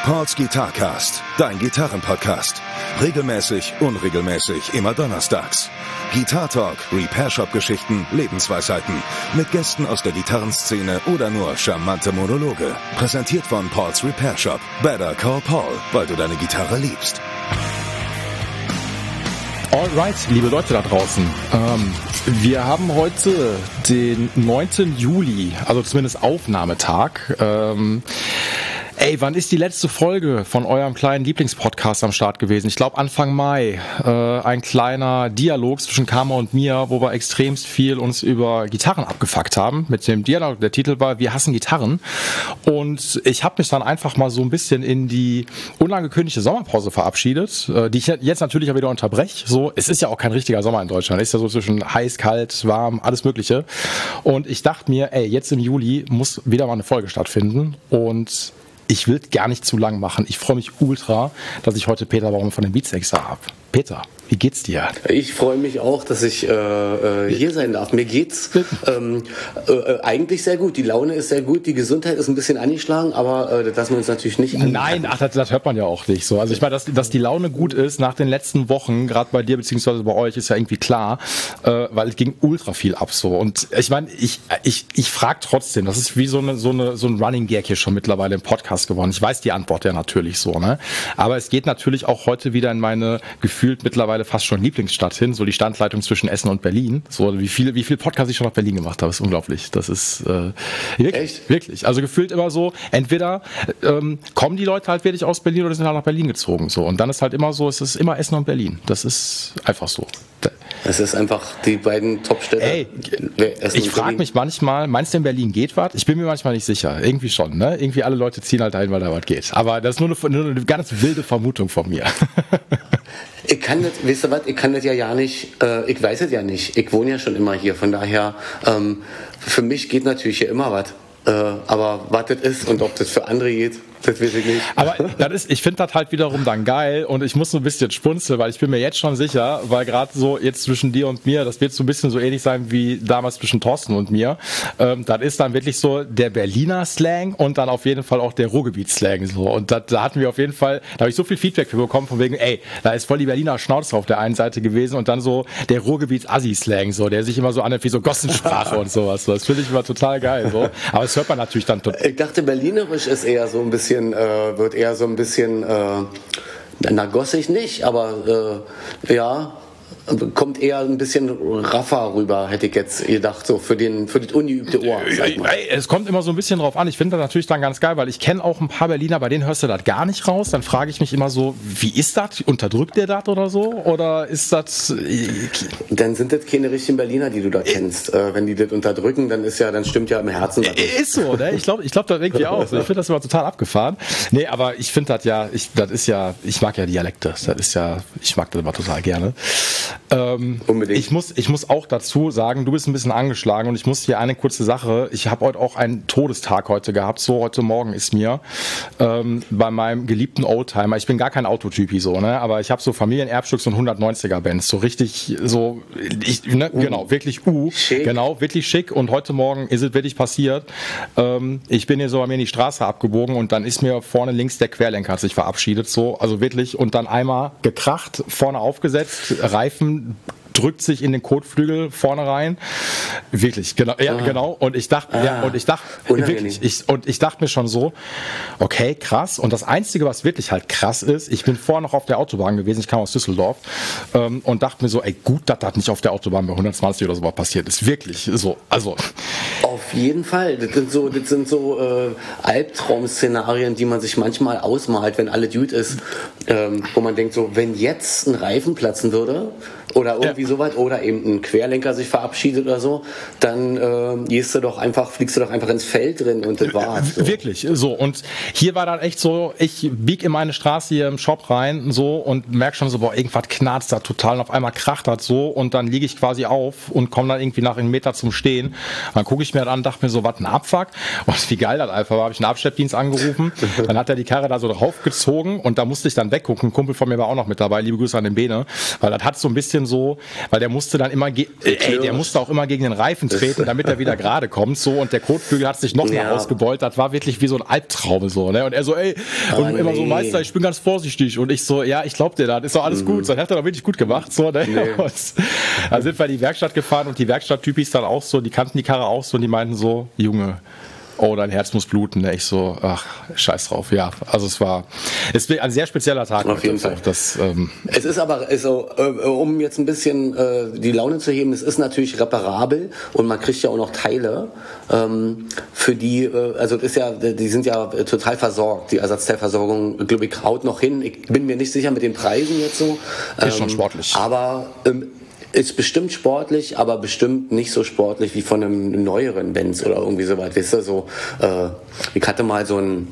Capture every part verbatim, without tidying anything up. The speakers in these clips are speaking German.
Pauls Guitarcast, dein Gitarrenpodcast. Regelmäßig, unregelmäßig, immer donnerstags. Guitar Talk, Repair Shop Geschichten, Lebensweisheiten. Mit Gästen aus der Gitarrenszene oder nur charmante Monologe. Präsentiert von Pauls Repair Shop. Better call Paul, weil du deine Gitarre liebst. Alright, liebe Leute da draußen. Ähm, wir haben heute den neunten Juli, also zumindest Aufnahmetag. Ähm, Ey, wann ist die letzte Folge von eurem kleinen Lieblingspodcast am Start gewesen? Ich glaube Anfang Mai. Äh, ein kleiner Dialog zwischen Karma und mir, wo wir extremst viel uns über Gitarren abgefuckt haben. Mit dem Dialog, der Titel war Wir hassen Gitarren. Und ich habe mich dann einfach mal so ein bisschen in die unangekündigte Sommerpause verabschiedet, äh, die ich jetzt natürlich auch wieder unterbreche. So, es ist ja auch kein richtiger Sommer in Deutschland. Es ist ja so zwischen heiß, kalt, warm, alles Mögliche. Und ich dachte mir, ey, jetzt im Juli muss wieder mal eine Folge stattfinden. Und ich will gar nicht zu lang machen. Ich freue mich ultra, dass ich heute Peter Baum von den Beatsteaks habe. Peter, wie geht's dir? Ich freue mich auch, dass ich äh, hier sein darf. Mir geht's ähm, äh, eigentlich sehr gut. Die Laune ist sehr gut, die Gesundheit ist ein bisschen angeschlagen, aber äh, das lassen wir uns natürlich nicht an. Nein, ach, das, das hört man ja auch nicht so. Also ich meine, dass, dass die Laune gut ist nach den letzten Wochen, gerade bei dir beziehungsweise bei euch, ist ja irgendwie klar, äh, weil es ging ultra viel ab so. Und ich meine, ich ich ich frage trotzdem, das ist wie so eine so eine so ein Running Gag hier schon mittlerweile im Podcast geworden. Ich weiß die Antwort ja natürlich so, ne? Aber es geht natürlich auch heute wieder in meine gefühlt mittlerweile fast schon Lieblingsstadt hin, so die Standleitung zwischen Essen und Berlin. So wie viele, wie viel Podcasts ich schon nach Berlin gemacht habe, ist unglaublich. Das ist äh, wirklich, Echt? wirklich. Also gefühlt immer so, entweder ähm, kommen die Leute halt wirklich aus Berlin oder sind halt nach Berlin gezogen. So. Und dann ist halt immer so, es ist immer Essen und Berlin. Das ist einfach so. Es ist einfach die beiden Top-Städte. Ey, ich frage mich manchmal, meinst du in Berlin geht was? Ich bin mir manchmal nicht sicher. Irgendwie schon, ne? Irgendwie alle Leute ziehen halt dahin, weil da was geht. Aber das ist nur eine, nur eine ganz wilde Vermutung von mir. Ich kann das, weißt du was, ich kann das ja ja nicht, äh, ich weiß es ja nicht. Ich wohne ja schon immer hier, von daher, ähm, für mich geht natürlich hier immer was. Äh, aber was das ist und ob das für andere geht, das weiß ich nicht. Aber das ist, ich finde das halt wiederum dann geil und ich muss so ein bisschen spunzeln, weil ich bin mir jetzt schon sicher, weil gerade so jetzt zwischen dir und mir, das wird so ein bisschen so ähnlich sein wie damals zwischen Thorsten und mir. Ähm, das ist dann wirklich so der Berliner Slang und dann auf jeden Fall auch der Ruhrgebiet-Slang. So. Und das, da hatten wir auf jeden Fall, da habe ich so viel Feedback für bekommen, von wegen, ey, da ist voll die Berliner Schnauze auf der einen Seite gewesen und dann so der Ruhrgebiet-Assi-Slang, so, der sich immer so anhört wie so Gossensprache und sowas. So. Das finde ich immer total geil. So. Aber das hört man natürlich dann total. Ich dachte, Berlinerisch ist eher so ein bisschen Äh, wird eher so ein bisschen, äh, na gossig nicht, aber äh, ja, kommt eher ein bisschen raffer rüber, hätte ich jetzt gedacht, so für den für das ungeübte Ohr. Es kommt immer so ein bisschen drauf an. Ich finde das natürlich dann ganz geil, weil ich kenne auch ein paar Berliner, bei denen hörst du das gar nicht raus. Dann frage ich mich immer so, wie ist das? Unterdrückt der das oder so? Oder ist das... Dann sind das keine richtigen Berliner, die du da kennst. Äh, wenn die das unterdrücken, dann ist ja, dann stimmt ja im Herzen. Ist so, ne? Ich glaube ich glaub das irgendwie auch. Ich finde das immer total abgefahren. Nee, aber ich finde das ja, ich, das ist ja, ich mag ja Dialekte. Das ist ja, ich mag das immer total gerne. Ähm, Unbedingt. Ich muss, ich muss auch dazu sagen, du bist ein bisschen angeschlagen und ich muss hier eine kurze Sache, ich habe heute auch einen Todestag heute gehabt, so heute Morgen ist mir ähm, bei meinem geliebten Oldtimer, ich bin gar kein Autotypi so, ne, aber ich habe so Familienerbstücks und hundertneunziger Bands, so richtig, so, ich, ne, uh, genau, wirklich, uh, schick. Genau, wirklich schick und heute Morgen ist es wirklich passiert, ähm, ich bin hier so bei mir in die Straße abgebogen und dann ist mir vorne links der Querlenker hat sich verabschiedet, so, also wirklich und dann einmal gekracht, vorne aufgesetzt, Reifen drückt sich in den Kotflügel vorne rein. Wirklich, genau, ja, ah. genau. Und ich dachte, ah. ja, und ich dachte, wirklich, ich, und ich dachte mir schon so, okay, krass. Und das Einzige, was wirklich halt krass ist, ich bin vorher noch auf der Autobahn gewesen, ich kam aus Düsseldorf, ähm, und dachte mir so, ey, gut, dass das nicht auf der Autobahn bei hundertzwanzig oder so was passiert ist. Wirklich, so, also. Auf jeden Fall. Das sind so, das sind so äh, Albtraum-Szenarien, die man sich manchmal ausmalt, wenn alles gut ist, ähm, wo man denkt so, wenn jetzt ein Reifen platzen würde, oder irgendwie ja. sowas, oder eben ein Querlenker sich verabschiedet oder so, dann äh, gehst du doch einfach, fliegst du doch einfach ins Feld drin und das war's. So. Wirklich, so. Und hier war dann echt so, ich bieg in meine Straße hier im Shop rein, so, und merk schon so, boah, irgendwas knarzt da total und auf einmal kracht das so und dann liege ich quasi auf und komme dann irgendwie nach einem Meter zum Stehen. Dann gucke ich mir das an, und dachte mir so, was, ein Abfuck? Und wie geil das einfach war, habe ich einen Abschleppdienst angerufen, dann hat er die Karre da so draufgezogen und da musste ich dann weggucken. Ein Kumpel von mir war auch noch mit dabei, liebe Grüße an den Bene, weil das hat so ein bisschen so, weil der musste dann immer, ge- ey, der musste auch immer gegen den Reifen treten, damit er wieder gerade kommt, so, und der Kotflügel hat sich noch mehr Ja. ausgebeult, das war wirklich wie so ein Albtraum, so, ne, und er so, ey, Oh, und immer so, nee. Meister, ich bin ganz vorsichtig, und ich so, ja, ich glaub dir, das ist doch alles gut, das hat er doch wirklich gut gemacht, so, ne, Nee. und dann sind wir in die Werkstatt gefahren und die Werkstatttypis dann auch so, die kannten die Karre auch so und die meinten so, Junge, oh, dein Herz muss bluten, ne? Ich so, ach, scheiß drauf, ja. Also es war, es war ein sehr spezieller Tag. Auf jeden Fall. Auch das, ähm Es ist aber, also, äh, um jetzt ein bisschen äh, die Laune zu heben, es ist natürlich reparabel und man kriegt ja auch noch Teile, ähm, für die, äh, also das ist ja, die sind ja total versorgt. Die Ersatzteilversorgung, glaube ich, haut noch hin. Ich bin mir nicht sicher mit den Preisen jetzt so. Ähm, Ist schon sportlich. Aber ähm, ist bestimmt sportlich, aber bestimmt nicht so sportlich wie von einem neueren Benz oder irgendwie so weit. Weißt du, so, äh, ich hatte mal so ein,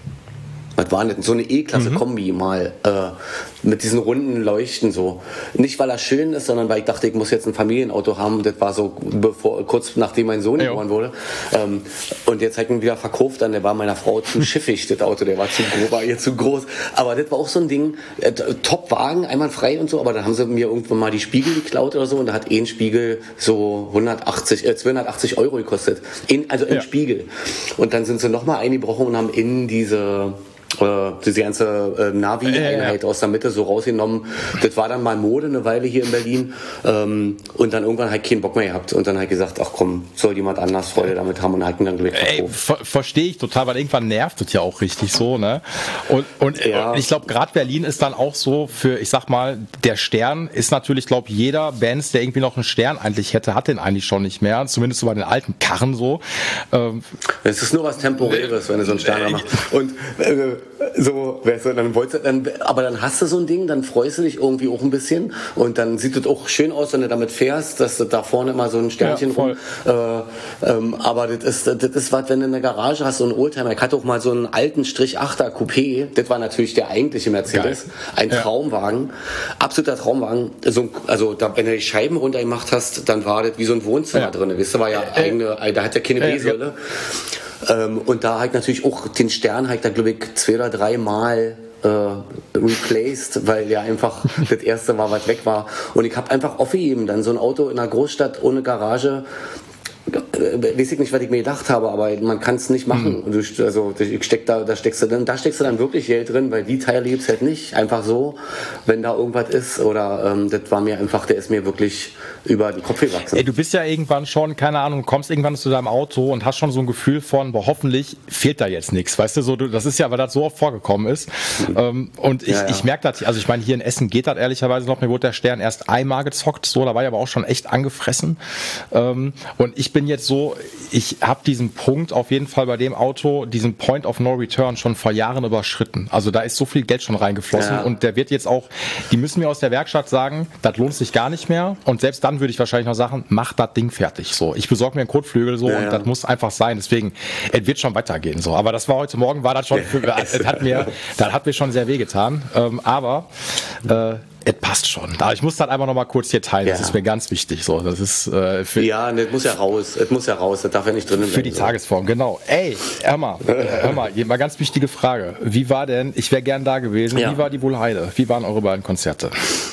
was war denn das? So eine E-Klasse-Kombi mal äh, mit diesen runden Leuchten so. Nicht, weil er schön ist, sondern weil ich dachte, ich muss jetzt ein Familienauto haben. Das war so bevor, kurz nachdem mein Sohn Ja. geboren wurde. Ähm, und jetzt hat ich ihn wieder verkauft, dann der war meiner Frau zu schiffig, das Auto, der war zu groß, war ihr zu groß. Aber das war auch so ein Ding, äh, Top-Wagen, einwandfrei und so, aber dann haben sie mir irgendwann mal die Spiegel geklaut oder so und da hat ein Spiegel so hundertachtzig, äh, zweihundertachtzig Euro gekostet. In, also ein Ja. Spiegel. Und dann sind sie nochmal eingebrochen und haben in diese äh, diese ganze äh, Navi-Einheit ja, ja. aus der Mitte so rausgenommen. Das war dann mal Mode eine Weile hier in Berlin. Ähm, und dann irgendwann halt keinen Bock mehr gehabt. Und dann halt gesagt, ach komm, soll jemand anders Freude damit haben und halt ihn dann Glück Ey, verkauft. ver verstehe ich total, weil irgendwann nervt es ja auch richtig so, ne? Und, und, Ja. und ich glaube, gerade Berlin ist dann auch so für, ich sag mal, der Stern ist natürlich, glaube jeder Benz, der irgendwie noch einen Stern eigentlich hätte, hat den eigentlich schon nicht mehr. Zumindest so bei den alten Karren so. Ähm, Es ist nur was Temporäres, wenn du so einen Sterner machst. Und äh, so, weißt du, dann wolltest du, dann, aber dann hast du so ein Ding, dann freust du dich irgendwie auch ein bisschen und dann sieht es auch schön aus, wenn du damit fährst, dass du da vorne immer so ein Sternchen Ja, voll. rum. Äh, ähm, aber das ist, das ist was, wenn du in der Garage hast, so einen Oldtimer. Ich hatte auch mal so einen alten Strich achter Coupé. Das war natürlich der eigentliche Mercedes. Geil. Ein Ja. Traumwagen. Absoluter Traumwagen. So, ein- also, da, wenn du die Scheiben runtergemacht hast, dann war das wie so ein Wohnzimmer Ja. drin. Weißt du, war ja eigene, da hat ja keine Ja, ja. B-Säule. Ähm, und da halt natürlich auch den Stern halt da glaube ich zwei oder drei Mal äh, replaced, weil ja einfach das erste war, was weg war. Und ich habe einfach aufgegeben, dann so ein Auto in einer Großstadt ohne Garage. Äh, weiß ich nicht, was ich mir gedacht habe, aber man kann es nicht machen. Mhm. Du, also ich steck da, da steckst du dann, da steckst du dann wirklich Geld drin, weil die Teile gibt's halt nicht. Einfach so, wenn da irgendwas ist oder ähm, das war mir einfach, der ist mir wirklich über den Kopf gewachsen. Ey, du bist ja irgendwann schon, keine Ahnung, kommst irgendwann zu deinem Auto und hast schon so ein Gefühl von, boah, hoffentlich fehlt da jetzt nichts. Weißt du, so, du, das ist ja, weil das so oft vorgekommen ist. Ähm, und ich, Ja, ja. ich merke das, also ich meine, hier in Essen geht das ehrlicherweise noch, mir wurde der Stern erst einmal gezockt, so, da war ich aber auch schon echt angefressen. Ähm, und ich bin jetzt so, ich habe diesen Punkt auf jeden Fall bei dem Auto, diesen Point of No Return schon vor Jahren überschritten. Also da ist so viel Geld schon reingeflossen Ja. und der wird jetzt auch, die müssen mir aus der Werkstatt sagen, das lohnt sich gar nicht mehr und selbst dann würde ich wahrscheinlich noch sagen, mach das Ding fertig. So, ich besorge mir einen Kotflügel so Ja, und ja. das muss einfach sein. Deswegen, es wird schon weitergehen. So, aber das war heute Morgen, war das schon, für, es hat mir, das hat mir schon sehr wehgetan. Ähm, aber äh, es passt schon. Aber ich muss das einfach noch mal kurz hier teilen. Das Ja. ist mir ganz wichtig. So, das ist äh, für, Ja, das muss ja raus. Das muss ja raus. Das darf ja nicht drinnen für die bleiben, so. Tagesform, genau. Ey, hör mal, hör mal, mal ganz wichtige Frage. Wie war denn, ich wäre gern da gewesen, Ja. wie war die Wohlheide? Wie waren eure beiden Konzerte?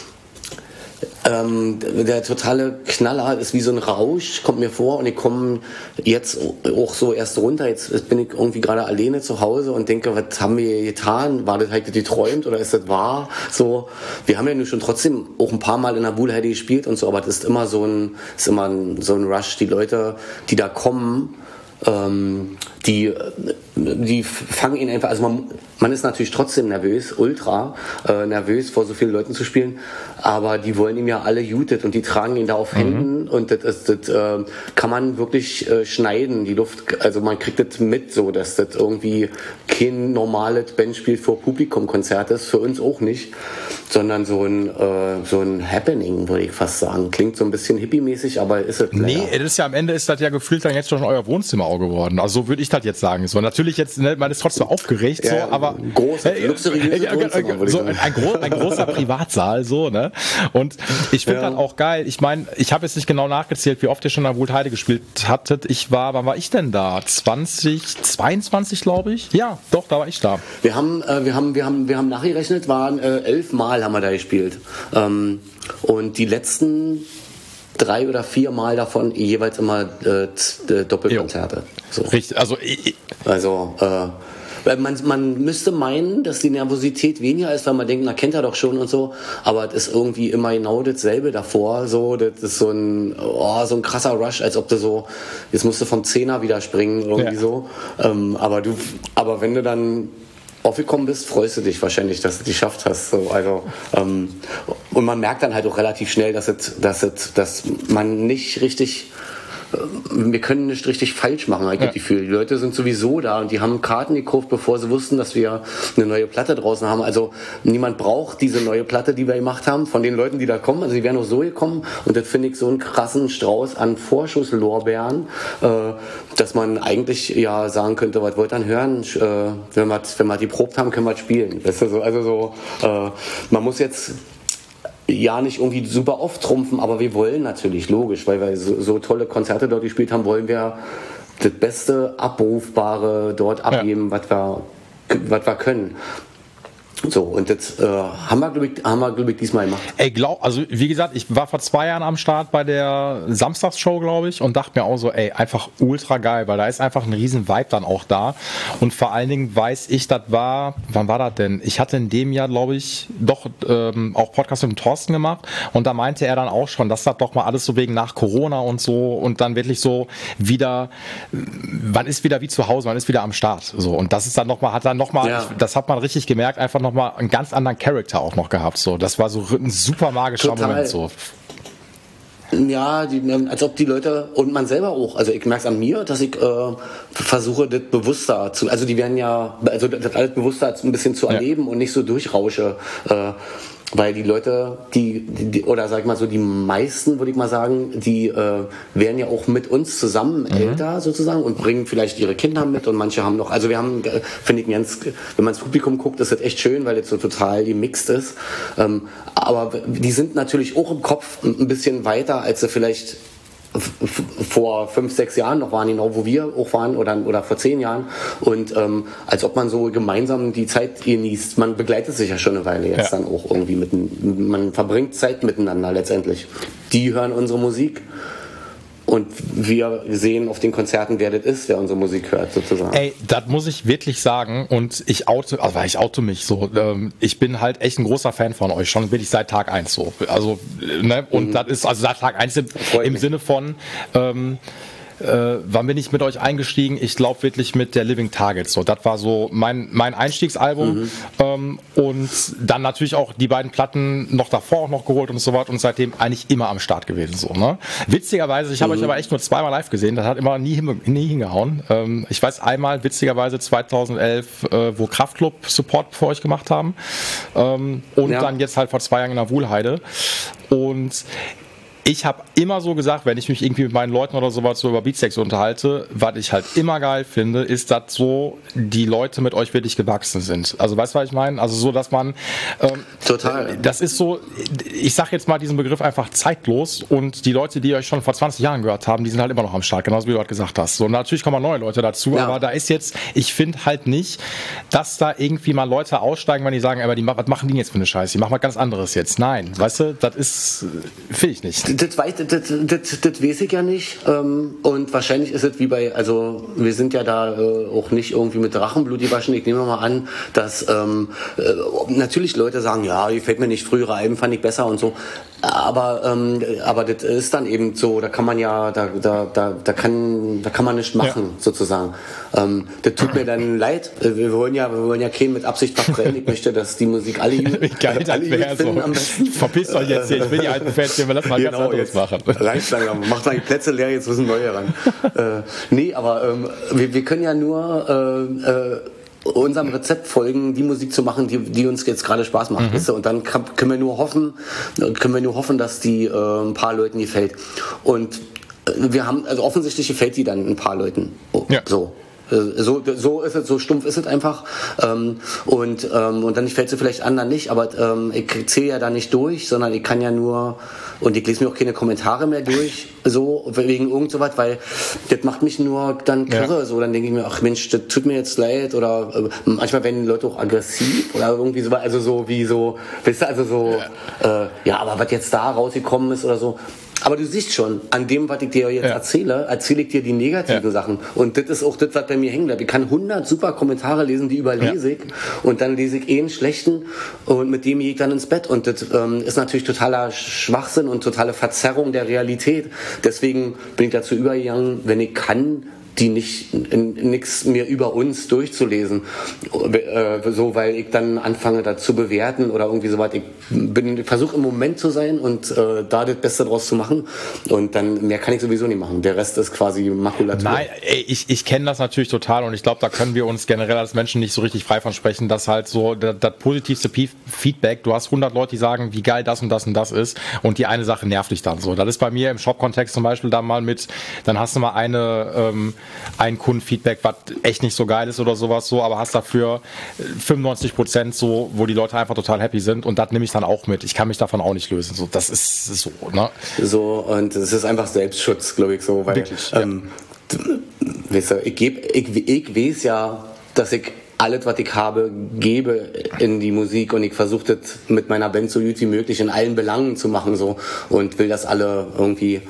Ähm, der totale Knaller ist wie so ein Rausch, kommt mir vor und ich komme jetzt auch so erst runter. Jetzt bin ich irgendwie gerade alleine zu Hause und denke, was haben wir getan? War das halt geträumt oder ist das wahr? So, wir haben ja nun schon trotzdem auch ein paar Mal in der Buhlheide gespielt und so, aber das ist immer so ein, ist immer ein, so ein Rush. Die Leute, die da kommen, ähm, die, die fangen ihn einfach, also man, man ist natürlich trotzdem nervös, ultra äh, nervös vor so vielen Leuten zu spielen, aber die wollen ihm ja alle jutet und die tragen ihn da auf Händen und das, ist, das äh, kann man wirklich äh, schneiden, die Luft, also man kriegt das mit, so dass das irgendwie kein normales Bandspiel vor Publikum-Konzert ist, für uns auch nicht. sondern so ein, äh, so ein Happening, würde ich fast sagen. Klingt so ein bisschen hippie-mäßig, aber ist es Nee, das ist ja am Ende ist das ja gefühlt dann jetzt schon euer Wohnzimmer auch geworden. Also so würde ich das jetzt sagen. So, natürlich jetzt, ne, man ist trotzdem aufgeregt, so, ja, aber groß, äh, luxuriöses äh, Wohnzimmer, würde ich so sagen. ein, ein, gro- ein großer Privatsaal, so, ne? Und ich finde Ja. das auch geil. Ich meine, ich habe jetzt nicht genau nachgezählt, wie oft ihr schon an Wildheide gespielt hattet. Ich war, wann war ich denn da? zwanzig zweiundzwanzig, glaube ich. Ja, doch, da war ich da. Wir haben, äh, wir haben, wir haben, wir haben nachgerechnet, waren äh, elf Mal haben wir da gespielt. Ähm, und die letzten drei oder vier Mal davon jeweils immer äh, z- äh, Doppelkonzerte. So. Richtig, also ich, Also, äh, weil man, man müsste meinen, dass die Nervosität weniger ist, weil man denkt, na, kennt er doch schon und so, aber es ist irgendwie immer genau dasselbe davor, so, das ist so ein, oh, so ein krasser Rush, als ob du so, jetzt musst du vom Zehner wieder springen, irgendwie Ja. so, ähm, aber du, aber wenn du dann aufgekommen bist, freust du dich wahrscheinlich, dass du die geschafft hast, so, also, ähm, und man merkt dann halt auch relativ schnell, dass es, dass es, dass man nicht richtig, wir können nicht richtig falsch machen, habe ich Ja. das Gefühl. Die Leute sind sowieso da und die haben Karten gekauft, bevor sie wussten, dass wir eine neue Platte draußen haben. Also niemand braucht diese neue Platte, die wir gemacht haben, von den Leuten, die da kommen. Also die wären auch so gekommen und das finde ich so einen krassen Strauß an Vorschusslorbeeren, äh, dass man eigentlich ja sagen könnte, was wollt ihr dann hören? Äh, wenn wir wenn wir die probt haben, können wir spielen. Weißt du, so, also so, äh, man muss jetzt ja nicht irgendwie super oft trumpfen, aber wir wollen natürlich, logisch, weil wir so, so tolle Konzerte dort gespielt haben, wollen wir das Beste Abrufbare dort abgeben, ja. was wir, was wir können. So, und jetzt äh, haben wir, glaube ich, haben wir, glaube ich, diesmal gemacht. Ey, glaub, also wie gesagt, ich war vor zwei Jahren am Start bei der Samstagsshow, glaube ich, und dachte mir auch so, ey, einfach ultra geil, weil da ist einfach ein riesen Vibe dann auch da. Und vor allen Dingen weiß ich, das war, wann war das denn? Ich hatte in dem Jahr, glaube ich, doch ähm, auch Podcast mit dem Thorsten gemacht und da meinte er dann auch schon, dass das doch mal alles so wegen nach Corona und so und dann wirklich so wieder, man ist wieder wie zu Hause, man ist wieder am Start. So, und das ist dann nochmal, hat dann nochmal, Ja. das hat man richtig gemerkt, einfach noch mal einen ganz anderen Charakter auch noch gehabt. So, das war so ein super magischer Total. Moment. So. Ja, die, als ob die Leute und man selber auch, also ich merke es an mir, dass ich äh, versuche, das bewusster zu, also die werden ja, also das alles bewusster ein bisschen zu Ja. erleben und nicht so durchrausche, äh, weil die Leute, die, die, oder sag ich mal so, die meisten, würde ich mal sagen, die äh, werden ja auch mit uns zusammen Mhm. älter sozusagen und bringen vielleicht ihre Kinder mit und manche haben noch, also wir haben, äh, finde ich ganz, wenn man ins Publikum guckt, ist das echt schön, weil das so total gemixt ist, ähm, aber die sind natürlich auch im Kopf ein bisschen weiter, als sie vielleicht f- vor fünf, sechs Jahren noch waren, genau wo wir auch waren oder, oder vor zehn Jahren und ähm, als ob man so gemeinsam die Zeit genießt. Man begleitet sich ja schon eine Weile jetzt Ja. dann auch irgendwie mit, man verbringt Zeit miteinander letztendlich. Die hören unsere Musik und wir sehen auf den Konzerten, wer das ist, wer unsere Musik hört sozusagen. Ey, das muss ich wirklich sagen und ich oute, also ich oute mich so, ähm, ich bin halt echt ein großer Fan von euch, schon bin ich seit Tag eins so, also, ne, und Mhm. das ist, also seit Tag eins im, Freut im mich. Sinne von, ähm, Äh, wann bin ich mit euch eingestiegen? Ich glaube wirklich mit der Living Targets. So, das war so mein mein Einstiegsalbum Mhm. ähm, und dann natürlich auch die beiden Platten noch davor auch noch geholt und so was und seitdem eigentlich immer am Start gewesen. So, ne? Witzigerweise, ich habe Mhm. euch aber echt nur zweimal live gesehen. Das hat immer nie, hin- nie hingehauen. Ähm, ich weiß einmal witzigerweise zweitausendelf, äh, wo Kraftklub Support für euch gemacht haben ähm, und Ja. dann jetzt halt vor zwei Jahren in der Wuhlheide und ich habe immer so gesagt, wenn ich mich irgendwie mit meinen Leuten oder sowas so über Beatsex unterhalte, was ich halt immer geil finde, ist, dass so die Leute mit euch wirklich gewachsen sind. Also weißt du, was ich meine? Also so, dass man ähm, Total. Das ist so, ich sag jetzt mal diesen Begriff einfach zeitlos und die Leute, die euch schon vor zwanzig Jahren gehört haben, die sind halt immer noch am Start, genauso wie du gerade gesagt hast. So, und natürlich kommen neue Leute dazu, Ja. aber da ist jetzt, ich finde halt nicht, dass da irgendwie mal Leute aussteigen, wenn die sagen, aber die, was machen die jetzt für eine Scheiße? Die machen was ganz anderes jetzt. Nein, weißt du, das ist, finde ich nicht. Das, weiß, das, das, das, das weiß ich ja nicht. Ähm, und wahrscheinlich ist es wie bei, also wir sind ja da äh, auch nicht irgendwie mit Drachenblut gewaschen. Ich nehme mal an, dass ähm, äh, natürlich Leute sagen, ja, gefällt mir nicht, frühere Alben fand ich besser und so. Aber, ähm, aber das ist dann eben so, da kann man ja, da, da, da, da, kann, da kann man nicht machen, Ja. sozusagen. Ähm, das tut mir dann leid. Wir wollen ja, wir wollen ja keinen mit Absicht verbrennen. Ich möchte, dass die Musik alle, Wie geil das alle wäre finden so. am besten. Verpisst euch jetzt hier, ich will die alten Fans hier, wir lassen mal ganz anderes jetzt machen. reicht's langsam. Macht mal die Plätze leer, jetzt müssen neue ran. äh, nee, aber ähm, wir, wir können ja nur äh, äh, unserem Rezept folgen, die Musik zu machen, die, die uns jetzt gerade Spaß macht. Mhm. Weißt du? Und dann kann, können wir nur hoffen, können wir nur hoffen, dass die äh, ein paar Leuten gefällt. Und wir haben, also offensichtlich gefällt die dann ein paar Leuten. Oh, ja. So. So, so ist es, so stumpf ist es einfach. Ähm, und, ähm, und dann fällt sie vielleicht anderen nicht, aber ähm, ich zähle ja da nicht durch, sondern ich kann ja nur, und ich lese mir auch keine Kommentare mehr durch, so, wegen irgend sowas, weil das macht mich nur dann kirre, ja. So, dann denke ich mir, ach Mensch, das tut mir jetzt leid, oder äh, manchmal werden Leute auch aggressiv, oder irgendwie so, also so, wie so, weißt du, also so, ja, äh, ja aber was jetzt da rausgekommen ist oder so. Aber du siehst schon, an dem, was ich dir jetzt ja. erzähle, erzähle ich dir die negativen ja. Sachen. Und das ist auch das, was bei mir hängen bleibt. Ich kann hundert super Kommentare lesen, die überlese ja. ich. Und dann lese ich eh einen schlechten und mit dem gehe ich dann ins Bett. Und das ähm, ist natürlich totaler Schwachsinn und totale Verzerrung der Realität. Deswegen bin ich dazu übergegangen, wenn ich kann, die nicht nichts mehr über uns durchzulesen, äh, so, weil ich dann anfange, da zu bewerten oder irgendwie so weit. Ich bin, ich versuche im Moment zu sein und äh, da das Beste draus zu machen, und dann mehr kann ich sowieso nicht machen. Der Rest ist quasi Makulatur. Nein, ey, ich, ich kenne das natürlich total, und ich glaube, da können wir uns generell als Menschen nicht so richtig frei von sprechen, dass halt so das, das positivste P- Feedback, du hast hundert Leute, die sagen, wie geil das und das und das ist, und die eine Sache nervt dich dann so. Das ist bei mir im Shop-Kontext zum Beispiel dann mal mit, dann hast du mal eine ähm, ein Kundenfeedback, was echt nicht so geil ist oder sowas so, aber hast dafür fünfundneunzig Prozent so, wo die Leute einfach total happy sind, und das nehme ich dann auch mit. Ich kann mich davon auch nicht lösen. So, das ist so, ne? So, und es ist einfach Selbstschutz, glaube ich, so, weil Wirklich, ähm, ja. weißt du, ich, geb, ich, ich weiß ja, dass ich alles, was ich habe, gebe in die Musik, und ich versuche das mit meiner Band so gut wie möglich in allen Belangen zu machen, so, und will, dass alle irgendwie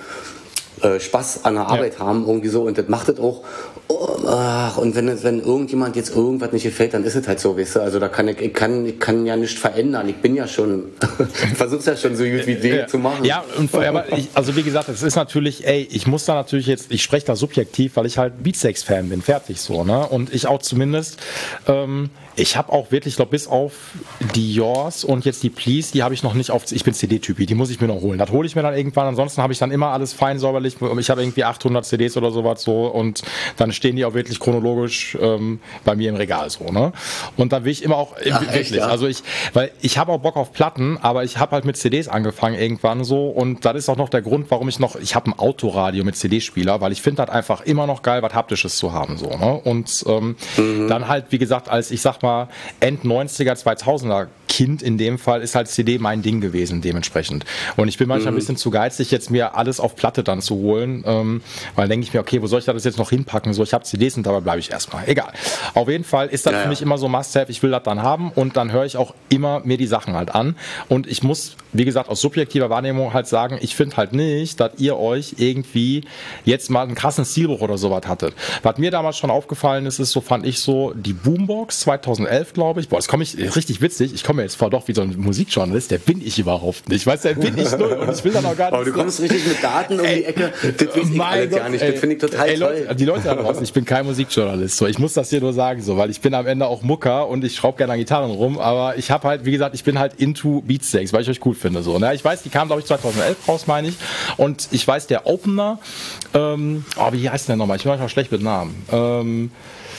Spaß an der Arbeit ja. haben, irgendwie so, und das macht es auch. Ach, und wenn, wenn irgendjemand jetzt irgendwas nicht gefällt, dann ist es halt so, weißt du, also da kann ich, ich kann, ich kann ja nicht verändern, ich bin ja schon, ich versuch's ja schon so gut wie Dinge ja. zu machen. Ja, und, aber ich, also wie gesagt, es ist natürlich, ey, ich muss da natürlich jetzt, ich spreche da subjektiv, weil ich halt Beatsteaks-Fan bin, fertig so, ne, und ich auch zumindest, ähm, ich habe auch wirklich, ich glaube, bis auf die Yours und jetzt die Please, die habe ich noch nicht auf, ich bin C D-Typi, die muss ich mir noch holen. Das hole ich mir dann irgendwann, ansonsten habe ich dann immer alles fein säuberlich, ich habe irgendwie achthundert C Ds oder sowas so, und dann stehen die auch wirklich chronologisch ähm, bei mir im Regal so, ne? Und da will ich immer auch, äh, Ach, wirklich, echt, ja? also ich, weil ich habe auch Bock auf Platten, aber ich habe halt mit C Ds angefangen irgendwann so, und das ist auch noch der Grund, warum ich noch, ich habe ein Autoradio mit C D-Spieler, weil ich finde das einfach immer noch geil, was Haptisches zu haben, so, ne? Und ähm, mhm. dann halt, wie gesagt, als ich sag mal End neunziger, zweitausender Kind in dem Fall, ist halt C D mein Ding gewesen dementsprechend. Und ich bin manchmal mhm. ein bisschen zu geizig, jetzt mir alles auf Platte dann zu holen, ähm, weil denke ich mir, okay, wo soll ich das jetzt noch hinpacken? So, ich habe C Ds und dabei bleibe ich erstmal. Egal. Auf jeden Fall ist das ja, für mich immer so Must-Have, ich will das dann haben, und dann höre ich auch immer mir die Sachen halt an. Und ich muss, wie gesagt, aus subjektiver Wahrnehmung halt sagen, ich finde halt nicht, dass ihr euch irgendwie jetzt mal einen krassen Stilbruch oder sowas hattet. Was mir damals schon aufgefallen ist, ist so, fand ich so, die Boombox zweitausendelf, glaube ich, boah, das komme ich, richtig witzig, ich komme jetzt vor doch wie so ein Musikjournalist, der bin ich überhaupt nicht, weißt du, der bin ich null, und ich will dann auch gar nicht. Aber du kommst richtig mit Daten um die Ecke, das weiß ich alles gar nicht, das finde ich total ey, toll. Leute, die Leute da draußen, ich bin kein Musikjournalist, so, ich muss das hier nur sagen, so, weil ich bin am Ende auch Mucker und ich schraube gerne an Gitarren rum, aber ich habe halt, wie gesagt, ich bin halt into Beatsteaks, weil ich euch cool finde, so, ne? Ich weiß, die kamen, glaube ich, zweitausendelf raus, meine ich, und ich weiß, der Opener, ähm, oh, wie heißt der nochmal? Ich bin manchmal schlecht mit Namen, ähm,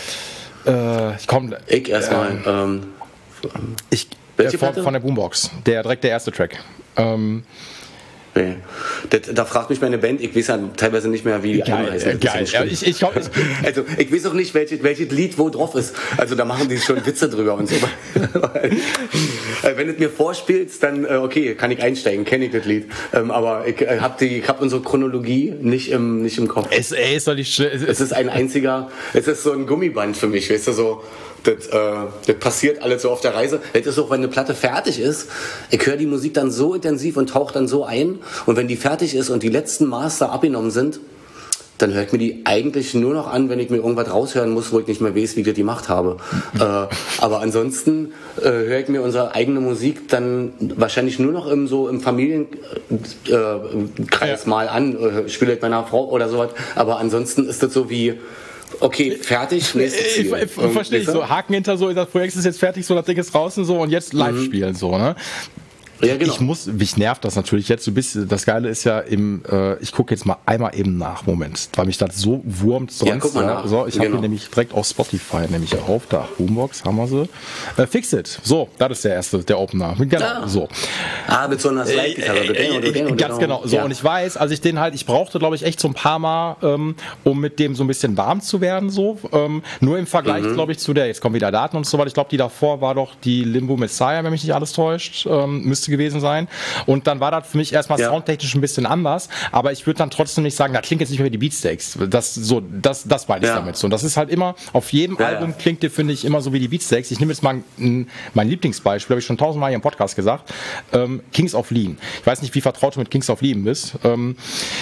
äh, ich komme, ich erstmal, äh, ähm, ich, Welche von, von der Boombox, der direkt der erste Track. Ähm, nee. das, da fragt mich meine Band, ich weiß ja teilweise nicht mehr, wie die geil, heißen. äh, geil. Ja, ich, ich, ich, also ich weiß auch nicht, welches, welches Lied wo drauf ist. Also da machen die schon Witze drüber und so. Wenn du es mir vorspielst, dann okay, kann ich einsteigen, kenne ich das Lied. Aber ich habe hab unsere Chronologie nicht im, nicht im Kopf. Es, ey, ist doch nicht schön. Es ist ein einziger, es ist so ein Gummiband für mich, weißt du, so. Das, äh, das passiert alles so auf der Reise. Das ist auch, wenn eine Platte fertig ist, ich höre die Musik dann so intensiv und tauche dann so ein, und wenn die fertig ist und die letzten Master abgenommen sind, dann höre ich mir die eigentlich nur noch an, wenn ich mir irgendwas raushören muss, wo ich nicht mehr weiß, wie ich das gemacht habe. Mhm. Äh, aber ansonsten äh, höre ich mir unsere eigene Musik dann wahrscheinlich nur noch im, so im Familienkreis äh, ja. mal an, äh, spiele mit meiner Frau oder sowas, aber ansonsten ist das so wie, okay, fertig, nächstes Ziel. Ich, ich, verstehe ich so, Haken hinter so, das Projekt ist jetzt fertig, so, das Ding ist draußen so, und jetzt live mhm. spielen, so, ne? Ja, genau. Ich muss, mich nervt das natürlich jetzt so ein bisschen. Das Geile ist ja im, äh, ich gucke jetzt mal einmal eben nach, Moment, weil mich das so wurmt sonst. Ja, guck mal nach. So, ich habe Genau. hier nämlich direkt auf Spotify nämlich auf, da, Boombox, haben wir sie. Äh, Fix It, so, das ist der erste, der Opener. Genau, Ah. so. Ah, mit so einer Slide-Gitarre. Äh, äh, ganz genau, so, Ja. und ich weiß, als ich den halt, ich brauchte, glaube ich, echt so ein paar Mal, ähm, um mit dem so ein bisschen warm zu werden, so, ähm, nur im Vergleich, Mhm. glaube ich, zu der, jetzt kommen wieder Daten und so weiter, ich glaube, die davor war doch die Limbo Messiah, wenn mich nicht alles täuscht, ähm, müsste gewesen sein, und dann war das für mich erstmal Ja. soundtechnisch ein bisschen anders, aber ich würde dann trotzdem nicht sagen, da klingt jetzt nicht mehr wie die Beatsteaks, das, so, das, das meine ich Ja. damit so, und das ist halt immer, auf jedem Ja, Album ja. klingt der, finde ich, immer so wie die Beatsteaks. Ich nehme jetzt mal ein, mein Lieblingsbeispiel, habe ich schon tausendmal hier im Podcast gesagt, ähm, Kings of Leon. Ich weiß nicht, wie vertraut du mit Kings of Leon bist. Ähm,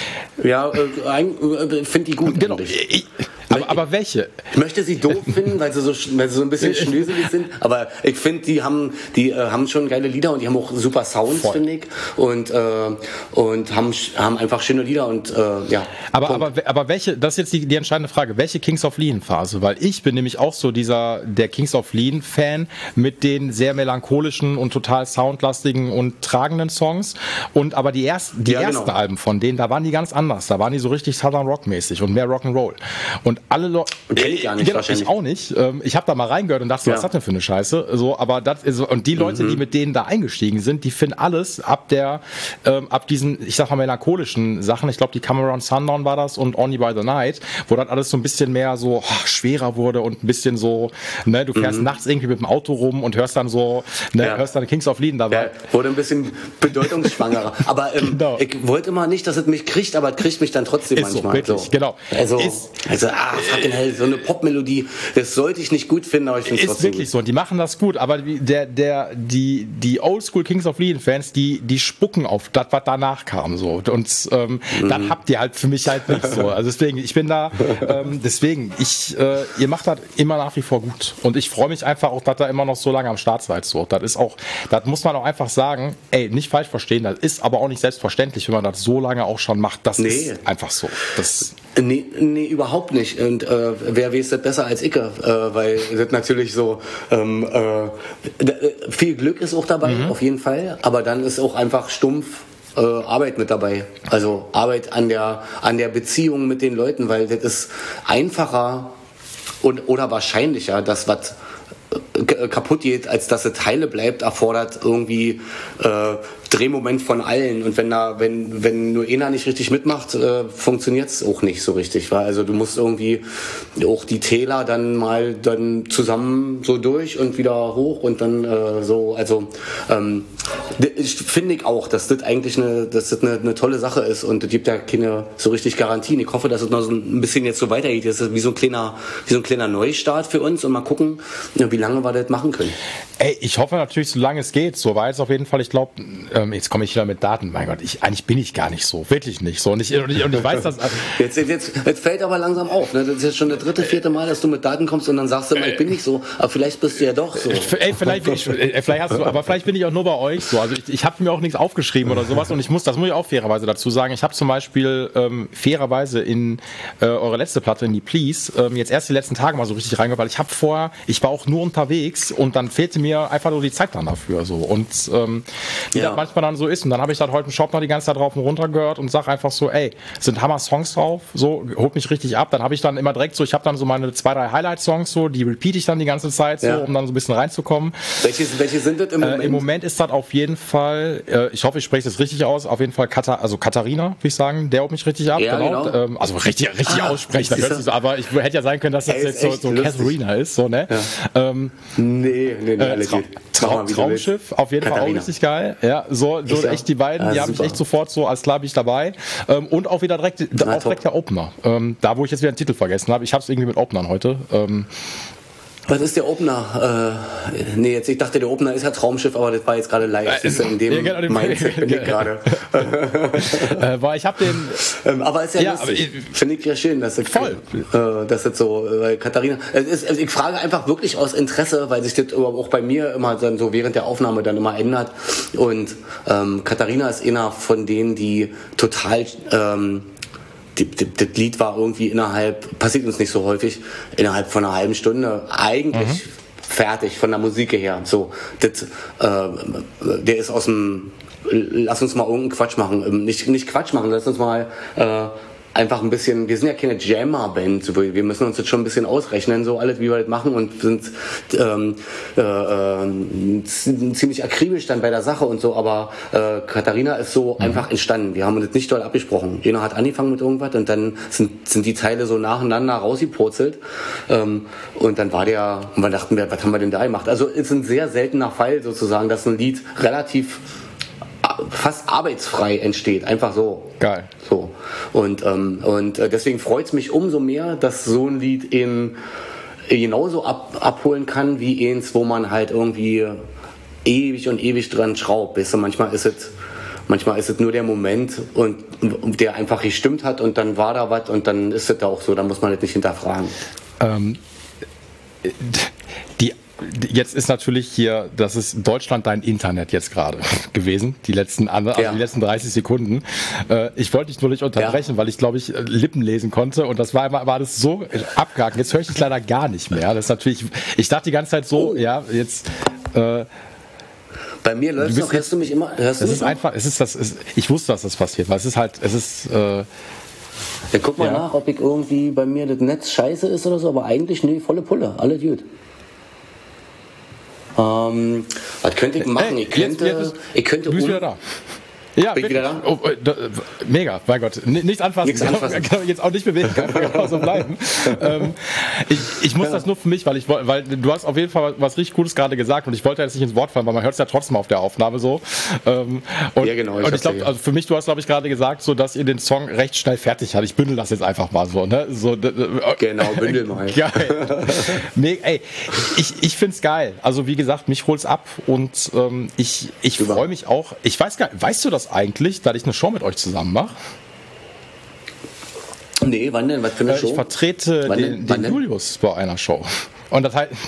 Ja, äh, ein- äh, finde die gut. genau. eigentlich. Ich, aber, aber welche? Ich möchte sie doof finden, weil sie so, weil sie so ein bisschen schnöselig sind. Aber ich finde, die haben, die äh, haben schon geile Lieder und die haben auch super Sounds, Voll. finde ich. Und, äh, und haben, haben einfach schöne Lieder und äh, ja. Aber, Punkt. aber, aber welche, das ist jetzt die, die entscheidende Frage, welche Kings of Leon Phase? Weil ich bin nämlich auch so dieser, der Kings of Leon Fan mit den sehr melancholischen und total soundlastigen und tragenden Songs. Und aber die ersten, die Ja, ersten genau. Alben von denen, da waren die ganz anders. Da waren die so richtig Southern Rock mäßig und mehr Rock'n'Roll. Und alle Leute, Kenn ich gar nicht, genau, wahrscheinlich. ich auch nicht. Ähm, Ich habe da mal reingehört und dachte, so, Ja. was ist das denn für eine Scheiße? So, aber das ist so, und die Leute, die mit denen da eingestiegen sind, die finden alles ab der, ähm, ab diesen, ich sag mal, melancholischen Sachen. Ich glaube, die Cameron Sundown war das und Only by the Night, wo das alles so ein bisschen mehr so oh, schwerer wurde und ein bisschen so, ne, du fährst nachts irgendwie mit dem Auto rum und hörst dann so, ne, Ja. hörst dann Kings of Leon dabei. Ja, wurde ein bisschen bedeutungsschwangerer. Aber ähm, Genau. ich wollte immer nicht, dass es mich kriegt, aber es kriegt mich dann trotzdem Ist so, manchmal. wirklich, genau. Also, Ist- also ah, fucking hell, so eine Popmelodie, das sollte ich nicht gut finden, aber ich finde es Ist trotzdem wirklich gut. so und die machen das gut, aber die- der, der, die, die Oldschool Kings of Leon Fans, die, die spucken auf das, was danach kam, so. Und ähm, Mhm. das habt ihr halt für mich halt nicht so. Also deswegen, ich bin da, ähm, deswegen, ich, äh, ihr macht das immer nach wie vor gut. Und ich freue mich einfach auch, dass da immer noch so lange am Start seid, so. Das ist auch, das muss man auch einfach sagen, ey, nicht falsch verstehen, das ist aber auch nicht selbstverständlich, wenn man das so lange auch schon macht. Das Nee. ist einfach so. Das, Nee, nee, überhaupt nicht. Und äh, wer weiß das besser als ich, äh, weil das natürlich so ähm, äh, d- äh, viel Glück ist auch dabei, auf jeden Fall. Aber dann ist auch einfach stumpf äh, Arbeit mit dabei. Also Arbeit an der an der Beziehung mit den Leuten, weil das ist einfacher und oder wahrscheinlicher, dass was äh, kaputt geht, als dass es heile bleibt, erfordert irgendwie äh, Drehmoment von allen. Und wenn da, wenn, wenn nur einer nicht richtig mitmacht, äh, funktioniert es auch nicht so richtig. Weil also du musst irgendwie auch die Täler dann mal dann zusammen so durch und wieder hoch und dann äh, so, also ähm, d- ich finde ich auch, dass das eigentlich eine, dass das eine, eine tolle Sache ist und es gibt ja keine so richtig Garantien. Ich hoffe, dass es noch so ein bisschen jetzt so weitergeht. Das ist wie so ein kleiner, wie so ein kleiner Neustart für uns und mal gucken, wie lange wir das machen können. Ey, ich hoffe natürlich, solange es geht. So war jetzt auf jeden Fall, ich glaube, ähm, jetzt komme ich wieder mit Daten. Mein Gott, ich, eigentlich bin ich gar nicht so. Wirklich nicht so. Und ich, und ich, und ich weiß, dass. Jetzt, jetzt, jetzt, jetzt fällt aber langsam auf. Ne? Das ist jetzt schon das dritte, vierte Mal, dass du mit Daten kommst und dann sagst du immer, ich bin nicht so. Aber vielleicht bist du ja doch so. Ey, vielleicht, bin ich, ey, vielleicht hast du, aber vielleicht bin ich auch nur bei euch so. Also ich, ich habe mir auch nichts aufgeschrieben oder sowas und ich muss, das muss ich auch fairerweise dazu sagen. Ich habe zum Beispiel ähm, fairerweise in äh, eure letzte Platte, in die Please, ähm, jetzt erst die letzten Tage mal so richtig reingehört, weil ich habe vorher, ich war auch nur unterwegs und dann fehlte mir einfach nur die Zeit dann dafür so. Und ähm, wie Ja. das manchmal dann so ist. Und dann habe ich dann heute im Shop noch die ganze Zeit drauf und runter gehört und sag einfach so, ey, sind Hammer-Songs drauf, so, holt mich richtig ab. Dann habe ich dann immer direkt so, ich habe dann so meine zwei, drei Highlight-Songs so, die repeat ich dann die ganze Zeit so, Ja. um dann so ein bisschen reinzukommen. Welche, welche sind das im Moment? Äh, Im Moment ist das auf jeden Fall, äh, ich hoffe, ich spreche das richtig aus, auf jeden Fall Kata, also Katharina, würde ich sagen, der holt mich richtig ab. Ja, genau. Ähm, also richtig, richtig Ah, aussprechen, das siehst hört du? sich so, aber ich hätte ja sein können, dass das Ey, jetzt ist so, echt so lustig. Katharina ist, so, ne? Ähm, nee, nee, nee, äh, alles Trau gut. Trau Mach mal, wie du willst. Traumschiff, auf jeden Fall Katharina. auch richtig geil. Ja, so, so Echt, ja? echt die beiden, Ah, die habe ich super. echt sofort so, als klar bin ich dabei. Ähm, und auch wieder direkt, Na, auch direkt der Opener. Ähm, da, wo ich jetzt wieder den Titel vergessen habe. Ich habe es irgendwie mit Openern heute. Ähm, Was ist der Opener? Äh, nee, jetzt, ich dachte, der Opener ist ja Traumschiff, aber das war jetzt gerade live. Das ist ja in dem Ja, genau, den- Mindset bin ich gerade. äh, weil ich habe den, Ähm, aber ist ja, Ja, lustig. aber Finde ich ja schön, dass das, Voll. Äh, dass das so, äh, weil Katharina, es ist, also ich frage einfach wirklich aus Interesse, weil sich das auch bei mir immer dann so während der Aufnahme dann immer ändert. Und ähm, Katharina ist einer von denen, die total, ähm, die, die, das Lied war irgendwie innerhalb, passiert uns nicht so häufig, innerhalb von einer halben Stunde eigentlich fertig von der Musik her. So, das, äh, der ist aus dem, lass uns mal irgendeinen Quatsch machen, nicht, nicht Quatsch machen, lass uns mal äh, einfach ein bisschen, wir sind ja keine Jammer-Band, wir müssen uns jetzt schon ein bisschen ausrechnen, so alles, wie wir das machen und sind ähm, äh, äh, ziemlich akribisch dann bei der Sache und so, aber äh, Katharina ist so mhm. einfach entstanden. Wir haben uns nicht doll abgesprochen. Jena hat angefangen mit irgendwas und dann sind, sind die Teile so nacheinander rausgepurzelt ähm, und dann war der, und wir dachten wir, was haben wir denn da gemacht? Also es ist ein sehr seltener Fall sozusagen, dass ein Lied relativ fast arbeitsfrei entsteht, einfach so. Geil. So. Und, ähm, und äh, deswegen freut es mich umso mehr, dass so ein Lied eben genauso ab, abholen kann, wie eins, wo man halt irgendwie ewig und ewig dran schraubt. Weißt du, manchmal ist es manchmal ist es nur der Moment, und, und der einfach gestimmt hat und dann war da was und dann ist es da auch so, da muss man das nicht hinterfragen. Ähm, die Jetzt ist natürlich hier, das ist Deutschland dein Internet jetzt gerade gewesen, die letzten, also ja. die letzten dreißig Sekunden. Ich wollte dich nur nicht unterbrechen, ja. weil ich, glaube ich, Lippen lesen konnte und das war, war das so abgehakt. Jetzt höre ich dich leider gar nicht mehr. Das ist natürlich, ich dachte die ganze Zeit so, oh. ja, jetzt... Äh, Bei mir läuft es noch, hörst du mich immer? Hörst du es mich ist noch? einfach, es ist das, es, ich wusste, dass das passiert, weil es ist halt, es ist... Äh, ja, guck mal ja. nach, ob ich irgendwie bei mir das Netz scheiße ist oder so, aber eigentlich, nee, volle Pulle, alles gut. Ähm, was könnte ich machen? Hey, ich könnte, jetzt, jetzt, ich könnte du bist um, wieder da. Ja, bin ich wieder da? Oh, da, mega, mein Gott. N- nichts anfassen. Nichts anfassen. Kann jetzt auch nicht bewegen, kann so bleiben. ähm, ich, ich muss ja. das nur für mich, weil ich weil du hast auf jeden Fall was richtig Gutes gerade gesagt und ich wollte jetzt nicht ins Wort fallen, weil man hört es ja trotzdem auf der Aufnahme so. Ähm, und, ja, genau. Ich und ich glaube, also für mich, du hast glaube ich gerade gesagt, so dass ihr den Song recht schnell fertig habt. Ich bündel das jetzt einfach mal so, ne? So, d- d- genau, bündel mal. Geil. Nee, ey, ich, ich find's geil. Also wie gesagt, mich holt's ab und ähm, ich, ich freue mich auch. Ich weiß gar nicht, weißt du das eigentlich, dass ich eine Show mit euch zusammen mache? Nee, wann denn? Was für eine äh, Show? Ich vertrete wann den, denn? den Julius bei einer Show. Und das heißt,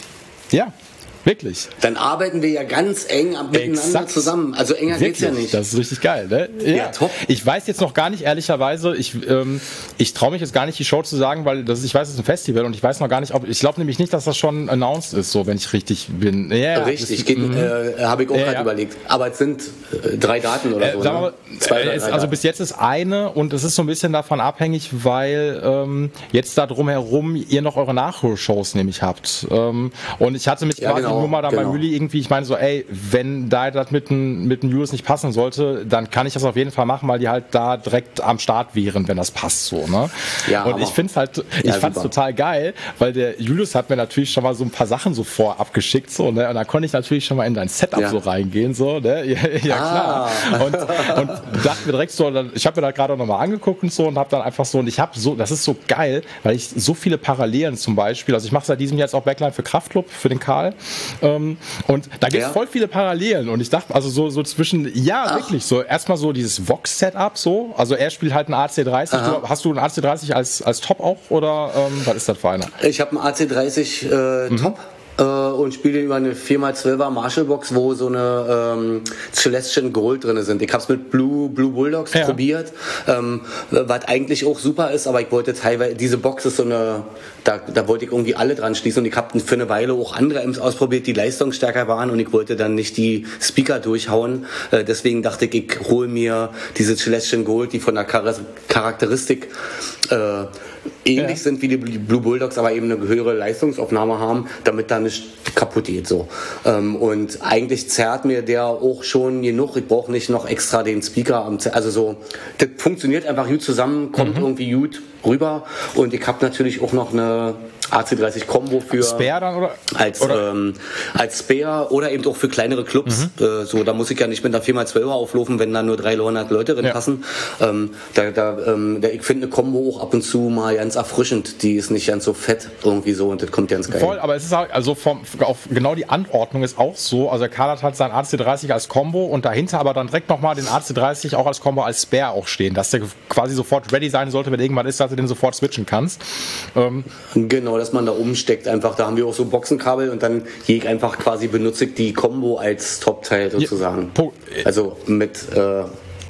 ja, wirklich. Dann arbeiten wir ja ganz eng miteinander Exakt. zusammen. Also enger Wirklich? geht's ja nicht. Das ist richtig geil, ne? Ja, ja top. Ich weiß jetzt noch gar nicht, ehrlicherweise, ich, ähm, ich traue mich jetzt gar nicht, die Show zu sagen, weil das, ich weiß, es ist ein Festival und ich weiß noch gar nicht, ob, ich glaube nämlich nicht, dass das schon announced ist, so, wenn ich richtig bin. Ja, richtig, das, äh, habe ich auch ja, gerade ja. überlegt. Aber es sind äh, drei Daten oder äh, so. Sagen wir Ne? mal, Zwei, äh, drei es, also Daten. bis jetzt ist eine und es ist so ein bisschen davon abhängig, weil ähm, jetzt da drumherum ihr noch eure Nachholshows nämlich habt. Ähm, und ich hatte mich Ja, quasi genau, nur mal da genau. bei Müli irgendwie, ich meine so, ey, wenn da das mit dem mit dem Julius nicht passen sollte, dann kann ich das auf jeden Fall machen, weil die halt da direkt am Start wären, wenn das passt so, ne? Ja, und aber- ich finde es halt, ich Ja, fand's super. total geil, weil der Julius hat mir natürlich schon mal so ein paar Sachen so vorab geschickt, so, ne? Und da konnte ich natürlich schon mal in dein Setup Ja. so reingehen, so, ne? Ja, ja klar. Ah. Und, und dachte mir direkt so, dann, ich habe mir da gerade nochmal angeguckt und so und habe dann einfach so, und ich habe so, das ist so geil, weil ich so viele Parallelen zum Beispiel, also ich mache seit diesem Jahr jetzt auch Backline für Kraftklub, für den Karl, ähm, und da gibt es Ja. voll viele Parallelen und ich dachte, also so, so zwischen, ja, Ach. wirklich, so erstmal so dieses Vox-Setup so, also er spielt halt einen A C dreißig, du, hast du einen A C dreißig als, als Top auch oder ähm, was ist das für einer? Ich habe einen A C dreißig äh, Mhm. Top äh, und spiele über eine vier mal zwölfer Marshall-Box, wo so eine ähm, Celestian Gold drin sind. Ich habe es mit Blue, Blue Bulldogs Ja. probiert, ähm, was eigentlich auch super ist, aber ich wollte teilweise, diese Box ist so eine, da, da wollte ich irgendwie alle dran schließen und ich habe für eine Weile auch andere Amps ausprobiert, die leistungsstärker waren und ich wollte dann nicht die Speaker durchhauen. Äh, deswegen dachte ich, ich hole mir diese Celestian Gold, die von der Char- Charakteristik äh, ähnlich Ja. sind wie die Blue Bulldogs, aber eben eine höhere Leistungsaufnahme haben, damit da nicht kaputt geht. So. Ähm, und eigentlich zerrt mir der auch schon genug. Ich brauche nicht noch extra den Speaker. Am Z- also so, das funktioniert einfach gut zusammen, kommt Mhm. irgendwie gut rüber. Und ich habe natürlich auch noch eine A C dreißig Combo für Spare dann oder? als oder? ähm, als Spare oder eben auch für kleinere Clubs. Mhm. Äh, so, da muss ich ja nicht mit einer vier mal zwölfer auflaufen, wenn da nur dreihundert Leute drin Ja. passen. Ähm, da, da, ähm, da, ich finde eine Combo auch ab und zu mal ganz erfrischend. Die ist nicht ganz so fett irgendwie so und das kommt ganz geil. Voll, aber es ist halt, also vom, auf, genau die Anordnung ist auch so. Also Karl hat halt sein A C dreißig als Combo und dahinter aber dann direkt nochmal den A C dreißig auch als Combo als Spare auch stehen, dass der quasi sofort ready sein sollte, wenn irgendwann ist, dass du den sofort switchen kannst. Ähm, Genau, dass man da umsteckt einfach. Da haben wir auch so Boxenkabel und dann gehe ich einfach quasi benutze ich die Combo als Top-Teil sozusagen. po- Also mit äh,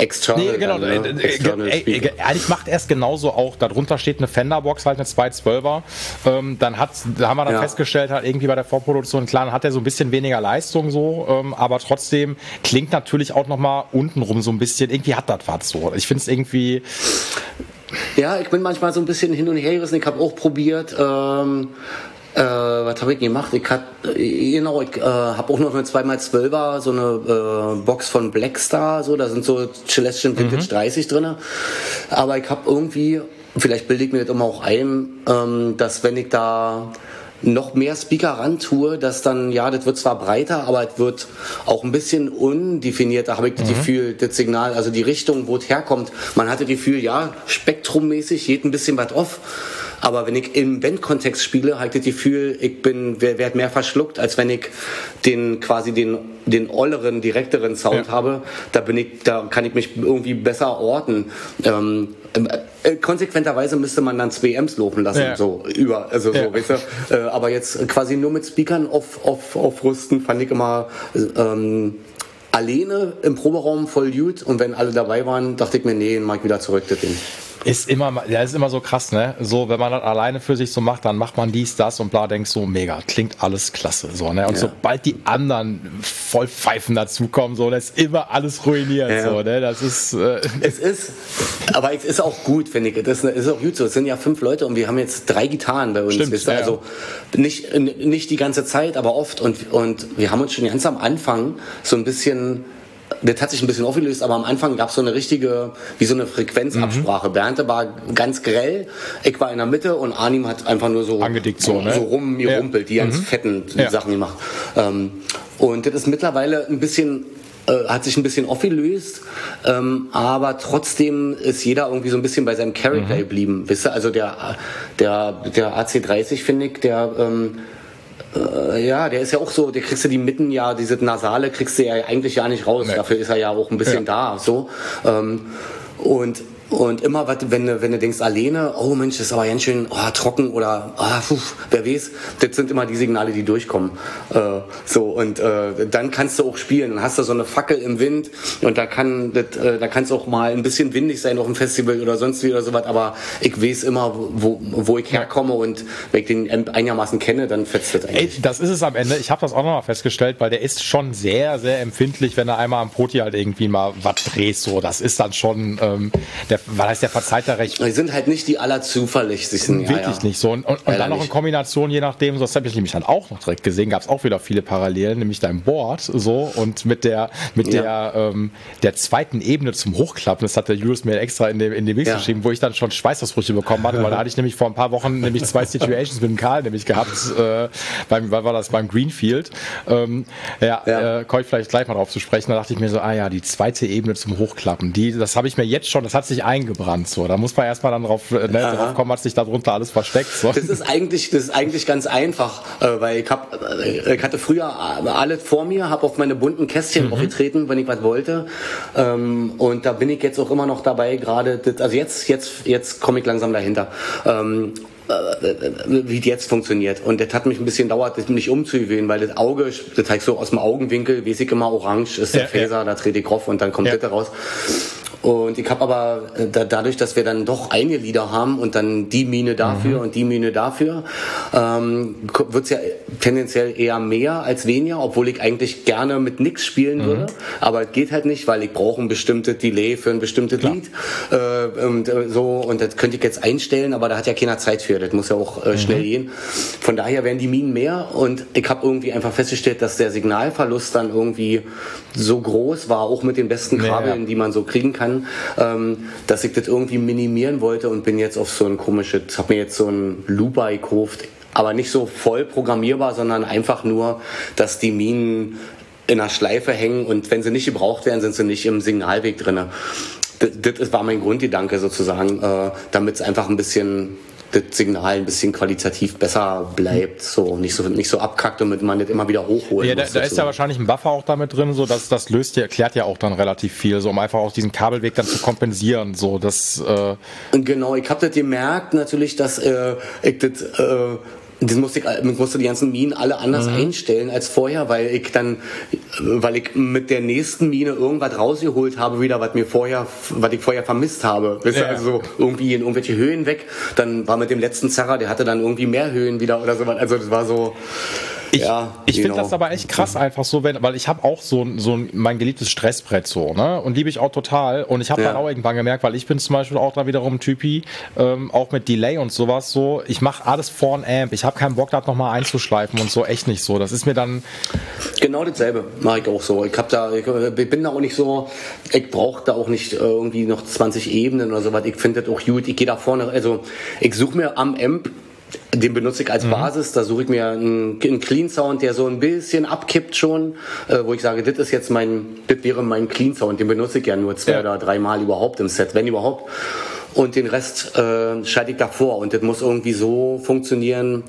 external. Nee, genau. Dann, ne? External ey, ey, eigentlich macht er es genauso auch. Darunter steht eine Fender-Box, halt eine zwei zwölfer. Ähm, dann hat, da haben wir dann ja. festgestellt, halt irgendwie bei der Vorproduktion, klar, dann hat er so ein bisschen weniger Leistung so, ähm, aber trotzdem klingt natürlich auch nochmal untenrum so ein bisschen, irgendwie hat das was so. Ich finde es irgendwie... Ja, ich bin manchmal so ein bisschen hin und her gerissen. Ich habe auch probiert, ähm, Äh, was habe ich gemacht? Ich hat, genau, ich äh, habe auch noch eine zwei mal zwölfer, so eine äh, Box von Blackstar, so, da sind so Celestion Vintage mhm. dreißig drin. Aber ich habe irgendwie, vielleicht bilde ich mir das immer auch ein, ähm, dass wenn ich da noch mehr Speaker ran tue, dass dann, ja, das wird zwar breiter, aber es wird auch ein bisschen undefinierter, habe ich das mhm. Gefühl, das Signal, also die Richtung, wo es herkommt. Man hatte das Gefühl, ja, spektrummäßig geht ein bisschen was off. Aber wenn ich im Bandkontext spiele, habe ich das Gefühl, ich bin, werde mehr verschluckt, als wenn ich den quasi den den olleren, direkteren Sound ja. habe. Da bin ich, da kann ich mich irgendwie besser orten. Ähm, äh, konsequenterweise müsste man dann zwei Amps laufen lassen, ja. so über, also ja. so, weißt du. Äh, aber jetzt quasi nur mit Speakern auf, auf, aufrüsten, fand ich immer ähm, alleine im Proberaum voll gut. Und wenn alle dabei waren, dachte ich mir, nee, mach ich wieder zurück, das Ding. Ist immer, ja, ist immer so krass, ne? So, wenn man das alleine für sich so macht, dann macht man dies, das und bla, denkst so, mega, klingt alles klasse, so, ne? Und ja. sobald die anderen voll Pfeifen dazukommen, so, das ist immer alles ruiniert, ja. so, ne? Das ist, äh es ist, aber es ist auch gut, finde ich. Das ist auch gut so. Es sind ja fünf Leute und wir haben jetzt drei Gitarren bei uns, Stimmt, weißt du? Ja. Also, nicht, nicht die ganze Zeit, aber oft und, und wir haben uns schon ganz am Anfang so ein bisschen, das hat sich ein bisschen aufgelöst, aber am Anfang gab es so eine richtige, wie so eine Frequenzabsprache. Mhm. Bernd war ganz grell, ich war in der Mitte und Arnim hat einfach nur so, angedickt so, ne? so rumgerumpelt, ja. die ganz mhm. fetten ja. Sachen gemacht. Ähm, und das ist mittlerweile ein bisschen, äh, hat sich ein bisschen aufgelöst, ähm, aber trotzdem ist jeder irgendwie so ein bisschen bei seinem Character mhm. geblieben. Wisst ihr? Also der, der, der A C dreißig, finde ich, der ähm, Äh, ja, der ist ja auch so, der kriegst du die Mitten ja, diese Nasale kriegst du ja eigentlich ja nicht raus. Nee. Dafür ist er ja auch ein bisschen ja. da, so. Ähm, und Und immer, wenn du, wenn du denkst, alleine, oh Mensch, das ist aber ganz schön oh, trocken oder oh, puh, wer weiß, das sind immer die Signale, die durchkommen. Äh, so und äh, dann kannst du auch spielen. Dann hast du so eine Fackel im Wind und da kann das, äh, da kann es auch mal ein bisschen windig sein auf dem Festival oder sonst wie oder sowas. Aber ich weiß immer, wo, wo ich herkomme und wenn ich den Amp einigermaßen kenne, dann fetzt das eigentlich. Ey, das ist es am Ende. Ich habe das auch nochmal festgestellt, weil der ist schon sehr, sehr empfindlich, wenn er einmal am Poti halt irgendwie mal was dreht. So, das ist dann schon ähm, der weil heißt der verzeiht da recht. Die sind halt nicht die allerzuverlässigsten. Wirklich ja, ja. nicht so. Und, und, und dann noch in Kombination, je nachdem, so das habe ich nämlich dann auch noch direkt gesehen, gab es auch wieder viele Parallelen, nämlich dein Board so und mit der mit ja. der ähm, der zweiten Ebene zum Hochklappen, das hat der Julius mir extra in dem in dem Mix ja. geschrieben, wo ich dann schon Schweißausbrüche bekommen hatte, weil da hatte ich nämlich vor ein paar Wochen nämlich zwei Situations mit dem Karl nämlich gehabt, äh, beim, weil war das beim Greenfield. Ähm, ja, ja. Äh, komme ich vielleicht gleich mal drauf zu sprechen, da dachte ich mir so, ah ja, die zweite Ebene zum Hochklappen, die, das habe ich mir jetzt schon, das hat sich eingebracht. So, da muss man erstmal dann drauf, ne, drauf kommen, was sich da drunter alles versteckt. So. Das ist eigentlich, das ist eigentlich ganz einfach, äh, weil ich hab, äh, ich hatte früher alles vor mir, habe auf meine bunten Kästchen mhm. aufgetreten, wenn ich was wollte, ähm, und da bin ich jetzt auch immer noch dabei, gerade, also jetzt, jetzt, jetzt komme ich langsam dahinter. Ähm, wie das jetzt funktioniert. Und das hat mich ein bisschen dauert, das nicht umzuwählen, weil das Auge, das heißt so aus dem Augenwinkel, weiß ich immer, orange ist der ja, Phaser, ja. da trete ich drauf und dann kommt ja. das raus. Und ich habe aber da, dadurch, dass wir dann doch einige Lieder haben und dann die Mine dafür mhm. und die Mine dafür, ähm, wird's ja tendenziell eher mehr als weniger, obwohl ich eigentlich gerne mit nix spielen mhm. würde. Aber es geht halt nicht, weil ich brauche ein bestimmtes Delay für ein bestimmtes Klar. Lied. Äh, und äh, so, und das könnte ich jetzt einstellen, aber da hat ja keiner Zeit für. Das muss ja auch äh, schnell mhm. gehen. Von daher werden die Minen mehr und ich habe irgendwie einfach festgestellt, dass der Signalverlust dann irgendwie so groß war, auch mit den besten Kabeln, ja. die man so kriegen kann, ähm, dass ich das irgendwie minimieren wollte und bin jetzt auf so ein komisches, habe mir jetzt so ein Looper gekauft, aber nicht so voll programmierbar, sondern einfach nur, dass die Minen in einer Schleife hängen und wenn sie nicht gebraucht werden, sind sie nicht im Signalweg drin. Das, das war mein Grundgedanke sozusagen, äh, damit es einfach ein bisschen das Signal ein bisschen qualitativ besser bleibt, so nicht so nicht so abkackt und man nicht immer wieder hochholt. Ja, da, da ist ja wahrscheinlich ein Buffer auch damit drin, so dass das löst ja, erklärt ja auch dann relativ viel, so um einfach auch diesen Kabelweg dann zu kompensieren, so dass. Äh Genau, ich habe das gemerkt natürlich, dass äh, ich das äh, Das musste ich, ich musste die ganzen Minen alle anders mhm. einstellen als vorher, weil ich dann, weil ich mit der nächsten Mine irgendwas rausgeholt habe wieder, was mir vorher, was ich vorher vermisst habe. Weißt ja. du, also so irgendwie in irgendwelche Höhen weg. Dann war mit dem letzten Zerrer, der hatte dann irgendwie mehr Höhen wieder oder so. Also das war so. Ich, ja, ich finde genau. das aber echt krass einfach so, wenn, weil ich habe auch so, so ein, mein geliebtes Stressbrett so, ne, und liebe ich auch total, und ich habe ja. dann auch irgendwann gemerkt, weil ich bin zum Beispiel auch da wiederum Typi, ähm, auch mit Delay und sowas so, ich mache alles vor ein Amp, ich habe keinen Bock, das nochmal einzuschleifen und so, echt nicht so, das ist mir dann... Genau dasselbe mache ich auch so, ich hab da, ich bin da auch nicht so, ich brauche da auch nicht irgendwie noch zwanzig Ebenen oder sowas, ich finde das auch gut, ich gehe da vorne, also ich suche mir am Amp, den benutze ich als Basis, da suche ich mir einen, einen Clean Sound, der so ein bisschen abkippt schon, äh, wo ich sage, das ist jetzt mein, das wäre mein Clean Sound, den benutze ich ja nur zwei ja. oder dreimal überhaupt im Set, wenn überhaupt. Und den Rest äh, schalte ich davor, und das muss irgendwie so funktionieren,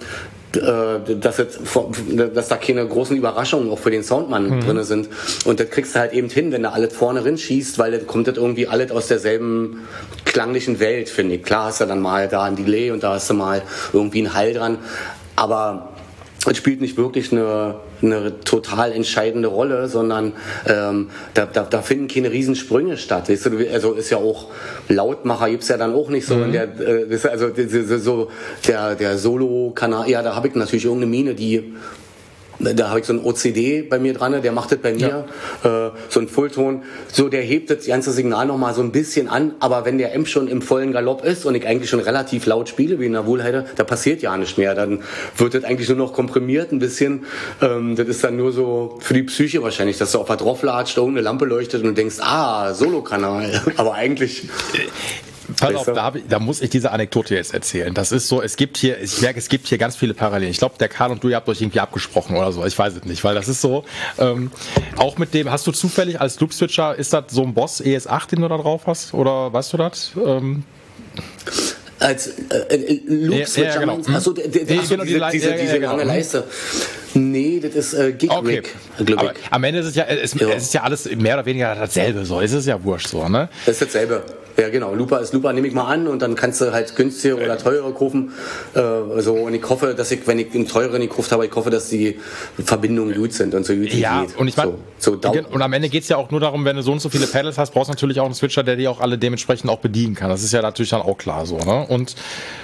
Dass, jetzt, dass da keine großen Überraschungen auch für den Soundmann mhm. drin sind. Und das kriegst du halt eben hin, wenn du alles vorne rin schießt, weil das kommt das irgendwie alles aus derselben klanglichen Welt, finde ich. Klar hast du dann mal da ein Delay und da hast du mal irgendwie einen Hall dran, aber es spielt nicht wirklich eine, eine total entscheidende Rolle, sondern ähm, da, da, da finden keine Riesensprünge statt. Weißt du, also ist ja auch Lautmacher gibt's ja dann auch nicht so. Mhm. In der, äh, also so der, der Solo-Kanal, ja, da habe ich natürlich irgendeine Mine, die da habe ich so einen O C D bei mir dran, der macht das bei mir, ja. äh, so ein Fullton, so der hebt das ganze Signal nochmal so ein bisschen an, aber wenn der Amp schon im vollen Galopp ist und ich eigentlich schon relativ laut spiele, wie in der Wohlheide, da passiert ja nichts mehr, dann wird das eigentlich nur noch komprimiert ein bisschen, ähm, das ist dann nur so für die Psyche wahrscheinlich, dass du auf was drauflatscht, irgendeine Lampe leuchtet und du denkst, ah, Solo-Kanal, aber eigentlich... Pass auf, da, hab ich, da muss ich diese Anekdote jetzt erzählen. Das ist so, es gibt hier, ich merke, es gibt hier ganz viele Parallelen. Ich glaube, der Karl und du, ihr habt euch irgendwie abgesprochen oder so. Ich weiß es nicht, weil das ist so, ähm, auch mit dem, hast du zufällig als Loop-Switcher, ist das so ein Boss E S acht, den du da drauf hast? Oder weißt du das? Ähm, Als äh, Loop-Switcher, ja, ja, genau. Achso, der, der, nee, achso, genau, diese, die diese, ja, diese ja, genau. lange Leiste. Nee, das ist äh, Gig-Rig, okay. glaube ich. Aber am Ende ist es ja, es, ja, es ist ja alles mehr oder weniger dasselbe, so. Es ist ja wurscht so, ne? Das ist dasselbe. Ja, genau. Looper ist Looper, nehme ich mal an, und dann kannst du halt günstigere oder teurere kaufen. Äh, so, und ich hoffe, dass ich, wenn ich einen teureren gekauft habe, ich hoffe, dass die Verbindungen gut sind und so gut ja, geht. Und ich meine, so, so und am Ende geht's ja auch nur darum, wenn du so und so viele Pedals hast, brauchst du natürlich auch einen Switcher, der die auch alle dementsprechend auch bedienen kann. Das ist ja natürlich dann auch klar so, ne? Und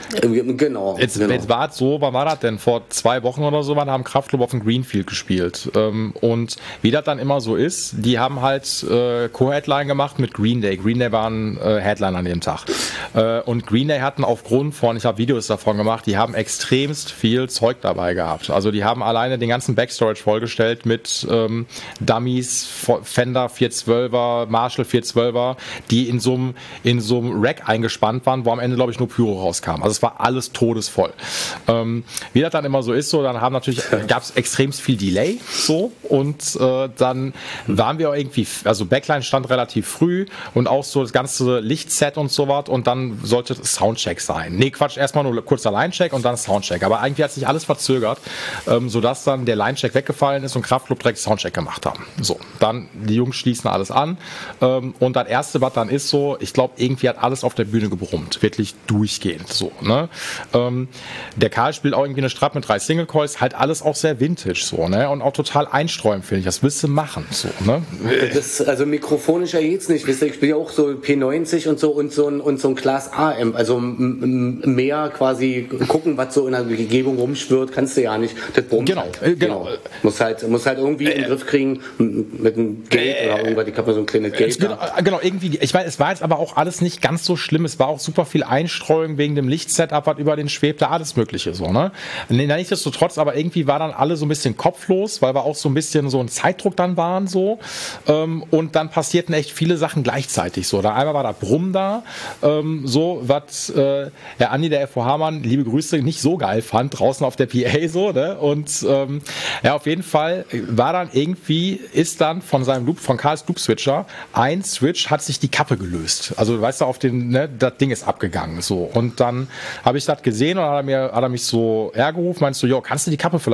genau. Jetzt, genau. jetzt war es so, wann war das denn? Vor zwei Wochen oder so, wann haben Kraftklub auf dem Greenfield gespielt. Ähm, und wie das dann immer so ist, die haben halt äh, Co-Headline gemacht mit Green Day. Green Day waren äh, Headline an dem Tag. Äh, und Green Day hatten aufgrund von, ich habe Videos davon gemacht, die haben extremst viel Zeug dabei gehabt. Also die haben alleine den ganzen Backstorage vollgestellt mit ähm, Dummies, Fender vierhundertzwölfer, Marshall vierhundertzwölfer, die in so einem in so einem Rack eingespannt waren, wo am Ende, glaube ich, nur Pyro rauskam. Also es war alles todesvoll. Ähm, wie das dann immer so ist, so, dann haben natürlich, gab es extremst viel Delay, so, und äh, dann waren wir irgendwie, also Backline stand relativ früh und auch so das ganze Lichtset und so was, und dann sollte Soundcheck sein. Nee, Quatsch, erstmal nur kurzer Linecheck und dann Soundcheck. Aber eigentlich hat sich alles verzögert, ähm, sodass dann der Linecheck weggefallen ist und Kraftklub direkt Soundcheck gemacht haben. So, dann die Jungs schließen alles an, ähm, und das erste, was dann ist, so, ich glaube, irgendwie hat alles auf der Bühne gebrummt, wirklich durchgehend, so, ne? Ähm, der Karl spielt auch irgendwie eine Strap mit drei Single Coils, halt alles auch sehr vintage, so, ne? Und auch total einsträumen, finde ich. Das willst du machen, so, ne? Das, also mikrofonischer geht's nicht, wisst ihr, ich spiele ja auch so P neunzig und so und so ein, und so ein Class A Amp, also m- m- mehr quasi gucken, was so in der Umgebung rumschwirrt, kannst du ja nicht. Das brummt genau, halt. äh, genau. genau. Muss halt, muss halt irgendwie äh, in den Griff kriegen mit einem Gate äh, oder irgendwas, ich habe mal so ein kleines Gate. Genau, genau, irgendwie, ich meine, es war jetzt aber auch alles nicht ganz so schlimm, es war auch super viel Einstreuung wegen dem Lichtsetup, was über den schwebte, alles mögliche, so, ne? Nichtsdestotrotz, aber irgendwie war dann alle so ein bisschen kopflos, weil wir auch so ein bisschen so ein Zeitdruck dann waren, so, ähm, und dann passierten echt viele Sachen gleichzeitig, so. Da einmal war da Brumm da, ähm, so, was äh, Herr Andi, der F O H-Mann, liebe Grüße, nicht so geil fand, draußen auf der P A, so, ne? Und ähm, ja, auf jeden Fall war dann irgendwie, ist dann von seinem Loop, von Karls Loop-Switcher, ein Switch hat sich die Kappe gelöst. Also, weißt du, auf den, ne, das Ding ist abgegangen, so. Und dann habe ich das gesehen und hat er, mir, hat er mich so hergerufen, meinst du, jo, kannst du die Kappe vielleicht dran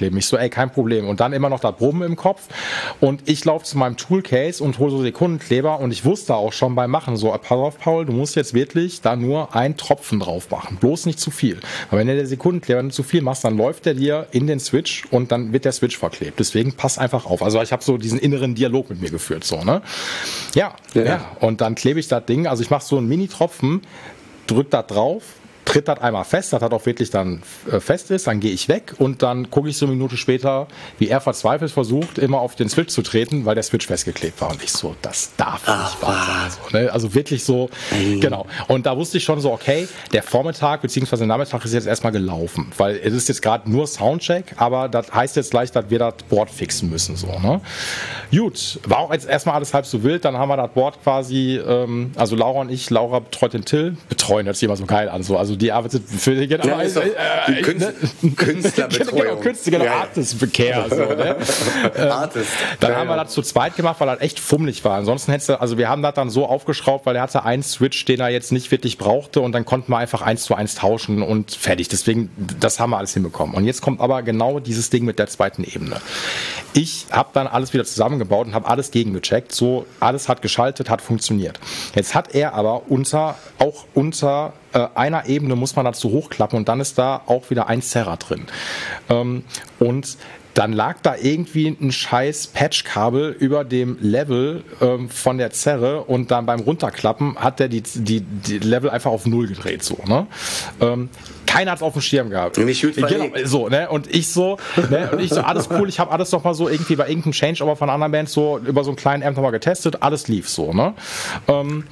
kleben. Ich so, ey, kein Problem. Und dann immer noch das Brummen im Kopf. Und ich laufe zu meinem Toolcase und hole so Sekundenkleber. Und ich wusste auch schon beim Machen so, pass auf, Paul, du musst jetzt wirklich da nur einen Tropfen drauf machen. Bloß nicht zu viel. Aber wenn du der Sekundenkleber nicht zu viel machst, dann läuft der dir in den Switch und dann wird der Switch verklebt. Deswegen pass einfach auf. Also ich habe so diesen inneren Dialog mit mir geführt. So, ne? Ja, ja, ja. Und dann klebe ich das Ding. Also ich mache so einen Mini-Tropfen, drück da drauf, tritt das einmal fest, das hat auch wirklich dann äh, fest ist, dann gehe ich weg und dann gucke ich so eine Minute später, wie er verzweifelt versucht, immer auf den Switch zu treten, weil der Switch festgeklebt war. Und ich so, das darf Ach, nicht wahr sein. So, ne? Also wirklich so, Nein. genau. Und da wusste ich schon so, okay, der Vormittag bzw. der Nachmittag ist jetzt erstmal gelaufen, weil es ist jetzt gerade nur Soundcheck, aber das heißt jetzt gleich, dass wir das Board fixen müssen. So, ne? Gut, war auch jetzt erstmal alles halb so wild, dann haben wir das Board quasi, ähm, also Laura und ich, Laura betreut den Till, betreuen, hört sich immer so geil an, so, also die arbeitet für die, genau, ja, ist doch die äh, Künstler, ne? Künstlerbetreuung. Genau, Künstler, genau, ja, Artist-Bekehr. So, ne? Artist. Dann ja, haben wir ja. das zu zweit gemacht, weil das echt fummelig war. Ansonsten hättest du, also wir haben das dann so aufgeschraubt, weil er hatte einen Switch, den er jetzt nicht wirklich brauchte und dann konnten wir einfach eins zu eins tauschen und fertig. Deswegen, das haben wir alles hinbekommen. Und jetzt kommt aber genau dieses Ding mit der zweiten Ebene. Ich habe dann alles wieder zusammengebaut und habe alles gegengecheckt. So, alles hat geschaltet, hat funktioniert. Jetzt hat er aber unter, auch unter äh, einer Ebene muss man dazu hochklappen und dann ist da auch wieder ein Zerrer drin. Ähm, und dann lag da irgendwie ein scheiß Patchkabel über dem Level ähm, von der Zerre und dann beim Runterklappen hat der die, die, die Level einfach auf Null gedreht. So, ne? ähm, Keiner hat es auf dem Schirm gehabt. Nicht gut verlegt. Genau, so, ne? Und ich so, ne? Und ich so, alles cool, ich habe alles noch mal so irgendwie bei irgendeinem Changeover von anderen Bands so über so einen kleinen Amp nochmal getestet, alles lief so, ne? Ähm,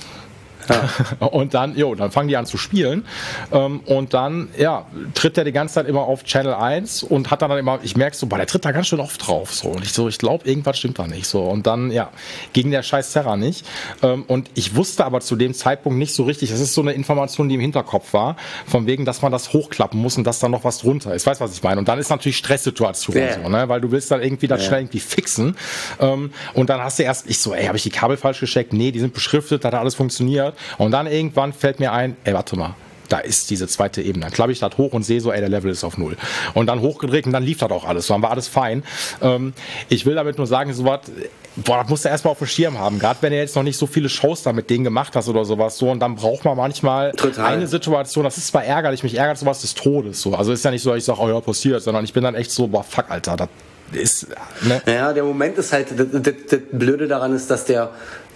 Ja. Und dann, jo, dann fangen die an zu spielen ähm, und dann, ja, tritt der die ganze Zeit immer auf Channel eins und hat dann, dann immer, ich merke so, boah, der tritt da ganz schön oft drauf, so, und ich so, ich glaube, irgendwas stimmt da nicht, so, und dann, ja, ging der scheiß Zerrer nicht ähm, und ich wusste aber zu dem Zeitpunkt nicht so richtig, das ist so eine Information, die im Hinterkopf war, von wegen, dass man das hochklappen muss und dass da noch was drunter ist, weißt du, was ich meine, und dann ist natürlich Stresssituation, yeah. so, ne, weil du willst dann irgendwie das yeah. schnell irgendwie fixen ähm, und dann hast du erst, ich so, ey, habe ich die Kabel falsch gecheckt? Nee, die sind beschriftet, da hat alles funktioniert. Und dann irgendwann fällt mir ein, ey, warte mal, da ist diese zweite Ebene. Dann klappe ich das hoch und sehe so, ey, der Level ist auf Null. Und dann hochgedreht und dann lief das auch alles. So, dann war alles fein. Ähm, ich will damit nur sagen, so was, boah, das musst du erstmal auf dem Schirm haben. Gerade wenn du jetzt noch nicht so viele Shows da mit denen gemacht hast oder sowas. So, und dann braucht man manchmal Total. eine Situation, das ist zwar ärgerlich, mich ärgert sowas des Todes. So. Also ist ja nicht so, dass ich sage, oh ja, passiert, sondern ich bin dann echt so, boah, fuck, Alter, das ist, ne? Ja, der Moment ist halt, das, das, das Blöde daran ist, dass der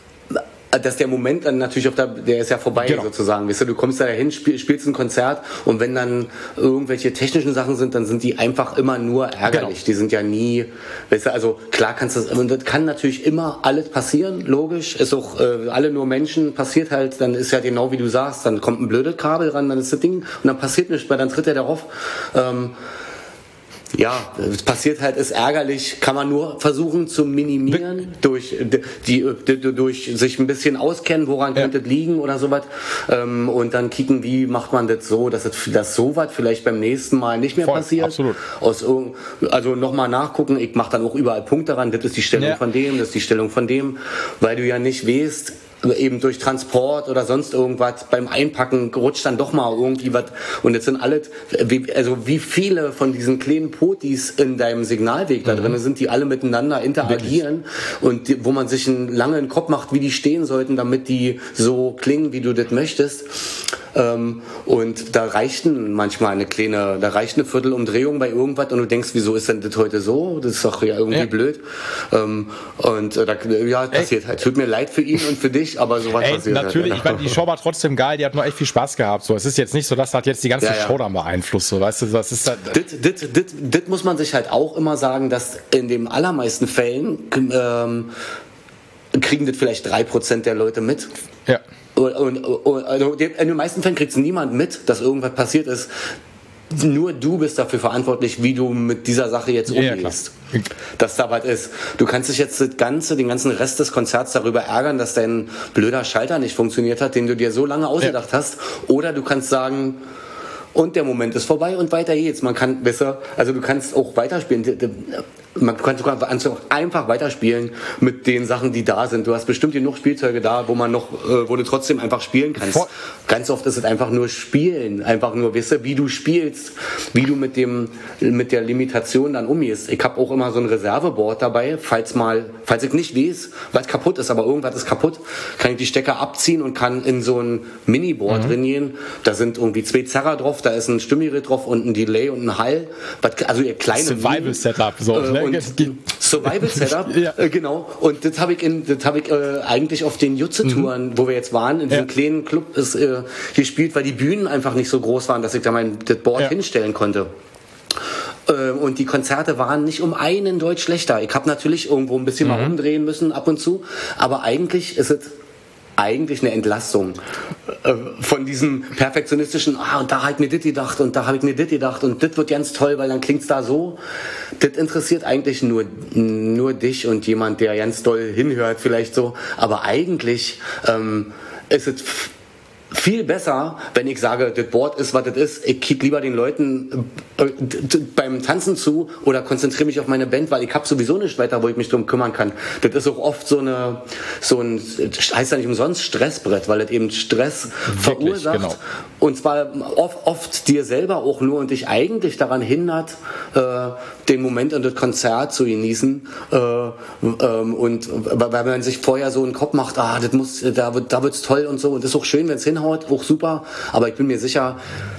dass der Moment dann natürlich auf der, der ist ja vorbei genau. sozusagen, weißt du, du kommst da hin, spiel, spielst ein Konzert und wenn dann irgendwelche technischen Sachen sind, dann sind die einfach immer nur ärgerlich, genau. die sind ja nie, weißt du, also klar kannst du das, und das kann natürlich immer alles passieren, logisch, ist auch äh, alle nur Menschen, passiert halt, dann ist ja genau wie du sagst, dann kommt ein blödes Kabel ran, dann ist das Ding und dann passiert nichts, weil dann tritt er darauf, ähm, ja, es passiert halt, ist ärgerlich, kann man nur versuchen zu minimieren, durch, die, die, durch sich ein bisschen auskennen, woran ja. könnte es liegen oder sowas, ähm, und dann kicken, wie macht man das so, dass, es, dass sowas vielleicht beim nächsten Mal nicht mehr Voll, passiert. Absolut. Aus, also nochmal nachgucken, ich mache dann auch überall Punkte ran, das ist die Stellung ja. von dem, das ist die Stellung von dem, weil du ja nicht weißt, eben durch Transport oder sonst irgendwas beim Einpacken rutscht dann doch mal irgendwie was und jetzt sind alle, wie, also wie viele von diesen kleinen Potis in deinem Signalweg da mhm. drin sind, die alle miteinander interagieren Wirklich? und die, wo man sich einen langen Kopf macht, wie die stehen sollten, damit die so klingen, wie du das möchtest. Ähm, und da reicht manchmal eine kleine, da reicht eine Viertelumdrehung bei irgendwas und du denkst, wieso ist denn das heute so? Das ist doch ja irgendwie ja. blöd. Ähm, und äh, da, ja, passiert Ey. halt. Tut mir leid für ihn und für dich, aber sowas Ey, passiert natürlich, halt. ich meine, die Show war trotzdem geil, die hat nur echt viel Spaß gehabt. So, es ist jetzt nicht so, dass das jetzt die ganze ja, ja. Show dann beeinflusst. So, weißt du, das ist das, das, das, das muss man sich halt auch immer sagen, dass in den allermeisten Fällen ähm, kriegen das vielleicht drei Prozent der Leute mit. Ja. Und, und, und, also in den meisten Fällen kriegt es niemand mit, dass irgendwas passiert ist. Nur du bist dafür verantwortlich, wie du mit dieser Sache jetzt umgehst. Ja, dass da was ist. Du kannst dich jetzt das ganze, den ganzen Rest des Konzerts darüber ärgern, dass dein blöder Schalter nicht funktioniert hat, den du dir so lange ausgedacht ja. hast. Oder du kannst sagen, und der Moment ist vorbei und weiter geht's. Man kann besser, also du kannst auch weiterspielen. Man kann sogar einfach weiterspielen mit den Sachen, die da sind. Du hast bestimmt genug Spielzeuge da, wo man noch, äh, wo du trotzdem einfach spielen kannst. Vor Ganz oft ist es einfach nur Spielen, einfach nur, weißt du, wie du spielst, wie du mit dem, mit der Limitation dann umgehst. Ich habe auch immer so ein Reserveboard dabei, falls mal, falls ich nicht weiß, was kaputt ist, aber irgendwas ist kaputt, kann ich die Stecker abziehen und kann in so ein Miniboard mhm. drin gehen. Da sind irgendwie zwei Zerrer drauf, da ist ein Stimmgerät drauf und ein Delay und ein Hall. Also ihr kleine Survival-Setup, so. Äh, und Survival-Setup, ja. äh, genau. Und das habe ich, in, das hab ich äh, eigentlich auf den Jutze-Touren, mhm. wo wir jetzt waren, in diesem ja. kleinen Club ist, äh, gespielt, weil die Bühnen einfach nicht so groß waren, dass ich da mein das Board ja. hinstellen konnte. Äh, und die Konzerte waren nicht um einen Deut schlechter. Ich habe natürlich irgendwo ein bisschen mhm. mal umdrehen müssen ab und zu, aber eigentlich ist es eigentlich eine Entlastung äh, von diesem perfektionistischen, ah, und da habe ich mir das gedacht und da habe ich mir das gedacht und das wird ganz toll, weil dann klingt's da so. Das interessiert eigentlich nur, nur dich und jemand, der ganz doll hinhört vielleicht so, aber eigentlich ähm, ist es viel besser, wenn ich sage, das Board ist, was das ist. Ich kick lieber den Leuten äh, beim Tanzen zu oder konzentriere mich auf meine Band, weil ich habe sowieso nichts weiter, wo ich mich drum kümmern kann. Das ist auch oft so eine, so ein, heißt ja nicht umsonst Stressbrett, weil das eben Stress Wirklich, verursacht. Genau. Und zwar oft, oft dir selber auch nur und dich eigentlich daran hindert, äh, den Moment und das Konzert zu genießen. Äh, ähm, und weil man sich vorher so einen Kopf macht, ah, das muss, da wird, da wird's toll und so. Und das ist auch schön, wenn es hinhaut. Auch super, aber ich bin mir sicher,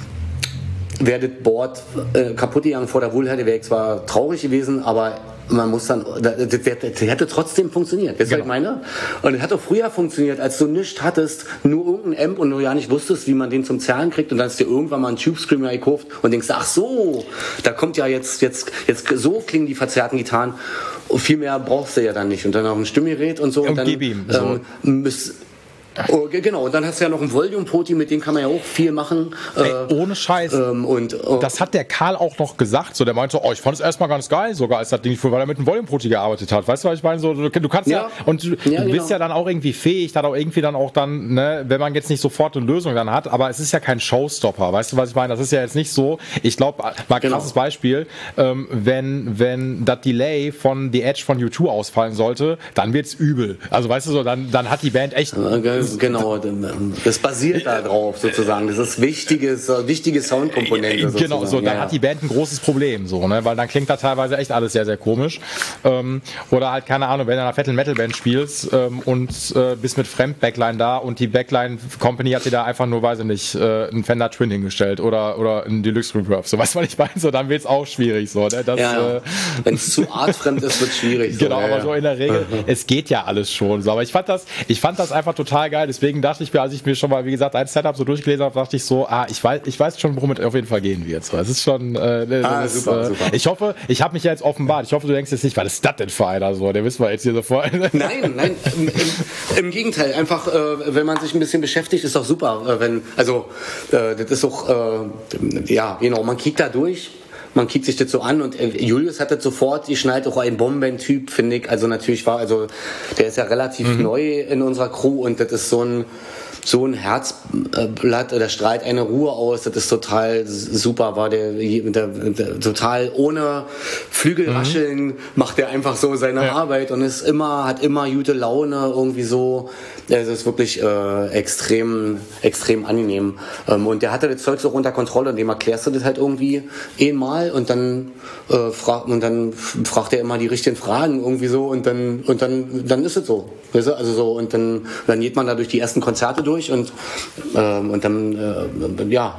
wäre das Board äh, kaputt gegangen vor der Wohlherde, wäre ich zwar traurig gewesen, aber man muss dann, das, das, das hätte trotzdem funktioniert. Weißt du, genau. was ich meine? Und es hat auch früher funktioniert, als du nichts hattest, nur irgendein Amp und du ja nicht wusstest, wie man den zum Zerren kriegt und dann hast du dir irgendwann mal einen Tube Screamer gekauft und denkst, ach so, da kommt ja jetzt, jetzt, jetzt so klingen die verzerrten Gitarren und viel mehr brauchst du ja dann nicht und dann noch ein Stimmgerät und so und, und dann ihm, so. ähm, müsst, Oh, genau, und dann hast du ja noch einen Volume-Poti, mit dem kann man ja auch viel machen. Ey, ohne Scheiß. Ähm, und, oh. Das hat der Karl auch noch gesagt. So, der meinte, oh, ich fand es erstmal ganz geil, sogar als das Ding, weil er mit einem Volume-Poti gearbeitet hat. Weißt du, was ich meine? So, du, du kannst ja, ja und du, ja, du bist genau. ja dann auch irgendwie fähig, dann auch irgendwie dann auch dann, ne, wenn man jetzt nicht sofort eine Lösung dann hat, aber es ist ja kein Showstopper. Weißt du, was ich meine? Das ist ja jetzt nicht so, ich glaube, mal ein genau. krasses Beispiel, ähm, wenn, wenn das Delay von The Edge von U zwei ausfallen sollte, dann wird's übel. Also, weißt du so, dann, dann hat die Band echt... Genau, das basiert da drauf sozusagen. Das ist wichtige, wichtige Soundkomponente sozusagen. Genau, so, dann ja. hat die Band ein großes Problem, so, ne, weil dann klingt da teilweise echt alles sehr, sehr komisch. Ähm, oder halt, keine Ahnung, wenn du in einer fetten Metal-Band spielst ähm, und äh, bist mit Fremd-Backline da und die Backline-Company hat dir da einfach nur, weiß ich nicht, äh, ein Fender Twin hingestellt oder, oder ein Deluxe Reverb. So, weißt du, was ich meine? So, dann wird's auch schwierig, so, ne? Das, ja, ja. Äh, wenn es zu artfremd ist, wird's schwierig. Genau, so, aber ja, so in der Regel, es geht ja alles schon, so. Aber ich fand das, ich fand das einfach total geil, deswegen dachte ich mir, als ich mir schon mal, wie gesagt, ein Setup so durchgelesen habe, dachte ich so, ah, ich weiß, ich weiß schon, worum es auf jeden Fall gehen wird. So, es ist schon, äh, ah, ist, super, äh, super. ich hoffe, ich habe mich ja jetzt offenbart. Ich hoffe, du denkst jetzt nicht, was ist das denn für einer so? Der wissen wir jetzt hier sofort. Nein, nein, im, im, im Gegenteil. Einfach, äh, wenn man sich ein bisschen beschäftigt, ist doch super. Äh, wenn, also, äh, das ist auch, äh, ja, genau, man kickt da durch. Man kickt sich das so an und Julius hat das sofort geschnallt, auch ein Bombentyp, finde ich. Also natürlich war, also der ist ja relativ mhm. neu in unserer Crew und das ist so ein so ein Herzblatt, der strahlt eine Ruhe aus, das ist total super, war der, der, der total ohne Flügelrascheln mhm. macht er einfach so seine ja. Arbeit und ist immer, hat immer gute Laune, irgendwie so, es ist wirklich äh, extrem, extrem angenehm. Ähm, und der hatte das Zeug so unter Kontrolle, und dem erklärst du das halt irgendwie einmal und dann äh, fragt und dann fragt er immer die richtigen Fragen irgendwie so und dann und dann dann ist es so, weißt du? Also so und dann dann geht man da durch die ersten Konzerte durch und ähm, und dann äh, ja,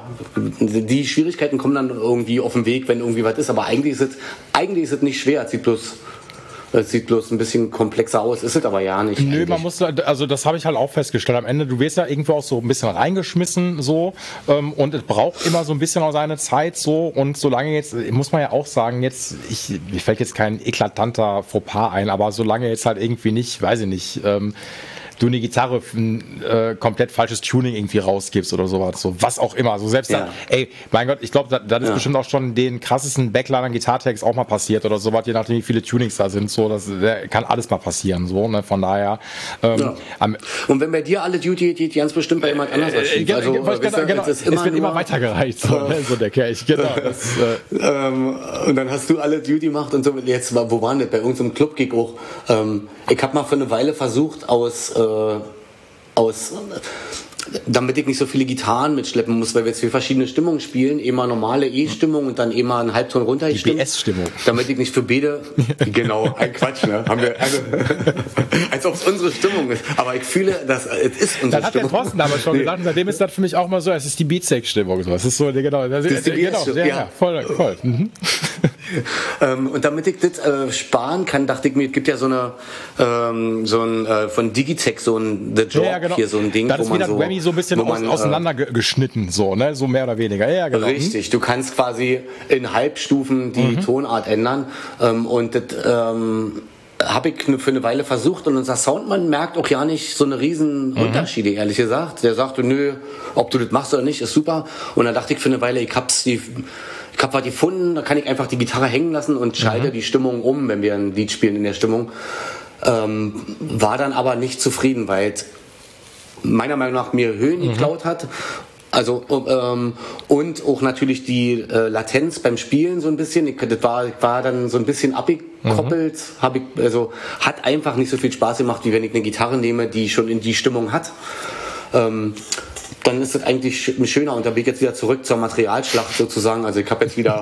die Schwierigkeiten kommen dann irgendwie auf den Weg, wenn irgendwie was ist, aber eigentlich ist es eigentlich ist es nicht schwer, es sieht bloß Es sieht bloß ein bisschen komplexer aus, ist es aber ja nicht. Nö, eigentlich. Man muss, also das habe ich halt auch festgestellt. Am Ende, du wirst ja irgendwo auch so ein bisschen reingeschmissen so ähm, und es braucht immer so ein bisschen auch seine Zeit so und solange jetzt, muss man ja auch sagen, jetzt, ich, mir fällt jetzt kein eklatanter Fauxpas ein, aber solange jetzt halt irgendwie nicht, weiß ich nicht, ähm, du eine Gitarre ein äh, komplett falsches Tuning irgendwie rausgibst oder sowas, so was auch immer. So selbst ja. da, ey, mein Gott, ich glaube, das, das ist ja. bestimmt auch schon den krassesten Backlinern Gitartext auch mal passiert oder sowas, je nachdem wie viele Tunings da sind, so, das der, kann alles mal passieren, so, ne, von daher. Ähm, ja. am, Und wenn bei dir alle Duty geht, ganz bestimmt bei jemand anders äh, äh, also, genau, genau, genau, es, es wird immer weitergereicht, so, äh, ne, so der Kelch, genau. Das, äh, ähm, und dann hast du alle Duty gemacht und so, jetzt, wo waren das, bei irgendeinem Club-Gig auch, ähm, ich habe mal für eine Weile versucht, aus, äh, aus damit ich nicht so viele Gitarren mitschleppen muss, weil wir jetzt für verschiedene Stimmungen spielen, immer normale E-Stimmung und dann immer einen Halbton runter. Die B S-Stimmung. Damit ich nicht für beide, genau, ein Quatsch, ne? Haben wir eine, als ob es unsere Stimmung ist. Aber ich fühle, dass es ist unsere das Stimmung. Das hat der Thorsten damals schon nee. gesagt und seitdem ist das für mich auch mal so, es ist die Beatsex-Stimmung. Das ist so, genau, das, das ist die genau, ja, ja, ja, voll, voll. Mhm. ähm, und damit ich das äh, sparen kann, dachte ich mir, es gibt ja so eine, ähm, so ein, äh, von Digitech, so ein The Drop, ja, genau. hier so ein Ding, das wo man so, so ein bisschen aus, man, auseinandergeschnitten, so, ne, so mehr oder weniger. Ja, genau. Richtig, du kannst quasi in Halbstufen die mhm. Tonart ändern ähm, und das ähm, habe ich für eine Weile versucht und unser Soundmann merkt auch ja nicht so eine riesen mhm. Unterschiede, ehrlich gesagt. Der sagte, nö, ob du das machst oder nicht, ist super. Und dann dachte ich für eine Weile, ich hab's die Ich habe was gefunden, da kann ich einfach die Gitarre hängen lassen und schalte mhm. die Stimmung um, wenn wir ein Lied spielen in der Stimmung. Ähm, war dann aber nicht zufrieden, weil es meiner Meinung nach mir Höhen mhm. geklaut hat. Also ähm, und auch natürlich die äh, Latenz beim Spielen so ein bisschen. Ich, das war, war dann so ein bisschen abgekoppelt. Mhm. Hab ich, also hat einfach nicht so viel Spaß gemacht, wie wenn ich eine Gitarre nehme, die schon in die Stimmung hat. Ähm, dann ist das eigentlich schöner und da bin ich jetzt wieder zurück zur Materialschlacht sozusagen. Also ich habe jetzt wieder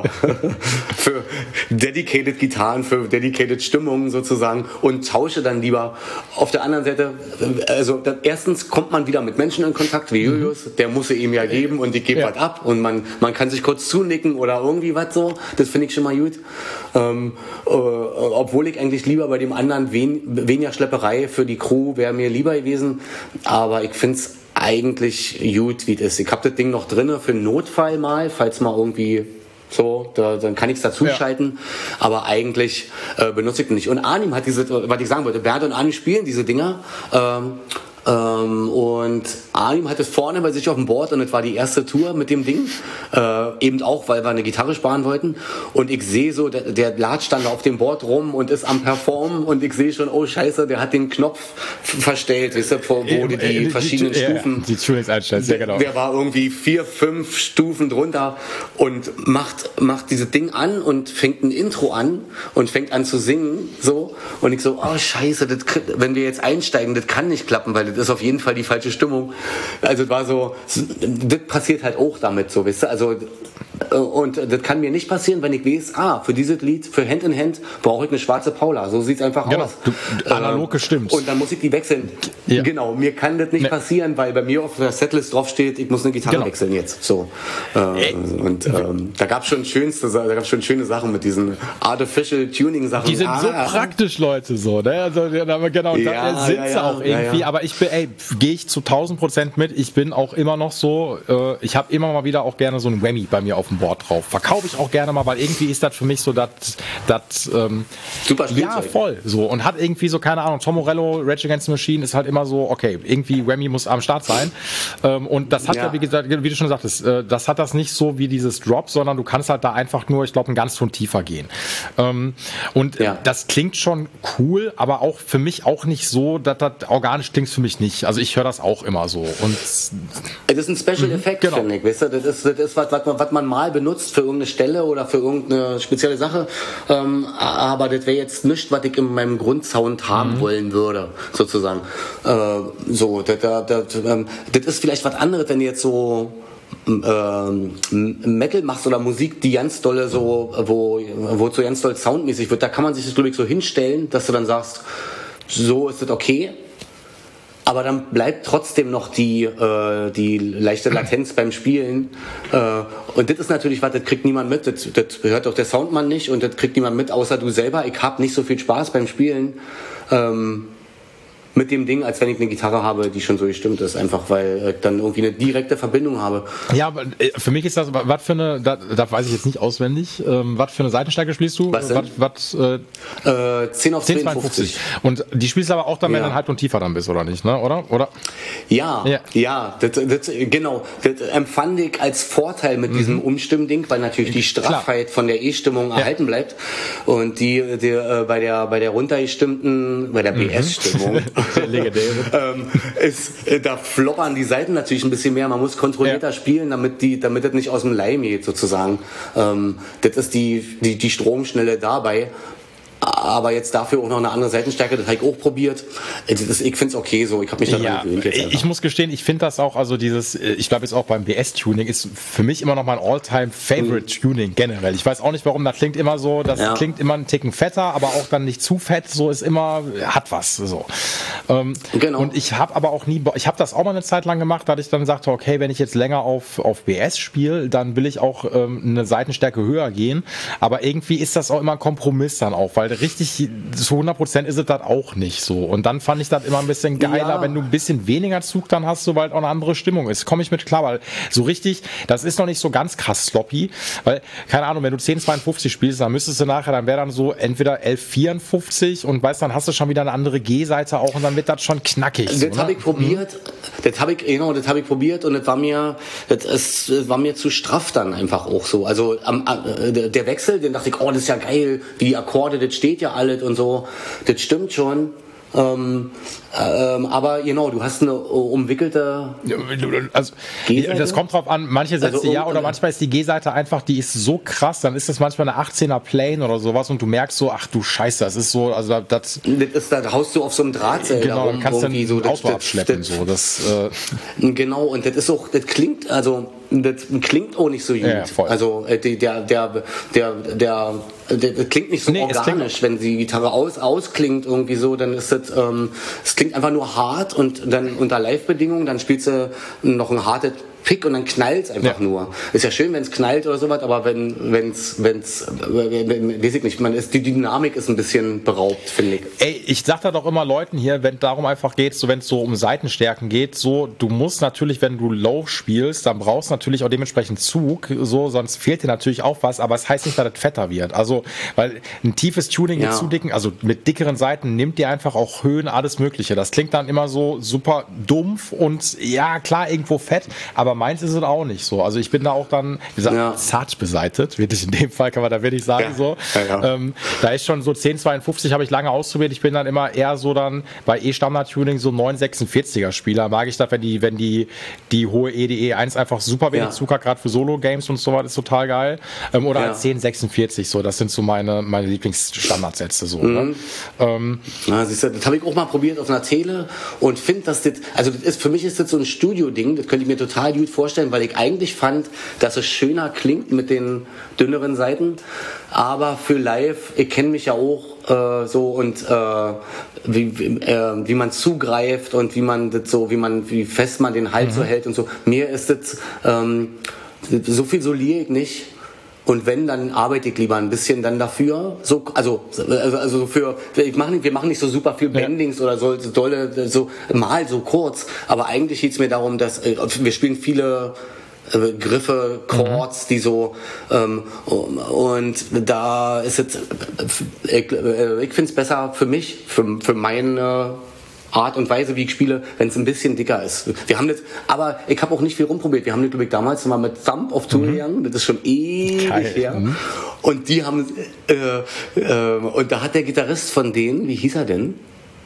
für dedicated Gitarren, für dedicated Stimmungen sozusagen und tausche dann lieber. Auf der anderen Seite, also dann, erstens kommt man wieder mit Menschen in Kontakt, wie Julius, der muss sie ihm ja geben und ich gebe ja. was ab und man, man kann sich kurz zunicken oder irgendwie was so. Das finde ich schon mal gut. Ähm, äh, obwohl ich eigentlich lieber bei dem anderen wen, weniger Schlepperei für die Crew wäre mir lieber gewesen, aber ich finde es eigentlich gut, wie es ist. Ich habe das Ding noch drin für einen Notfall mal, falls mal irgendwie so, da, dann kann ich es dazuschalten, ja. aber eigentlich äh, benutze ich das nicht. Und Arnim hat diese, was ich sagen wollte, Bernd und Arnim spielen diese Dinger ähm, ähm, und Arnim hat es vorne bei sich auf dem Board und es war die erste Tour mit dem Ding, äh, eben auch, weil wir eine Gitarre sparen wollten und ich sehe so, der, der latscht dann auf dem Board rum und ist am Performen und ich sehe schon, oh scheiße, der hat den Knopf verstellt, weißt du, wo die, die, die verschiedenen die, Stufen, die Tunings einstellt, sehr genau. Der war irgendwie vier, fünf Stufen drunter und macht, macht dieses Ding an und fängt ein Intro an und fängt an zu singen, so, und ich so, oh scheiße, das, wenn wir jetzt einsteigen, das kann nicht klappen, weil das ist auf jeden Fall die falsche Stimmung. Also es war so, das passiert halt auch damit, so, weißt du, also und das kann mir nicht passieren, wenn ich weiß, ah, für dieses Lied, für Hand in Hand brauche ich eine schwarze Paula, so sieht's einfach genau. aus. Du, analog gestimmt. Und dann muss ich die wechseln. Ja. Genau, mir kann das nicht nee. passieren, weil bei mir auf der Setlist drauf steht, ich muss eine Gitarre genau. wechseln jetzt. So. Äh, und ähm, da gab es schon schönste, da gab's schon schöne Sachen mit diesen Artificial Tuning Sachen. Die sind ah, so praktisch, Leute, so, ne? Also, genau, ja, da sind ja, sie ja, auch irgendwie, ja, ja. aber ich bin, ey, gehe ich zu tausend Prozent mit. Ich bin auch immer noch so, äh, ich habe immer mal wieder auch gerne so ein Whammy bei mir auf dem Board drauf. Verkaufe ich auch gerne mal, weil irgendwie ist das für mich so das, das, ähm, super Spielzeug. Ja, voll, so. Und hat irgendwie so, keine Ahnung, Tom Morello, Rage Against the Machine ist halt immer so, okay, irgendwie Whammy muss am Start sein. Ähm, und das hat ja, ja wie gesagt, wie du schon sagtest, äh, das hat das nicht so wie dieses Drop, sondern du kannst halt da einfach nur, ich glaube, einen ganz Ton tiefer gehen. Ähm, und ja. das klingt schon cool, aber auch für mich auch nicht so, dass das organisch klingt für mich nicht. Also ich höre das auch immer so. Und es ist ein Special Effekt, genau. finde ich. Weißt du? Das ist, das ist was, was, man, was man mal benutzt für irgendeine Stelle oder für irgendeine spezielle Sache. Ähm, aber das wäre jetzt nichts, was ich in meinem Grundsound haben mhm. wollen würde, sozusagen. Äh, so, das, das, das, das ist vielleicht was anderes, wenn du jetzt so ähm, Metal machst oder Musik, die ganz dolle so, wo, wo so ganz doll soundmäßig wird, da kann man sich das, glaube ich, so hinstellen, dass du dann sagst, so ist das okay. Aber dann bleibt trotzdem noch die, äh, die leichte Latenz beim Spielen. Äh, und das ist natürlich was, das kriegt niemand mit. Das, das hört auch der Soundmann nicht und das kriegt niemand mit, außer du selber. Ich hab nicht so viel Spaß beim Spielen. Ähm, mit dem Ding, als wenn ich eine Gitarre habe, die schon so gestimmt ist, einfach weil ich dann irgendwie eine direkte Verbindung habe. Ja, aber für mich ist das, was für eine, da, da weiß ich jetzt nicht auswendig, ähm, was für eine Seitenstärke spielst du? Was denn? Was, was, äh, zehn auf zweiundfünfzig. Und die spielst du aber auch dann, wenn ja. du einen Halbton tiefer dann bist, oder nicht, ne? Oder? oder? Ja, ja, ja das, das, genau. Das empfand ich als Vorteil mit mhm. diesem Umstimmding, weil natürlich die Straffheit Klar. von der E-Stimmung ja. erhalten bleibt und die, die äh, bei der bei der runtergestimmten, bei der B S-Stimmung ähm, ist, äh, da floppern die Seiten natürlich ein bisschen mehr. Man muss kontrollierter ja. spielen, damit die, damit das nicht aus dem Leim geht sozusagen. Ähm, das ist die die die Stromschnelle dabei. Aber jetzt dafür auch noch eine andere Seitenstärke, das habe ich auch probiert. Das ist, ich finde es okay so, ich habe mich daran ja, gewöhnt jetzt einfach. Ich muss gestehen, ich finde das auch, also dieses, ich glaube jetzt auch beim B S-Tuning ist für mich immer noch mein All-Time-Favorite-Tuning mhm. generell. Ich weiß auch nicht warum, das klingt immer so, das ja. klingt immer einen Ticken fetter, aber auch dann nicht zu fett, so ist immer, hat was, so. Ähm, genau. Und ich habe aber auch nie, ich habe das auch mal eine Zeit lang gemacht, da ich dann sagte, okay, wenn ich jetzt länger auf, auf B S spiele, dann will ich auch ähm, eine Seitenstärke höher gehen, aber irgendwie ist das auch immer ein Kompromiss dann auch, weil richtig zu hundert Prozent ist es das auch nicht so. Und dann fand ich das immer ein bisschen geiler, ja. wenn du ein bisschen weniger Zug dann hast, so weil auch eine andere Stimmung ist. Komme ich mit klar, weil so richtig, das ist noch nicht so ganz krass sloppy, weil, keine Ahnung, wenn du zehn zweiundfünfzig spielst, dann müsstest du nachher, dann wäre dann so entweder elf vierundfünfzig und weißt, dann hast du schon wieder eine andere G-Seite auch und dann wird das schon knackig. Das so, habe ich probiert, mhm. das habe ich, genau, das habe ich probiert und das war mir, das, ist, das war mir zu straff dann einfach auch so. Also am, der Wechsel, den dachte ich, oh, das ist ja geil, wie die Akkorde, das steht ja alles und so, das stimmt schon. Ähm, ähm, aber genau, du hast eine umwickelte also, G-Seite? Das kommt drauf an, manche Sätze also, ja oder manchmal ist die G-Seite einfach, die ist so krass, dann ist das manchmal eine achtzehner Plane oder sowas und du merkst so, ach du Scheiße, das ist so, also das... Das ist, da haust du auf so einem Drahtseil genau, darum, dann kannst du ein so, Auto das, abschleppen, das, so, das... Äh genau, und das ist auch, das klingt, also das klingt auch nicht so gut. Ja, also äh, der, der, der, der, der, das klingt nicht so nee, organisch, wenn die Gitarre aus, ausklingt irgendwie so, dann ist das, ähm, es klingt einfach nur hart und dann unter Live-Bedingungen, dann spielst du noch ein hartes Pick und dann knallt es einfach ja. nur. Ist ja schön, wenn es knallt oder sowas, aber wenn wenn's wenn's weiß ich nicht, man ist die Dynamik ist ein bisschen beraubt, finde ich. Ey, ich sag da doch immer Leuten hier, wenn darum einfach geht, so wenn es so um Seitenstärken geht, so du musst natürlich, wenn du Low spielst, dann brauchst du natürlich auch dementsprechend Zug, so sonst fehlt dir natürlich auch was, aber es heißt nicht, dass das fetter wird. Also, weil ein tiefes Tuning ja. mit zu dicken, also mit dickeren Seiten nimmt dir einfach auch Höhen, alles Mögliche. Das klingt dann immer so super dumpf und ja, klar irgendwo fett, aber meins ist es auch nicht so. Also ich bin da auch dann, wie gesagt, ja. zart beseitet, wirklich in dem Fall kann man da wirklich sagen ja. so. Ja, ja. Ähm, da ist schon so zehn zweiundfünfzig habe ich lange ausprobiert. Ich bin dann immer eher so dann bei E-Standard-Tuning so neun sechsundvierziger Spieler. Mag ich das, wenn die, wenn die, die hohe E D E eins einfach super wenig ja. Zug hat, gerade für Solo-Games und so was, ist total geil. Ähm, oder ja. halt zehn sechsundvierzig so. Das sind so meine, meine Lieblingsstandardsätze so. Mhm. Ne? Ähm, ja, siehst du, das habe ich auch mal probiert auf einer Tele und finde, dass das, also das ist, für mich ist das so ein Studio-Ding, das könnte ich mir total gut vorstellen, weil ich eigentlich fand, dass es schöner klingt mit den dünneren Seiten, aber für live, ich kenne mich ja auch äh, so und äh, wie, wie, äh, wie man zugreift und wie man das so, wie man, wie fest man den Hals mhm. so hält und so. Mir ist das, ähm, so viel soliere ich nicht. Und wenn, dann arbeite ich lieber ein bisschen dann dafür. So, also, also, also für, ich mach nicht, wir machen nicht so super viel Bendings ja. oder so, so dolle, so mal so kurz. Aber eigentlich geht's mir darum, dass wir spielen viele äh, Griffe, Chords, mhm. die so ähm, und da ist es, ich, ich finde es besser für mich, für, für meine Art und Weise, wie ich spiele, wenn es ein bisschen dicker ist. Wir haben das, aber ich habe auch nicht viel rumprobiert. Wir haben das, glaube ich, damals mal mit Thumb auf Tour gegangen. Mhm. Das ist schon ewig Geil. her. Mhm. Und die haben, äh, äh, und da hat der Gitarrist von denen, wie hieß er denn?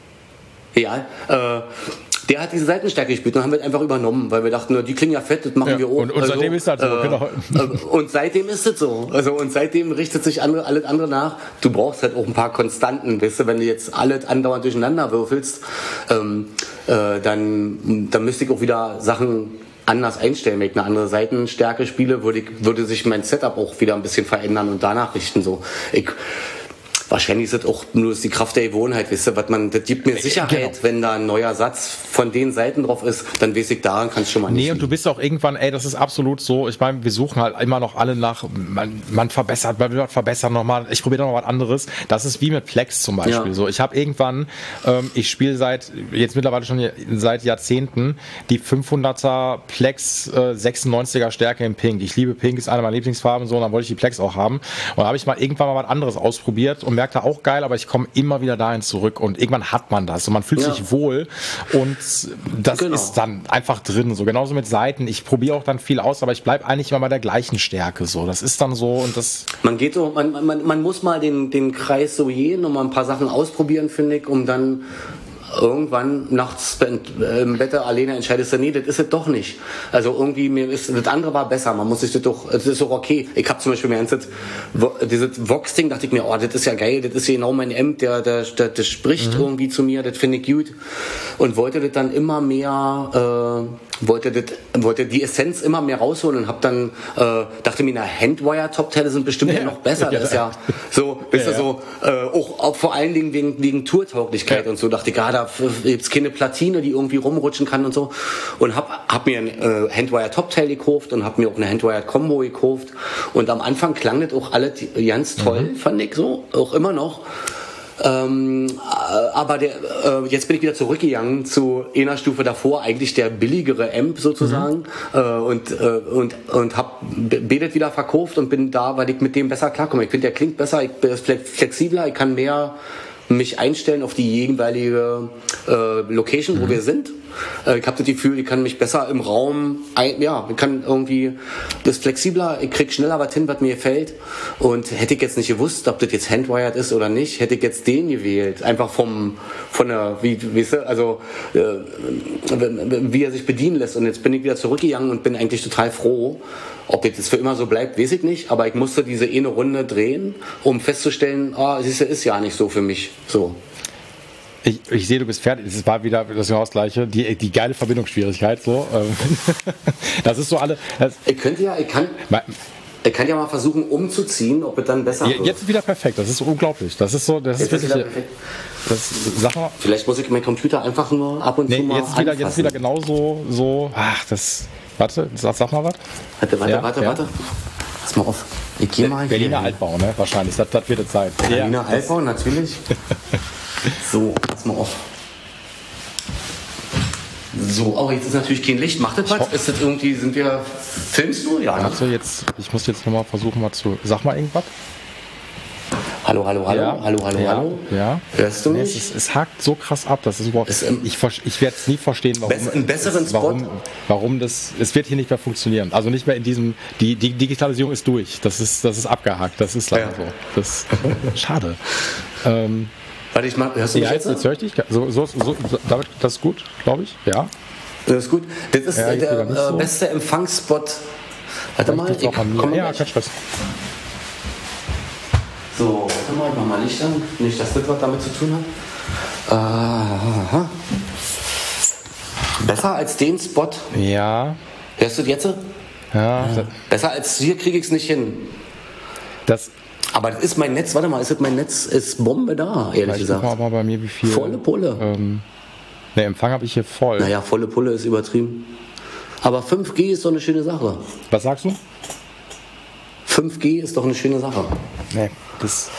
Ja, äh, der hat diese Seitenstärke gespielt und haben wir einfach übernommen, weil wir dachten, die klingen ja fett, das machen ja, wir auch. Und, und seitdem also, ist das so, äh, genau. Äh, und seitdem ist es so. Also, und seitdem richtet sich andere, alles andere nach. Du brauchst halt auch ein paar Konstanten, weißt du, wenn du jetzt alles andauernd durcheinander würfelst, ähm, äh, dann, dann müsste ich auch wieder Sachen anders einstellen. Wenn ich eine andere Seitenstärke spiele, würde, ich, würde sich mein Setup auch wieder ein bisschen verändern und danach richten. So. Ich, wahrscheinlich ist das auch nur die Kraft der Gewohnheit, weißt du, was man, das gibt mir Sicherheit, genau. wenn da ein neuer Satz von den Seiten drauf ist, dann weiß ich, daran kann es schon mal nicht. Nee, und du bist auch irgendwann, ey, das ist absolut so, ich meine, wir suchen halt immer noch alle nach, man, man verbessert, man will was verbessern nochmal, ich probiere noch was anderes. Das ist wie mit Plex zum Beispiel Ja. so. Ich habe irgendwann, ähm, ich spiele seit, jetzt mittlerweile schon seit Jahrzehnten, die fünfhunderter Plex äh, sechsundneunziger Stärke in Pink. Ich liebe Pink, ist eine meiner Lieblingsfarben so, und dann wollte ich die Plex auch haben. Und da habe ich mal irgendwann mal was anderes ausprobiert und merkte auch geil, aber ich komme immer wieder dahin zurück und irgendwann hat man das und man fühlt Ja. sich wohl und das Genau. ist dann einfach drin. So genauso mit Seiten. Ich probiere auch dann viel aus, aber ich bleibe eigentlich immer bei der gleichen Stärke. So, das ist dann so und das. Man geht so, man, man, man muss mal den, den Kreis so gehen und mal ein paar Sachen ausprobieren, finde ich, um dann irgendwann nachts im Bett alleine entscheidest du, nee, das ist es doch nicht. Also irgendwie, mir ist, das andere war besser, man muss sich das doch, das ist doch okay. Ich habe zum Beispiel mir ernst, dieses Vox-Ding, dachte ich mir, oh, das ist ja geil, das ist genau mein Amp, der, der, der, der spricht mhm. irgendwie zu mir, das finde ich gut. Und wollte das dann immer mehr, äh, wollte das, wollte die Essenz immer mehr rausholen und hab dann, äh, dachte mir, na, Handwire-Top-Teile sind bestimmt ja, ja noch besser, das ist ja so, bist ja, du so, äh, auch, auch vor allen Dingen wegen, wegen Tourtauglichkeit ja. und so, dachte ich, ah, da gibt's keine Platine, die irgendwie rumrutschen kann und so. Und hab, hab mir ein äh, Handwire Top-Tail gekauft und hab mir auch eine Handwire Combo gekauft. Und am Anfang klang das auch alles ganz toll, mhm. fand ich so, auch immer noch. Ähm, aber der, äh, jetzt bin ich wieder zurückgegangen zu einer Stufe davor, eigentlich der billigere Amp sozusagen, mhm. äh, und, äh, und, und hab Bedet wieder verkauft und bin da, weil ich mit dem besser klarkomme. Ich finde, der klingt besser, ich bin flexibler, ich kann mehr mich einstellen auf die jeweilige äh, Location, mhm. wo wir sind. Äh, ich habe das Gefühl, ich kann mich besser im Raum, ein, ja, ich kann irgendwie das flexibler, ich krieg schneller was hin, was mir gefällt. Und hätte ich jetzt nicht gewusst, ob das jetzt handwired ist oder nicht, hätte ich jetzt den gewählt. Einfach vom, von der, wie, weißt du, also äh, wie er sich bedienen lässt. Und jetzt bin ich wieder zurückgegangen und bin eigentlich total froh. Ob das jetzt für immer so bleibt, weiß ich nicht, aber ich musste diese eine Runde drehen, um festzustellen, ah, siehst du, ist ja nicht so für mich. So. Ich, ich sehe, du bist fertig. Das war wieder das genau das Gleiche. Die, die geile Verbindungsschwierigkeit. So. Das ist so alle. Das ich könnte ja, ich kann. Ich kann ja mal versuchen umzuziehen, ob es dann besser wird. Jetzt wieder perfekt, das ist unglaublich. Das ist so, das jetzt ist wirklich. Das, sag mal, vielleicht muss ich meinen Computer einfach nur ab und nee, zu mal jetzt wieder, jetzt wieder genauso so. Ach, das. Warte, sag, sag mal was. Warte, warte, ja, warte, ja. warte. Pass mal auf. Ich geh mal hier. Berliner Altbau, ne? Wahrscheinlich. Das, das wird es sein. Berliner ja, Altbau, natürlich. So, pass mal auf. So, oh, jetzt ist natürlich kein Licht. Macht das was? Ist das irgendwie, sind wir, filmst du? Ja, also jetzt, ich muss jetzt nochmal versuchen, mal zu, sag mal irgendwas. Hallo, hallo, hallo, ja. hallo, hallo, ja. hallo. Ja. Hörst du mich? Nee, es, ist, es hakt so krass ab, das ist überhaupt, es, ähm, ich, ich werde es nie verstehen, warum, Bess, einen besseren es, warum, Spot. warum das, es wird hier nicht mehr funktionieren. Also nicht mehr in diesem, die, die Digitalisierung ist durch, das ist, das ist abgehakt, das ist leider ja. so. Das, schade. ähm, Warte, ich mach, hörst du mich ja, jetzt? Jetzt höre ich dich, so, so, so, damit, das ist gut, glaube ich, ja. Das ist gut. Das ist ja, der äh, so. beste Empfangsspot. Warte mal, ich komm ja, kein Stress. So, warte mal, ich mach mal Licht an. Nicht, dass das was damit zu tun hat. Aha. Besser als den Spot. Ja. Hörst du das jetzt? Ja. ja. Besser als hier kriege ich es nicht hin. Das. Aber das ist mein Netz, warte mal, ist das mein Netz, ist Bombe da, ehrlich ich gesagt. Guck mal bei mir, wie viel. Volle Pulle. Ähm, ne, Empfang habe ich hier voll. Naja, volle Pulle ist übertrieben. Aber fünf G ist doch eine schöne Sache. Was sagst du? fünf G ist doch eine schöne Sache. Nee, das.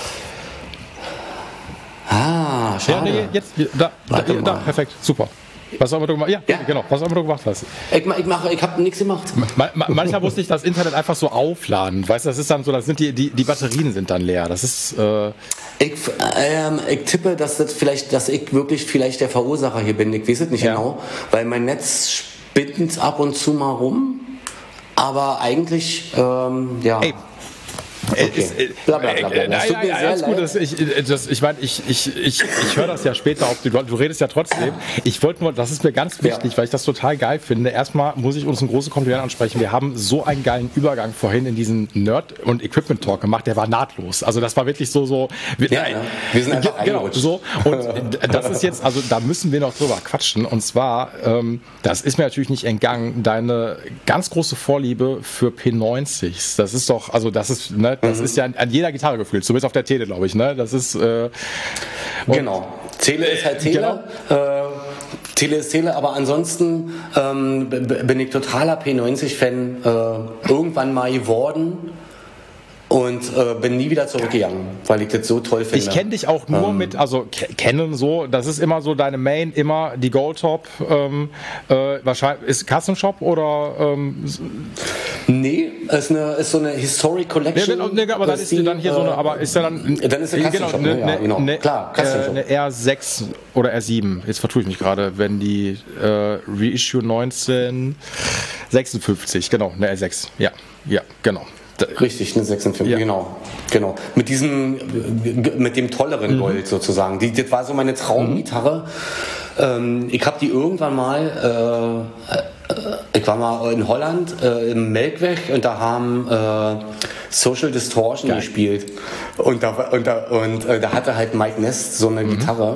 Ah, schade. Ja, nee, jetzt, da, da, da, perfekt, super. Was auch immer du gemacht hast. Ja, ja, genau, was auch immer du gemacht hast. Ich, ich mache, ich habe nichts gemacht. Ma, ma, manchmal musste ich das Internet einfach so aufladen. Weißt du, das ist dann so, das sind die, die, die Batterien sind dann leer. Das ist. Äh ich, ähm, ich tippe, dass das vielleicht, dass ich wirklich vielleicht der Verursacher hier bin. Ich weiß es nicht ja. genau, weil mein Netz spinnt ab und zu mal rum. Aber eigentlich, ähm, ja. Ey. Okay. Ist, äh, bla, bla, bla, bla. Das tut mir sehr leid. Gut, das, ich das, ich meine, ich, ich, ich, ich höre das ja später auf, du, du redest ja trotzdem. Ich wollte nur, das ist mir ganz wichtig, ja. weil ich das total geil finde. Erstmal muss ich uns ein großes Kompliment ansprechen. Wir haben so einen geilen Übergang vorhin in diesen Nerd- und Equipment-Talk gemacht, der war nahtlos. Also das war wirklich so, so. Wir, ja, ja. wir sind einfach genau, so. Und das ist jetzt, also da müssen wir noch drüber quatschen. Und zwar, ähm, das ist mir natürlich nicht entgangen, deine ganz große Vorliebe für P neunzig. Das ist doch, also das ist, ne, Das Mhm. ist ja an, an jeder Gitarre gefühlt, zumindest auf der Tele, glaube ich. Ne? Das ist äh, genau. Tele ist halt Tele. Genau. Äh, Tele ist Tele, aber ansonsten ähm, b- bin ich totaler P neunzig-Fan äh, irgendwann mal geworden. Und äh, bin nie wieder zurückgegangen, weil ich das so toll finde. Ich kenne dich auch nur ähm, mit, also ke- kennen so, das ist immer so deine Main, immer die Goldtop, ähm, äh, wahrscheinlich, ist Custom Shop oder? Ähm, Nee, ist, eine, ist so eine Historic Collection. Nee, nee, aber dann ist die dann hier so eine, aber ist ja dann. Dann ist eine Custom Shop, ne, ne? Ja, ne, genau. ne, Klar, Custom äh, Shop. eine R sechs oder R sieben, jetzt vertue ich mich gerade, wenn die äh, Reissue neunzehnhundertsechsundfünfzig, genau, eine R sechs, ja, ja, genau. Richtig, eine sechsundfünfzig, Ja. genau, genau. Mit diesem, mit dem tolleren Gold sozusagen. Die, das war so meine Traumgitarre. Ähm, ich habe die irgendwann mal, äh, äh, ich war mal in Holland äh, im Melkweg und da haben äh, Social Distortion Geil. gespielt und da, und da, und, äh, da hatte halt Mike Ness so eine Gitarre.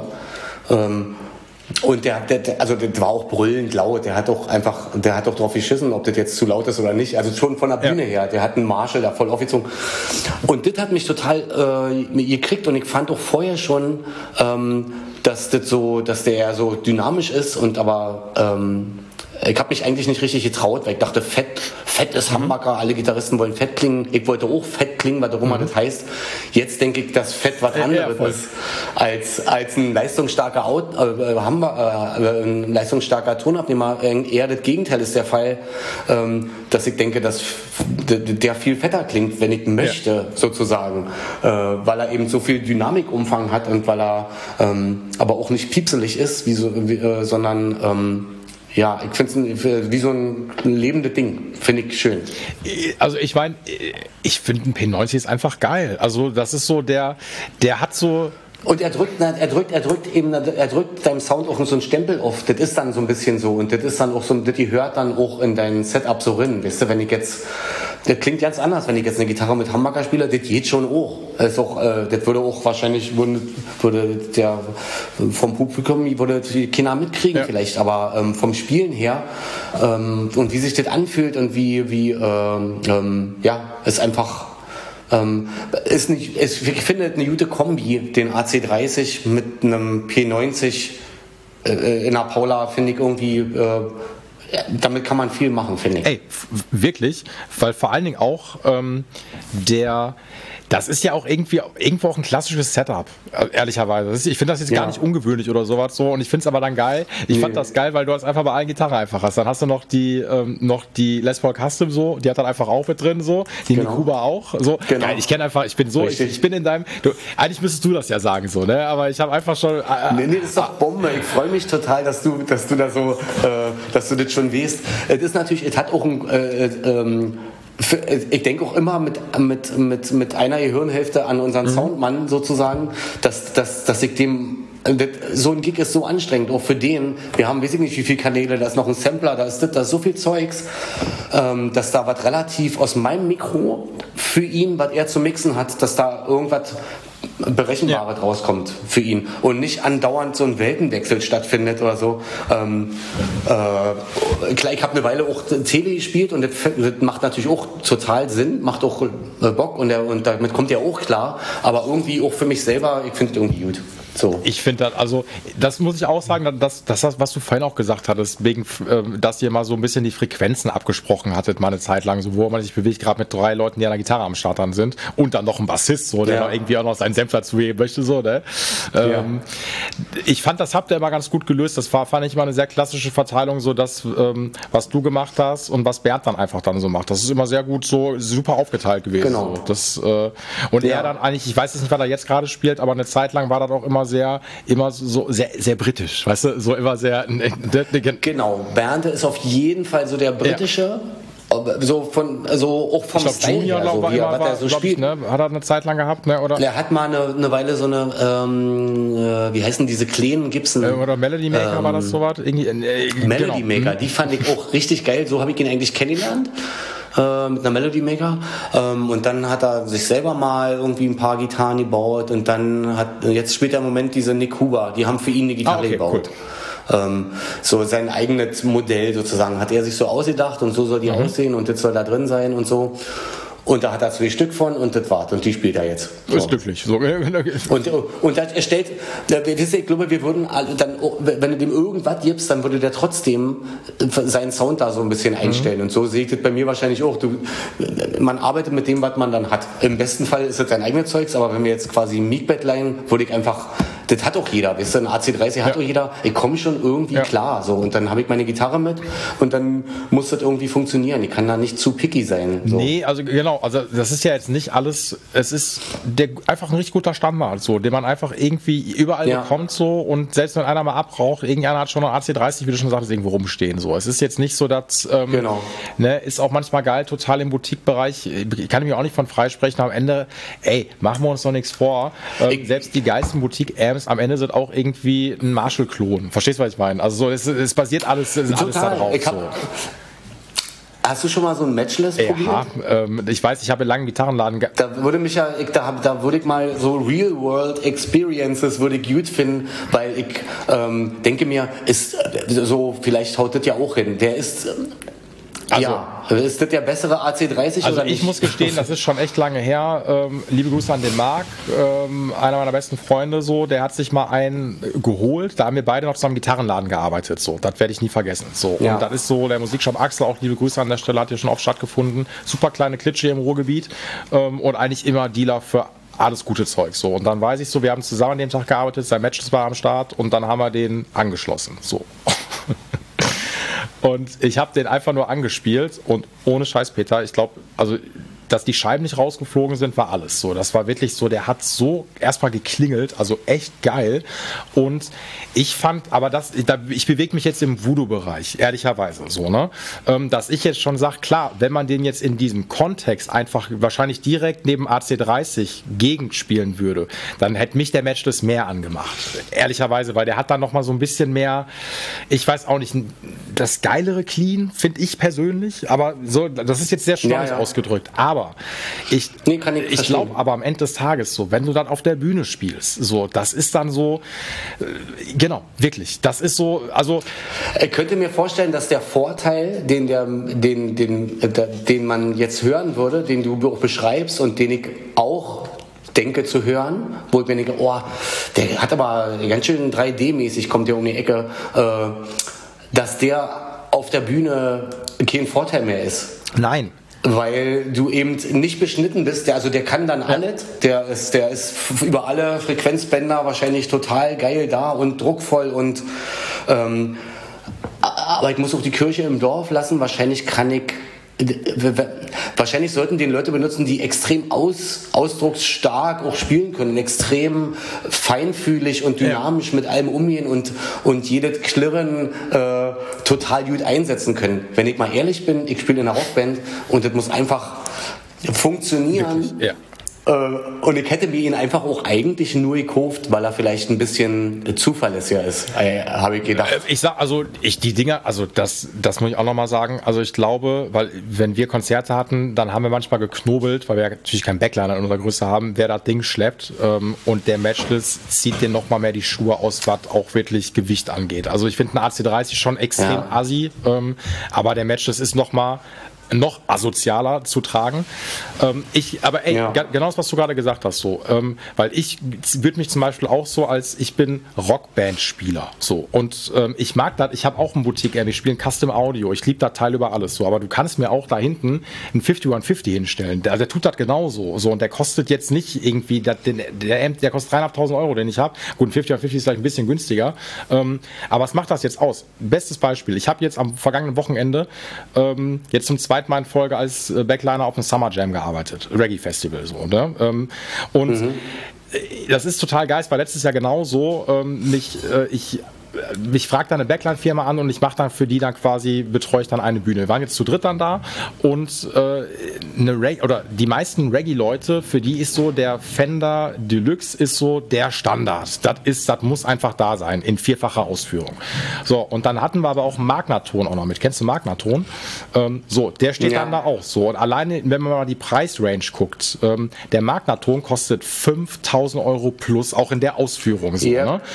Ähm, Und der, der, der, also das war auch brüllend laut. Der hat doch einfach, der hat doch drauf geschissen, ob das jetzt zu laut ist oder nicht. Also schon von der Bühne Ja. her. Der hat einen Marshall da voll aufgezogen. Und das hat mich total äh, gekriegt. Und ich fand auch vorher schon, ähm, dass das so, dass der so dynamisch ist und aber ähm, ich habe mich eigentlich nicht richtig getraut, weil ich dachte, fett, fett ist Hamburger, alle Gitarristen wollen fett klingen. Ich wollte auch fett klingen, was auch immer das heißt. Jetzt denke ich, dass fett was Ja, anderes voll. ist als, als ein leistungsstarker Out, äh, Hamburger, äh, ein leistungsstarker Tonabnehmer. Eher das Gegenteil ist der Fall, ähm, dass ich denke, dass f- d- der viel fetter klingt, wenn ich möchte, Ja. sozusagen. Äh, weil er eben so viel Dynamikumfang hat und weil er ähm, aber auch nicht piepselig ist, wie so, wie, äh, sondern ähm, ja, ich finde es wie so ein lebendes Ding. Finde ich schön. Also ich meine, ich finde ein P neunzig ist einfach geil. Also das ist so der, der hat so. Und er drückt, er drückt, er drückt eben, er drückt deinem Sound auch so einen Stempel auf. Das ist dann so ein bisschen so. Und das ist dann auch so, das gehört dann auch in dein Setup so rein. Weißt du, wenn ich jetzt, das klingt ganz anders, wenn ich jetzt eine Gitarre mit Hamburger spiele, das geht schon auch. Das ist auch, äh, das würde auch wahrscheinlich, würde, würde der, vom Publikum, würde die Kinder mitkriegen Ja. vielleicht, aber ähm, vom Spielen her, ähm, und wie sich das anfühlt und wie, wie, ähm, ähm, ja, ist einfach, Ähm, ist nicht, ist, ich finde eine gute Kombi, den A C dreißig mit einem P neunzig äh, in der Paula, finde ich irgendwie, äh, damit kann man viel machen, finde ich. Ey, f- wirklich, weil vor allen Dingen auch ähm, der, das ist ja auch irgendwie irgendwo auch ein klassisches Setup, äh, ehrlicherweise. Das ist, ich finde das jetzt Ja. gar nicht ungewöhnlich oder sowas so und ich finde es aber dann geil. Ich Nee. fand das geil, weil du das einfach bei allen Gitarren einfach hast. Dann hast du noch die ähm, noch die Les Paul Custom so, die hat dann einfach auch mit drin so, die Genau. Mikuba auch so. Genau. Geil, ich kenne einfach, ich bin so, ich, Richtig. ich bin in deinem, du, eigentlich müsstest du das ja sagen so, ne? Aber ich habe einfach schon. Äh, Nee, nee, das ist doch Bombe. Ich freue mich total, dass du, dass du da so, äh, dass du das schon weißt. Es ist natürlich, es hat auch ein, äh, ähm, für, ich denke auch immer mit, mit, mit, mit einer Gehirnhälfte an unseren Soundmann sozusagen, dass, dass, dass ich dem, das, so ein Gig ist so anstrengend, auch für den. Wir haben, weiß ich nicht, wie viele Kanäle, da ist noch ein Sampler, da ist das, da ist so viel Zeugs, ähm, dass da was relativ aus meinem Mikro für ihn, was er zu mixen hat, dass da irgendwas Berechenbares rauskommt für ihn und nicht andauernd so ein Weltenwechsel stattfindet oder so. Ähm, äh, klar, ich habe eine Weile auch Tele gespielt und das, das macht natürlich auch total Sinn, macht auch äh, Bock und, der, und damit kommt er auch klar, aber irgendwie auch für mich selber, ich finde es irgendwie gut. So. Ich finde das, also das muss ich auch sagen, dass, dass das, was du vorhin auch gesagt hattest, wegen, ähm, dass ihr mal so ein bisschen die Frequenzen abgesprochen hattet, mal eine Zeit lang, so wo man sich bewegt, gerade mit drei Leuten, die an der Gitarre am Start dann sind und dann noch ein Bassist, so, der Ja. noch irgendwie auch noch seinen Senf dazu geben möchte, so, ne? Ähm, ich fand, das habt ihr immer ganz gut gelöst. Das war, fand ich immer eine sehr klassische Verteilung, so das, ähm, was du gemacht hast und was Bernd dann einfach dann so macht. Das ist immer sehr gut, so super aufgeteilt gewesen. Genau. So. Das, äh, und Ja. er dann eigentlich, ich weiß jetzt nicht, was er jetzt gerade spielt, aber eine Zeit lang war das auch immer sehr, immer so sehr, sehr britisch, weißt du, so immer sehr. Genau, Bernd ist auf jeden Fall so der britische, so von, so auch vom Ich glaube, Style Junior, her, so, glaub, wie er, war, was war, er so glaub ich, spielt. ne? Hat er eine Zeit lang gehabt, ne? Oder, Er hat mal eine, eine Weile so eine, ähm, äh, wie heißen diese kleinen Gibson? äh, oder Melody Maker war das sowas? Irgendwie, äh, Melody genau. Maker, die fand ich auch richtig geil. So habe ich ihn eigentlich kennengelernt. Äh, mit einer Melody Maker. Ähm, und dann hat er sich selber mal irgendwie ein paar Gitarren gebaut und dann hat, jetzt spielt er im Moment diese Nick Huber. Die haben für ihn eine Gitarre Ah, okay, gebaut. Ähm, so sein eigenes Modell sozusagen hat er sich so ausgedacht und so soll die Mhm. aussehen und das soll da drin sein und so. Und da hat er zwei Stück von und das war's. Und die spielt er jetzt. So. Ist glücklich. So. Und, und das erstellt, ich glaube, wir würden dann, wenn du dem irgendwas gibst, dann würde der trotzdem seinen Sound da so ein bisschen einstellen. Mhm. Und so sehe ich das bei mir wahrscheinlich auch. Du, man arbeitet mit dem, was man dann hat. Im besten Fall ist das sein eigenes Zeugs, aber wenn wir jetzt quasi ein Mic-Battline, würde ich einfach, das hat auch jeder, weißt du, ein A C dreißig hat ja. auch jeder, ich komme schon irgendwie ja. klar. So. Und dann habe ich meine Gitarre mit und dann muss das irgendwie funktionieren. Ich kann da nicht zu picky sein. So. Nee, also genau. Also das ist ja jetzt nicht alles, es ist der, einfach ein richtig guter Standard, so, den man einfach irgendwie überall ja. bekommt so und selbst wenn einer mal abraucht, irgendeiner hat schon noch A C dreißig, wie du schon sagst, irgendwo rumstehen. So. Es ist jetzt nicht so, dass ähm, genau. ne, ist auch manchmal geil, total im Boutique-Bereich, ich kann mich auch nicht von freisprechen, am Ende, ey, machen wir uns doch nichts vor, ähm, selbst die geilsten Boutique-Amps, am Ende sind auch irgendwie ein Marshall-Klon. Verstehst du, was ich meine? Also so, es, es basiert alles, es ist alles da drauf. Ich hab, so. Hast du schon mal so ein Matchless probiert? Ja, ähm, ich weiß, ich habe einen langen Gitarrenladen gehabt. Da würde mich ja, ich, da, da würde ich mal so Real-World-Experiences würde ich gut finden, weil ich ähm, denke mir, ist so, vielleicht haut das ja auch hin. Der ist... Also, ja, ist das der bessere A C dreißig also oder nicht? Ich muss gestehen, das ist schon echt lange her. Ähm, liebe Grüße an den Marc, ähm, einer meiner besten Freunde, so, der hat sich mal einen geholt. Da haben wir beide noch zusammen im Gitarrenladen gearbeitet. So, das werde ich nie vergessen. So, ja. Und das ist so der Musikshop Axel, auch liebe Grüße an der Stelle, hat hier schon oft stattgefunden. Super kleine Klitsche im Ruhrgebiet ähm, und eigentlich immer Dealer für alles gute Zeug. So. Und dann weiß ich so, wir haben zusammen an dem Tag gearbeitet, sein Match war am Start und dann haben wir den angeschlossen. So. Und ich habe den einfach nur angespielt und ohne Scheiß, Peter, ich glaube, also dass die Scheiben nicht rausgeflogen sind, war alles so. Das war wirklich so, der hat so erstmal geklingelt, also echt geil. Und ich fand, aber das, ich bewege mich jetzt im Voodoo-Bereich, ehrlicherweise so, ne? Dass ich jetzt schon sage, klar, wenn man den jetzt in diesem Kontext einfach wahrscheinlich direkt neben A C dreißig Gegend spielen würde, dann hätte mich der Matchless mehr angemacht. Ehrlicherweise, weil der hat dann nochmal so ein bisschen mehr, ich weiß auch nicht, das geilere Clean, finde ich persönlich, aber so, das ist jetzt sehr schwammig ja, ja. ausgedrückt. Aber ich, nee, kann ich, ich glaube aber am Ende des Tages so, wenn du dann auf der Bühne spielst, so, das ist dann so, äh, genau, wirklich, das ist so, also... Ich könnte mir vorstellen, dass der Vorteil, den, der, den, den, der, den man jetzt hören würde, den du auch beschreibst und den ich auch denke zu hören, wo ich mir denke, oh, der hat aber ganz schön drei D-mäßig, kommt der um die Ecke, äh, dass der auf der Bühne kein Vorteil mehr ist. Nein. Weil du eben nicht beschnitten bist, der, also der kann dann alles, der ist, der ist über alle Frequenzbänder wahrscheinlich total geil da und druckvoll und ähm, aber ich muss auch die Kirche im Dorf lassen, wahrscheinlich kann ich wahrscheinlich sollten den Leute benutzen, die extrem aus, ausdrucksstark auch spielen können, extrem feinfühlig und dynamisch ja. mit allem umgehen und, und jedes Klirren äh, total gut einsetzen können. Wenn ich mal ehrlich bin, ich spiele in einer Rockband und das muss einfach funktionieren. Wirklich? Ja. Und ich hätte mir ihn einfach auch eigentlich nur gekauft, weil er vielleicht ein bisschen zuverlässiger ist, äh, habe ich gedacht. Ich sag, also ich die Dinger, also das, das muss ich auch nochmal sagen, also ich glaube, weil wenn wir Konzerte hatten, dann haben wir manchmal geknobelt, weil wir natürlich keinen Backliner in unserer Größe haben, wer das Ding schleppt ähm, und der Matchless zieht den nochmal mehr die Schuhe aus, was auch wirklich Gewicht angeht. Also ich finde ein A C dreißig schon extrem ja. assi, ähm, aber der Matchless ist nochmal noch asozialer zu tragen. Ähm, ich, aber ey, ja. g- genau das, was du gerade gesagt hast, so, ähm, weil ich würde mich zum Beispiel auch so als, ich bin Rockband-Spieler, so, und ähm, ich mag das, ich habe auch einen Boutique-Amp, ich spiele ein Custom Audio, ich liebe das Teil über alles, so, aber du kannst mir auch da hinten einen fünfzig hundertfünfzig hinstellen, der, der tut das genauso, so, und der kostet jetzt nicht irgendwie, der, der Amp, der kostet dreieinhalbtausend Euro, den ich habe, gut, ein fünfzig hundertfünfzig ist vielleicht ein bisschen günstiger, ähm, aber was macht das jetzt aus? Bestes Beispiel, ich habe jetzt am vergangenen Wochenende ähm, jetzt zum zweiten Mal in Folge als Backliner auf einem Summer Jam gearbeitet, Reggae Festival, so, ne? Ähm, und mhm. das ist total geil, es war letztes Jahr genauso, ähm, mich, äh, ich mich fragt dann eine Backline-Firma an und ich mache dann für die dann quasi, betreue ich dann eine Bühne. Wir waren jetzt zu dritt dann da und äh, eine Reg- oder die meisten Reggae-Leute, für die ist so der Fender Deluxe ist so der Standard. Das ist, das muss einfach da sein, in vierfacher Ausführung. So, und dann hatten wir aber auch einen Magnaton auch noch mit. Kennst du Magnaton? Ähm, so, der steht ja. dann da auch so. Und alleine, wenn man mal die Preisrange guckt, ähm, der Magnaton kostet fünftausend Euro plus, auch in der Ausführung so, ja. ne?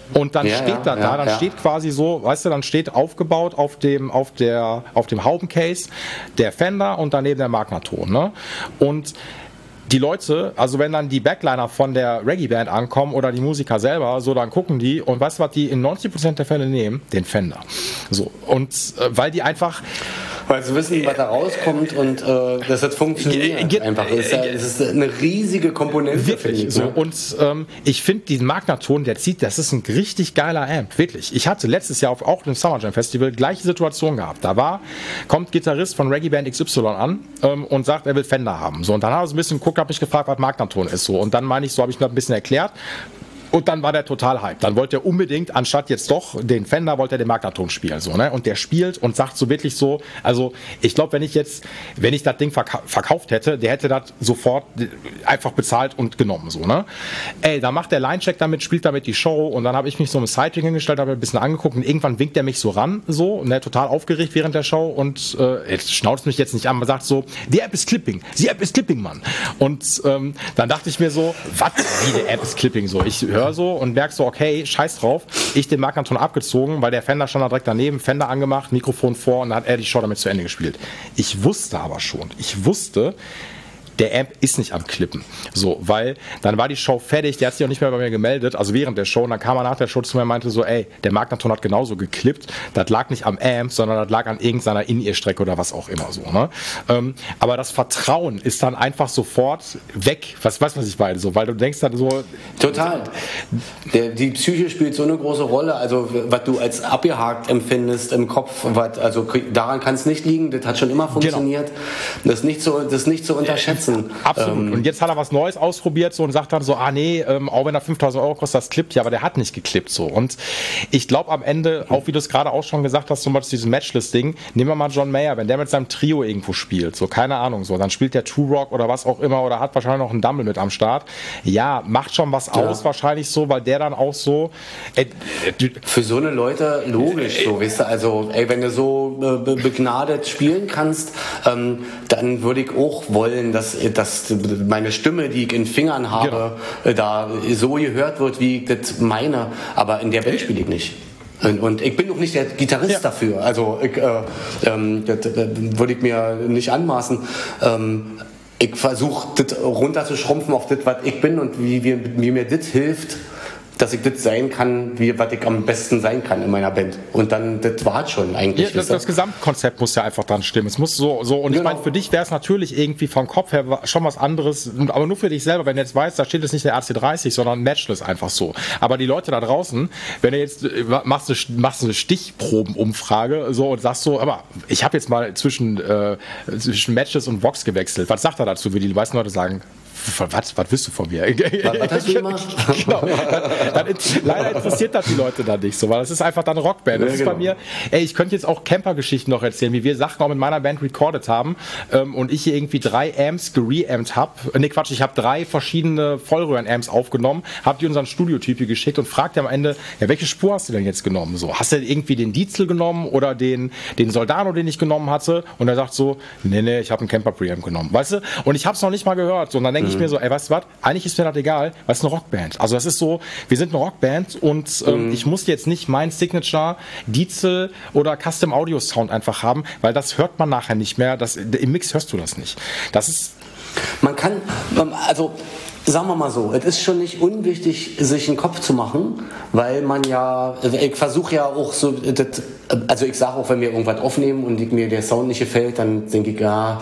Und dann Ja, steht ja, da, ja, da, dann ja. steht quasi so, weißt du, dann steht aufgebaut auf dem, auf der, auf dem Haubencase der Fender und daneben der Magnaton, ne? Und die Leute, also wenn dann die Backliner von der Reggae-Band ankommen oder die Musiker selber, so dann gucken die und weißt du, was die in neunzig Prozent der Fälle nehmen? Den Fender. So, und äh, weil die einfach Weil sie wissen, was da rauskommt und äh, dass das funktioniert. Ge- einfach. Das ist, ja, das ist eine riesige Komponente. Wirklich, ich, so. ne? Und ähm, ich finde diesen Magnaton, der zieht, das ist ein richtig geiler Amp, wirklich. Ich hatte letztes Jahr auf, auch im Summer Jam Festival gleiche Situation gehabt. Da war, kommt Gitarrist von Reggae Band X Y an ähm, und sagt, er will Fender haben. So, und dann hat er so ein bisschen geguckt, habe mich gefragt, was Magnaton ist. So. Und dann meine ich, so habe ich mir das ein bisschen erklärt. Und dann war der total hyped. Dann wollte er unbedingt, anstatt jetzt doch den Fender, wollte er den Magnaton spielen. So, ne? Und der spielt und sagt so wirklich so, also ich glaube, wenn ich jetzt, wenn ich das Ding verka- verkauft hätte, der hätte das sofort einfach bezahlt und genommen. So, ne? Ey, da macht der Linecheck damit, spielt damit die Show und dann habe ich mich so im Sidekick hingestellt, habe ein bisschen angeguckt und irgendwann winkt er mich so ran, so, und er total aufgeregt während der Show und äh, jetzt schnauzt mich jetzt nicht an, man sagt so, die App ist Clipping, die App ist Clipping, Mann. Und ähm, dann dachte ich mir so, was, wie die App ist Clipping? So, ich höre so und merke so, okay, scheiß drauf, ich den Magnaton abgezogen, weil der Fender stand da direkt daneben, Fender angemacht, Mikrofon vor und dann hat er die Show damit zu Ende gespielt. Ich wusste aber schon, ich wusste, der Amp ist nicht am Klippen. So, weil dann war die Show fertig, der hat sich auch nicht mehr bei mir gemeldet, also während der Show, und dann kam er nach der Show zu mir und meinte so, ey, der Magnaton hat genauso geklippt, das lag nicht am Amp, sondern das lag an irgendeiner In-Ear-Strecke oder was auch immer so, ne? Ähm, aber das Vertrauen ist dann einfach sofort weg, was weißt du, was ich meine, so, weil du denkst dann so... Total. Der, die Psyche spielt so eine große Rolle, also was du als abgehakt empfindest im Kopf, was, also daran kann es nicht liegen, das hat schon immer funktioniert, genau. das, ist nicht so, das ist nicht zu unterschätzen. Absolut. Ähm, und jetzt hat er was Neues ausprobiert so und sagt dann so, ah nee, ähm, auch wenn er fünftausend Euro kostet, das klippt ja, aber der hat nicht geklippt so. Und ich glaube am Ende, auch wie du es gerade auch schon gesagt hast, zum Beispiel dieses Matchless-Ding, nehmen wir mal John Mayer, wenn der mit seinem Trio irgendwo spielt, so keine Ahnung, so, dann spielt der True Rock oder was auch immer oder hat wahrscheinlich noch einen Dumble mit am Start. Ja, macht schon was ja. aus wahrscheinlich so, weil der dann auch so... Äh, äh, Für so eine Leute logisch so, weißt du, also ey, wenn du so äh, begnadet spielen kannst, ähm, dann würde ich auch wollen, dass dass meine Stimme, die ich in Fingern habe, genau. da so gehört wird, wie ich das meine. Aber in der Band spiele ich nicht. Und, und ich bin auch nicht der Gitarrist ja. dafür. Also ich, äh, ähm, das, das würde ich mir nicht anmaßen. Ähm, ich versuche das runterzuschrumpfen auf das, was ich bin und wie, wie, wie mir das hilft, dass ich das sein kann, wie was ich am besten sein kann in meiner Band. Und dann, das war schon eigentlich. Ja, das, das Gesamtkonzept muss ja einfach dran stimmen. Es muss so, so und genau. Ich meine, für dich wäre es natürlich irgendwie vom Kopf her schon was anderes, aber nur für dich selber, wenn du jetzt weißt, da steht jetzt nicht der A C dreißig, sondern Matchless einfach so. Aber die Leute da draußen, wenn du jetzt machst, machst eine Stichprobenumfrage so und sagst so, aber ich habe jetzt mal zwischen, äh, zwischen Matchless und Vox gewechselt. Was sagt er dazu, wie die meisten Leute sagen? Was, was willst du von mir? Was, was hast du gemacht? Genau. Dann, dann, leider interessiert das die Leute dann nicht so, weil das ist einfach dann eine Rockband. Das ja, ist genau. bei mir, ey, ich könnte jetzt auch Camper-Geschichten noch erzählen, wie wir Sachen auch mit meiner Band recorded haben ähm, und ich hier irgendwie drei Amps gereamt habe. Nee, Quatsch, ich habe drei verschiedene Vollröhren-Amps aufgenommen, habe die unseren Studiotyp hier geschickt und fragte am Ende, ja, welche Spur hast du denn jetzt genommen? So, hast du irgendwie den Diesel genommen oder den, den Soldano, den ich genommen hatte? Und er sagt so, nee, nee, ich habe einen Camper-Preamp genommen. Weißt du? Und ich habe es noch nicht mal gehört. So, und dann denke ich mir so, ey, weißt du was? Eigentlich ist mir das egal, weil es eine Rockband. Also das ist so, wir sind eine Rockband und ähm, mhm. ich muss jetzt nicht meinen Signature Diesel oder Custom Audio Sound einfach haben, weil das hört man nachher nicht mehr. Das, im Mix hörst du das nicht. Das ist... Man kann, also... Sagen wir mal so, es ist schon nicht unwichtig, sich einen Kopf zu machen, weil man ja, ich versuche ja auch so, das, also ich sage auch, wenn wir irgendwas aufnehmen und mir der Sound nicht gefällt, dann denke ich, ja,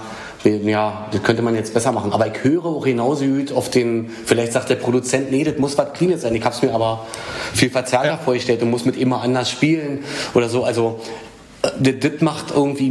ja, das könnte man jetzt besser machen. Aber ich höre auch genauso gut auf den, vielleicht sagt der Produzent, nee, das muss was Cleanes sein. Ich habe es mir aber viel verzerrter ja. vorgestellt und muss mit immer anders spielen oder so, also das, das macht irgendwie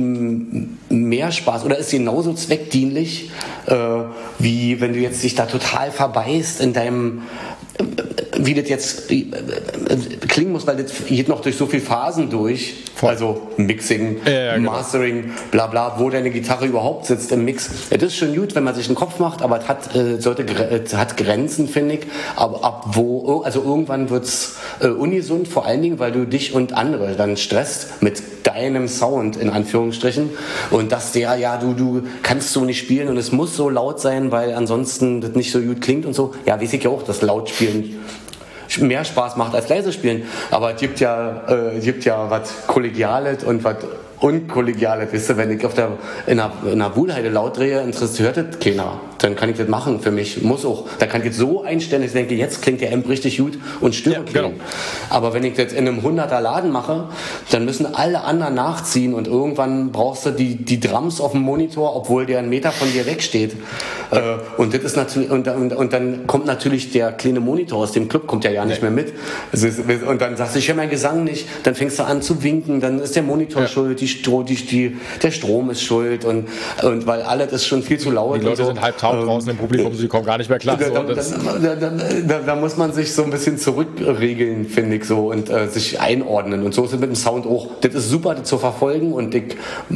mehr Spaß oder ist genauso zweckdienlich, äh, wie wenn du jetzt dich da total verbeißt in deinem, äh, wie das jetzt äh, klingen muss, weil das geht noch durch so viele Phasen durch, Voll. also Mixing, ja, ja, genau. Mastering, bla bla, wo deine Gitarre überhaupt sitzt im Mix. Das ist schon gut, wenn man sich einen Kopf macht, aber es hat, äh, sollte, es hat Grenzen, finde ich, aber ab wo, also irgendwann wird es äh, ungesund, vor allen Dingen, weil du dich und andere dann stresst mit deinem Sound, in Anführungsstrichen, und dass der, ja, du, du kannst so nicht spielen und es muss so laut sein, weil ansonsten das nicht so gut klingt und so. Ja, weiß ich ja auch, dass laut spielen mehr Spaß macht als leise spielen. Aber es gibt ja, äh, es gibt ja was Kollegiales und was Unkollegiales. Wisst ihr, wenn ich auf der, in einer, in einer Wuhlheide laut drehe, interessiert das keiner. Dann kann ich das machen für mich. Muss auch. Da kann ich jetzt so einstellen, dass ich denke, jetzt klingt der Amp richtig gut und Stimme Ja, klingen. genau. Aber wenn ich das in einem hunderter Laden mache, dann müssen alle anderen nachziehen und irgendwann brauchst du die, die Drums auf dem Monitor, obwohl der einen Meter von dir wegsteht. Äh, und das ist natürlich, und, und, und dann kommt natürlich der kleine Monitor aus dem Club, kommt ja ja nicht mehr mit. Also, und dann sagst du, ich höre meinen Gesang nicht, dann fängst du an zu winken, dann ist der Monitor Ja. schuld, die Stro, die, die, der Strom ist schuld und, und weil alles ist schon viel zu laut. Die Leute und so. sind halb taub Ähm, draußen im Publikum, sie kommen gar nicht mehr klar. da, So, da, das, da, da, da, da muss man sich so ein bisschen zurückregeln, finde ich so, und äh, sich einordnen. Und so ist es mit dem Sound auch. Das ist super, das zu verfolgen. Und ich,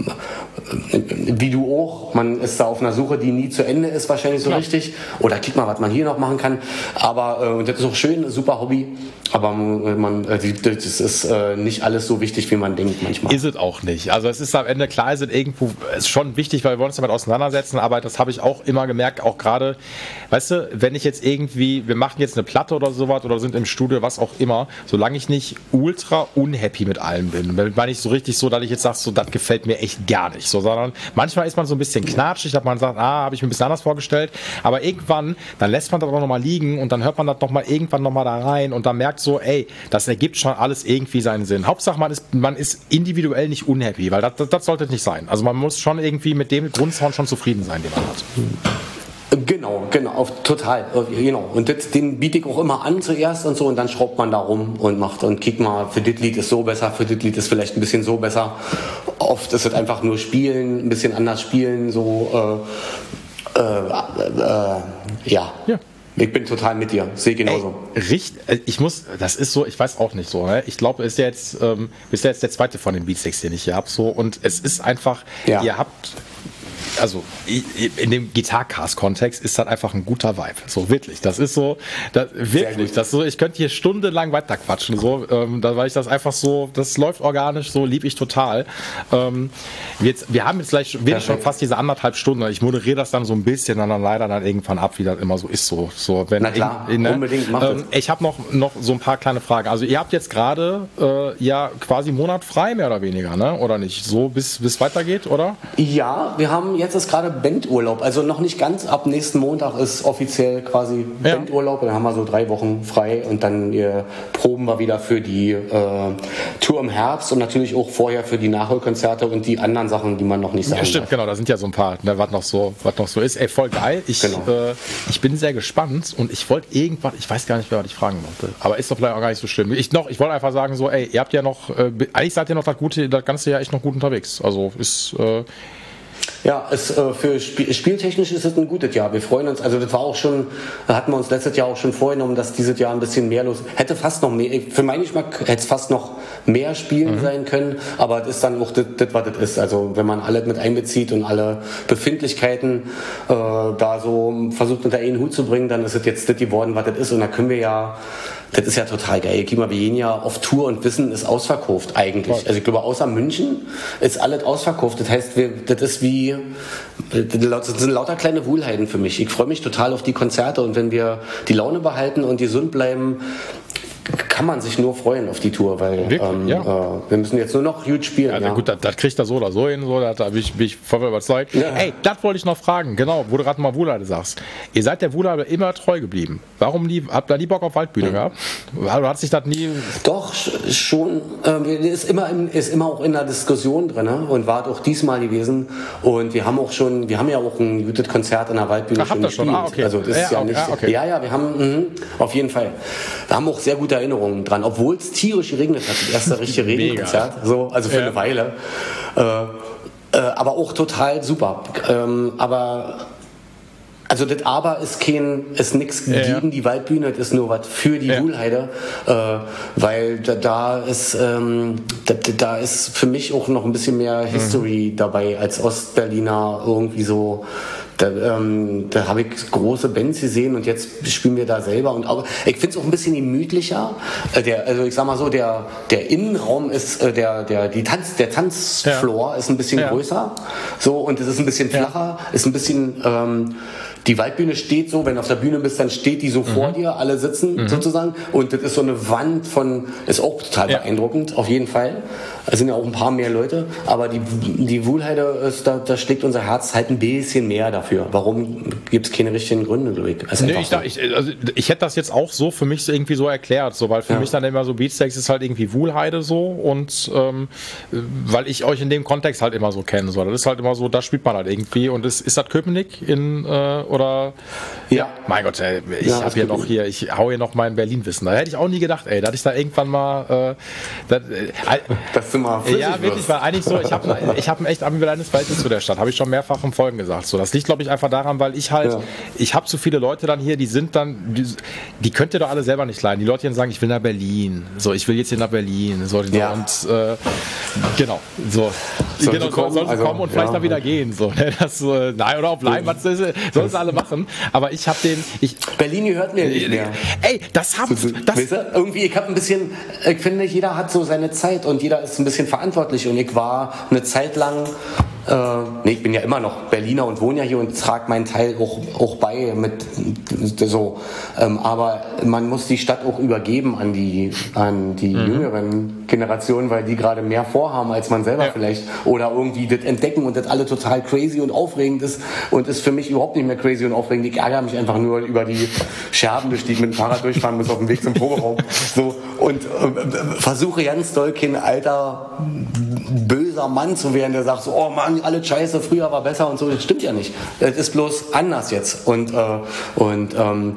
äh, wie du auch, man ist da auf einer Suche, die nie zu Ende ist, wahrscheinlich so Klar. richtig. Oder guck mal, was man hier noch machen kann. Aber, äh, und das ist auch schön, ein super Hobby. Aber man, äh, die, das ist äh, nicht alles so wichtig, wie man denkt manchmal. ist es auch nicht. Also es ist am Ende, klar ist es irgendwo, ist schon wichtig, weil wir uns damit auseinandersetzen, aber das habe ich auch immer gemerkt, auch gerade, weißt du, wenn ich jetzt irgendwie, wir machen jetzt eine Platte oder sowas oder sind im Studio, was auch immer, solange ich nicht ultra unhappy mit allem bin, damit meine ich so richtig so, dass ich jetzt sage, so, das gefällt mir echt gar nicht, so, sondern manchmal ist man so ein bisschen knatschig, dass man sagt, ah, habe ich mir ein bisschen anders vorgestellt, aber irgendwann, dann lässt man das auch nochmal liegen und dann hört man das nochmal irgendwann nochmal da rein und dann merkt so, ey, das ergibt schon alles irgendwie seinen Sinn. Hauptsache, man ist, man ist individuell nicht unhappy, weil das, das, das sollte nicht sein. Also man muss schon irgendwie mit dem Grundsound schon zufrieden sein, den man hat. Genau, genau, auf, total, genau. Und das, den biete ich auch immer an zuerst und so und dann schraubt man da rum und macht und kick mal, für das Lied ist so besser, für das Lied ist vielleicht ein bisschen so besser. Oft ist es einfach nur spielen, ein bisschen anders spielen, so, äh, äh, äh, ja. Ja. Ich bin total mit dir, sehe genauso. Ey, richtig, ich muss, das ist so, ich weiß auch nicht so, ne? Ich glaube, es ist ja jetzt, ähm, ist ja jetzt der zweite von den Beatsticks, den ich hier habe, so, und es ist einfach, Ja. ihr habt, also in dem Guitar-Cast-Kontext ist das einfach ein guter Vibe. So wirklich. Das ist so, das, wirklich. Das so, ich könnte hier stundenlang weiterquatschen, so, ähm, da, weil ich das einfach so, das läuft organisch, so liebe ich total. Ähm, jetzt, wir haben jetzt gleich wirklich schon fast diese anderthalb Stunden. Ich moderiere das dann so ein bisschen, dann, dann leider dann irgendwann ab, wie das immer so ist. So, so, wenn, Na klar, in, ne? unbedingt, macht ähm, Ich habe noch, noch so ein paar kleine Fragen. Also ihr habt jetzt gerade äh, ja quasi einen Monat frei, mehr oder weniger, ne? Oder nicht? So bis bis weitergeht, oder? Ja, wir haben jetzt ist gerade Bandurlaub, also noch nicht ganz, ab nächsten Montag ist offiziell quasi Ja. Bandurlaub, dann haben wir so drei Wochen frei und dann äh, proben wir wieder für die äh, Tour im Herbst und natürlich auch vorher für die Nachholkonzerte und die anderen Sachen, die man noch nicht sagen Ja, stimmt, darf. genau, da sind ja so ein paar, ne, was noch so, was noch so ist. Ey, voll geil. Ich, Genau. äh, ich bin sehr gespannt und ich wollte irgendwas, ich weiß gar nicht mehr, was ich fragen wollte, aber ist doch vielleicht auch gar nicht so schlimm. Ich noch, ich wollte einfach sagen so, ey, ihr habt ja noch, äh, eigentlich seid ihr noch das gute, das ganze Jahr echt noch gut unterwegs. Also ist, äh, Ja, es, äh, für Spiel, spieltechnisch ist es ein gutes Jahr. Wir freuen uns, also das war auch schon, da hatten wir uns letztes Jahr auch schon vorgenommen, dass dieses Jahr ein bisschen mehr los, hätte fast noch mehr, für meinen Geschmack hätte es fast noch mehr Spielen mhm. sein können, aber das ist dann auch das, das, was das ist. Also wenn man alles mit einbezieht und alle Befindlichkeiten äh, da so versucht unter einen Hut zu bringen, dann ist es jetzt das geworden, was das ist und da können wir ja, das ist ja total geil. Kima, wir gehen ja auf Tour und Wissen ist ausverkauft eigentlich. Also ich glaube, außer München ist alles ausverkauft. Das heißt, wir, das ist wie, das sind lauter kleine Wohlheiten für mich. Ich freue mich total auf die Konzerte und wenn wir die Laune behalten und gesund bleiben, kann man sich nur freuen auf die Tour, weil Wirklich? ähm, Ja. äh, wir müssen jetzt nur noch gut spielen. ja, Ja. gut, das, das kriegt er so oder so hin, so, da, da bin ich, bin ich voll überzeugt. Ja. Ey, das wollte ich noch fragen, genau, wo du gerade mal Wuhlheide sagst. Ihr seid der Wuhlheide immer treu geblieben. Warum nie, habt ihr nie Bock auf Waldbühne gehabt? Also hat sich das nie... Doch, sch- schon. Ähm, ist, immer in, ist immer auch in der Diskussion drin, ne? Und war auch diesmal gewesen. Und wir haben auch schon, wir haben ja auch ein gutes Konzert in der Waldbühne Ach, schon habt ihr schon? gespielt. Ah, okay. Also das Ja, ist ja okay. nicht. Ah, okay. Ja, ja, wir haben mh, auf jeden Fall. Wir haben auch sehr gute Erinnerungen dran, obwohl es tierisch geregnet hat. Das erste richtige Regenkonzert, so, also für Ja. eine Weile. Äh, äh, aber auch total super. Ähm, aber also das Aber ist kein, ist nichts Ja, gegen ja. die Waldbühne, das ist nur was für die Ja. Wuhlheide, äh, weil da, da ist ähm, da, da ist für mich auch noch ein bisschen mehr History mhm. dabei als Ostberliner irgendwie so. Da, ähm, da habe ich große Bands gesehen und jetzt spielen wir da selber und auch, ich finde es auch ein bisschen gemütlicher. Äh, der, also ich sag mal so, der, der Innenraum ist äh, der, der, die Tanz, der Tanzfloor Ja. ist ein bisschen Ja. größer, so und es ist ein bisschen flacher, ist ein bisschen ähm, die Waldbühne steht so, wenn du auf der Bühne bist, dann steht die so mhm. vor dir, alle sitzen mhm. sozusagen und das ist so eine Wand von, ist auch total ja. beeindruckend, auf jeden Fall. Es sind ja auch ein paar mehr Leute, aber die, die Wuhlheide, ist, da, da schlägt unser Herz halt ein bisschen mehr dafür. Warum gibt es keine richtigen Gründe, glaube ich. Nee, ich, so. ich, also ich hätte das jetzt auch so für mich irgendwie so erklärt, so, weil für ja. mich dann immer so Beatsteaks ist halt irgendwie Wuhlheide so und ähm, weil ich euch in dem Kontext halt immer so kenne. So. Das ist halt immer so, da spielt man halt irgendwie und ist, ist das Köpenick in äh, oder ja, mein Gott, ey, ich ja, habe hier noch hier, ich hau hier noch mein Berlin-Wissen. Da hätte ich auch nie gedacht, ey, da hatte ich da irgendwann mal äh, das, äh, dass du mal ja, wirklich, wirst. Weil eigentlich so, ich habe ich hab ein echt ambivalentes Verhältnis zu der Stadt, habe ich schon mehrfach in Folgen gesagt. So, das liegt, glaube ich, einfach daran, weil ich halt, ja. ich habe zu viele Leute dann hier, die sind dann, die, die könnt ihr doch alle selber nicht leiden. Die Leute, die dann sagen, ich will nach Berlin, so, ich will jetzt hier nach Berlin, so, ja. und äh, genau, so. Soll genau, kommen, soll, soll also, kommen und vielleicht ja. dann wieder gehen. So, ne? Das, äh, nein, oder auch bleiben, was das, sollen sie alle machen. Aber ich habe den. Ich, Berlin gehört mir nicht mehr. Ey, das haben. So, das weißt du, irgendwie, ich habe ein bisschen, ich finde, jeder hat so seine Zeit und jeder ist ein bisschen verantwortlich. Und ich war eine Zeit lang. Äh, nee, ich bin ja immer noch Berliner und wohne ja hier und trage meinen Teil auch, auch bei mit so. Ähm, aber man muss die Stadt auch übergeben an die, an die mhm. jüngeren Generationen, weil die gerade mehr vorhaben als man selber ja. vielleicht. Oder irgendwie das entdecken und das alle total crazy und aufregend ist und ist für mich überhaupt nicht mehr crazy und aufregend. Ich ärgere mich einfach nur über die Scherben, durch die ich mit dem Fahrrad durchfahren muss auf dem Weg zum Proberaum. So, und äh, versuche ganz doll kein alter böser Mann zu werden, der sagt so, oh Mann, alles scheiße, früher war besser und so. Das stimmt ja nicht. Das ist bloß anders jetzt. Und, äh, und ähm,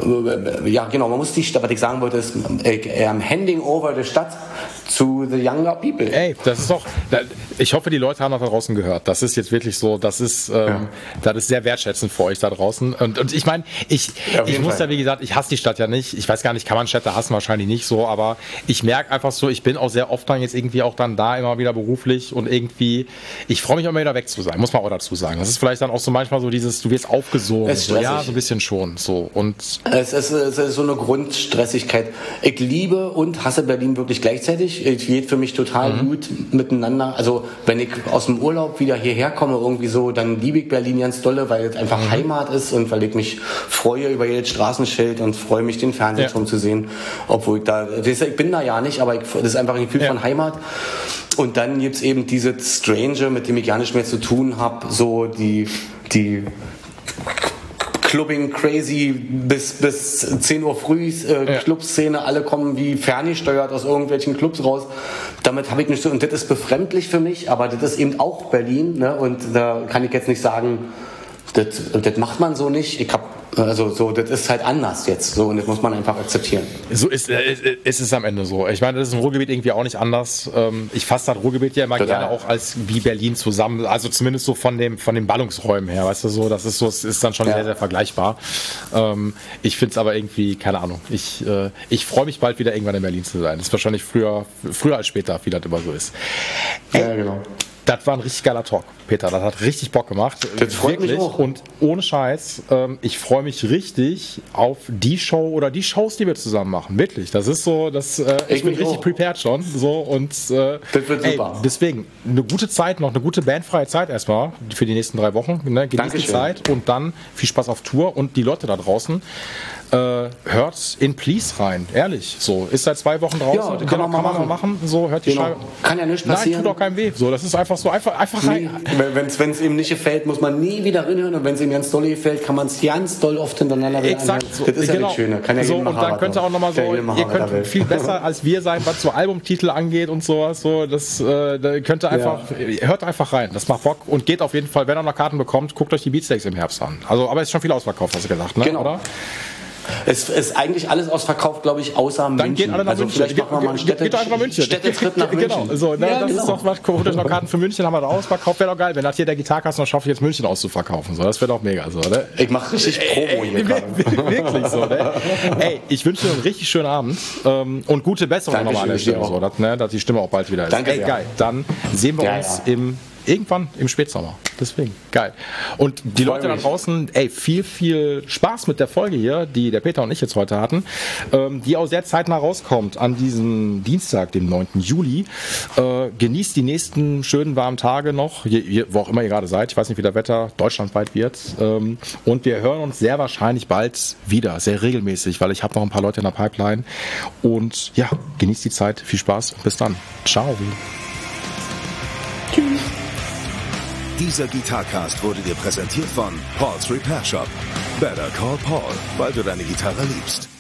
äh, ja, genau, man muss die Stadt, was ich sagen wollte, ist, äh, I'm handing over the Stadt to the younger people. Ey, das ist doch, ich hoffe, die Leute haben das da draußen gehört. Das ist jetzt wirklich so, das ist, ähm, ja. das ist sehr wertschätzend für euch da draußen. Und, und ich meine, ich, ja, ich muss Fall. ja, wie gesagt, ich hasse die Stadt ja nicht. Ich weiß gar nicht, kann man Städte hassen? Wahrscheinlich nicht so, aber ich merke einfach so, ich bin auch sehr oft dann jetzt irgendwie auch dann da immer wieder beruflich und irgendwie, ich freue mich auch immer wieder weg zu sein, muss man auch dazu sagen. Das ist vielleicht dann auch so manchmal so dieses, du wirst aufgesogen. So, ja, so ein bisschen schon. So. Und es, ist, es ist so eine Grundstressigkeit. Ich liebe und hasse Berlin wirklich gleichzeitig. Es geht für mich total mhm. gut miteinander. Also wenn ich aus dem Urlaub wieder hierher komme, irgendwie so, dann liebe ich Berlin ganz dolle, weil es einfach mhm. Heimat ist und weil ich mich freue über jedes Straßenschild und freue mich, den Fernsehturm ja. zu sehen. Obwohl ich da, ich bin da ja nicht, aber ich, das ist einfach ein Gefühl ja. von Heimat. Und dann gibt es eben diese Strange, mit dem ich gar nicht mehr zu tun habe, so die, die Clubbing crazy bis, bis zehn Uhr früh, äh, ja. Clubszene, alle kommen wie ferngesteuert aus irgendwelchen Clubs raus. Damit habe ich nicht so, und das ist befremdlich für mich, aber das ist eben auch Berlin, ne? Und da kann ich jetzt nicht sagen, das, das macht man so nicht. Ich habe Also so, das ist halt anders jetzt so und das muss man einfach akzeptieren. So ist, äh, ist es am Ende so. Ich meine, das ist im Ruhrgebiet irgendwie auch nicht anders. Ähm, ich fasse das Ruhrgebiet ja immer Total. gerne auch als wie Berlin zusammen, also zumindest so von dem von den Ballungsräumen her, weißt du so, das ist so, es ist dann schon ja. sehr, sehr vergleichbar. Ähm, ich finde es aber irgendwie, keine Ahnung, ich, äh, ich freue mich bald wieder irgendwann in Berlin zu sein. Das ist wahrscheinlich früher, früher als später, wie das immer so ist. Ey, ja, genau. Das war ein richtig geiler Talk, Peter. Das hat richtig Bock gemacht. Das freut Wirklich. mich auch. Und ohne Scheiß, ähm, ich freue mich richtig auf die Show oder die Shows, die wir zusammen machen. Wirklich. Das ist so, das, äh, ich, ich bin richtig auch. prepared schon. So, und, äh, das wird ey, super. Deswegen, eine gute Zeit noch, eine gute bandfreie Zeit erstmal für die nächsten drei Wochen. Ne? Genießt die Zeit und dann viel Spaß auf Tour und die Leute da draußen. Äh, hört in Please rein, ehrlich. So, ist seit zwei Wochen draußen. Ja, kann, kann man, man kann man mal machen. So, hört die genau. Scheibe. Kann ja nichts passieren. Nein, tut auch keinem weh. So, das ist einfach so, einfach, einfach rein. Nee, wenn es ihm nicht gefällt, muss man nie wieder reinhören. Und wenn es ihm ganz doll gefällt, kann man es ganz doll oft hintereinander wieder Exakt. anhören. Das ist genau. ja das Schöne. Kann ja so, jeden und dann könnt ihr auch nochmal so, ihr könnt viel besser als wir sein, was so Albumtitel angeht und sowas. So, das äh, da könnt ihr einfach, ja. hört einfach rein. Das macht Bock und geht auf jeden Fall, wenn ihr noch Karten bekommt, guckt euch die Beatsteaks im Herbst an. Also, aber es ist schon viel ausverkauft, hast du gesagt, ne? Genau. Oder? Es ist eigentlich alles ausverkauft, glaube ich, außer Dann München. gehen alle nach also München. Vielleicht machen wir mal einen Städte, geht einfach München. Städtetrip nach München. Genau, so, ne, ja, das genau. ist doch was. Holt euch noch Karten für München, haben wir da ausverkauft. Wäre doch geil, wenn das hier der Gitarrekasten noch schafft, jetzt München auszuverkaufen. So, das wäre doch mega. So, ne? Ich mache richtig Promo hier gerade. Wirklich so, ne? Ey, ich wünsche dir einen richtig schönen Abend ähm, und gute Besserung nochmal an der Stelle, so, dass, ne, dass die Stimme auch bald wieder ist. Danke Ey, sehr. geil. Dann sehen wir ja, uns ja. im irgendwann im Spätsommer. deswegen. Geil. Und die Leute da draußen, ey, viel, viel Spaß mit der Folge hier, die der Peter und ich jetzt heute hatten, ähm, die auch sehr zeitnah rauskommt an diesem Dienstag, dem neunten Juli. Äh, genießt die nächsten schönen warmen Tage noch, je, je, wo auch immer ihr gerade seid. Ich weiß nicht, wie das Wetter deutschlandweit wird. Ähm, und wir hören uns sehr wahrscheinlich bald wieder, sehr regelmäßig, weil ich habe noch ein paar Leute in der Pipeline. Und ja, genießt die Zeit, viel Spaß und bis dann. Ciao. Tschüss. Dieser Gitarcast wurde dir präsentiert von Paul's Repair Shop. Better call Paul, weil du deine Gitarre liebst.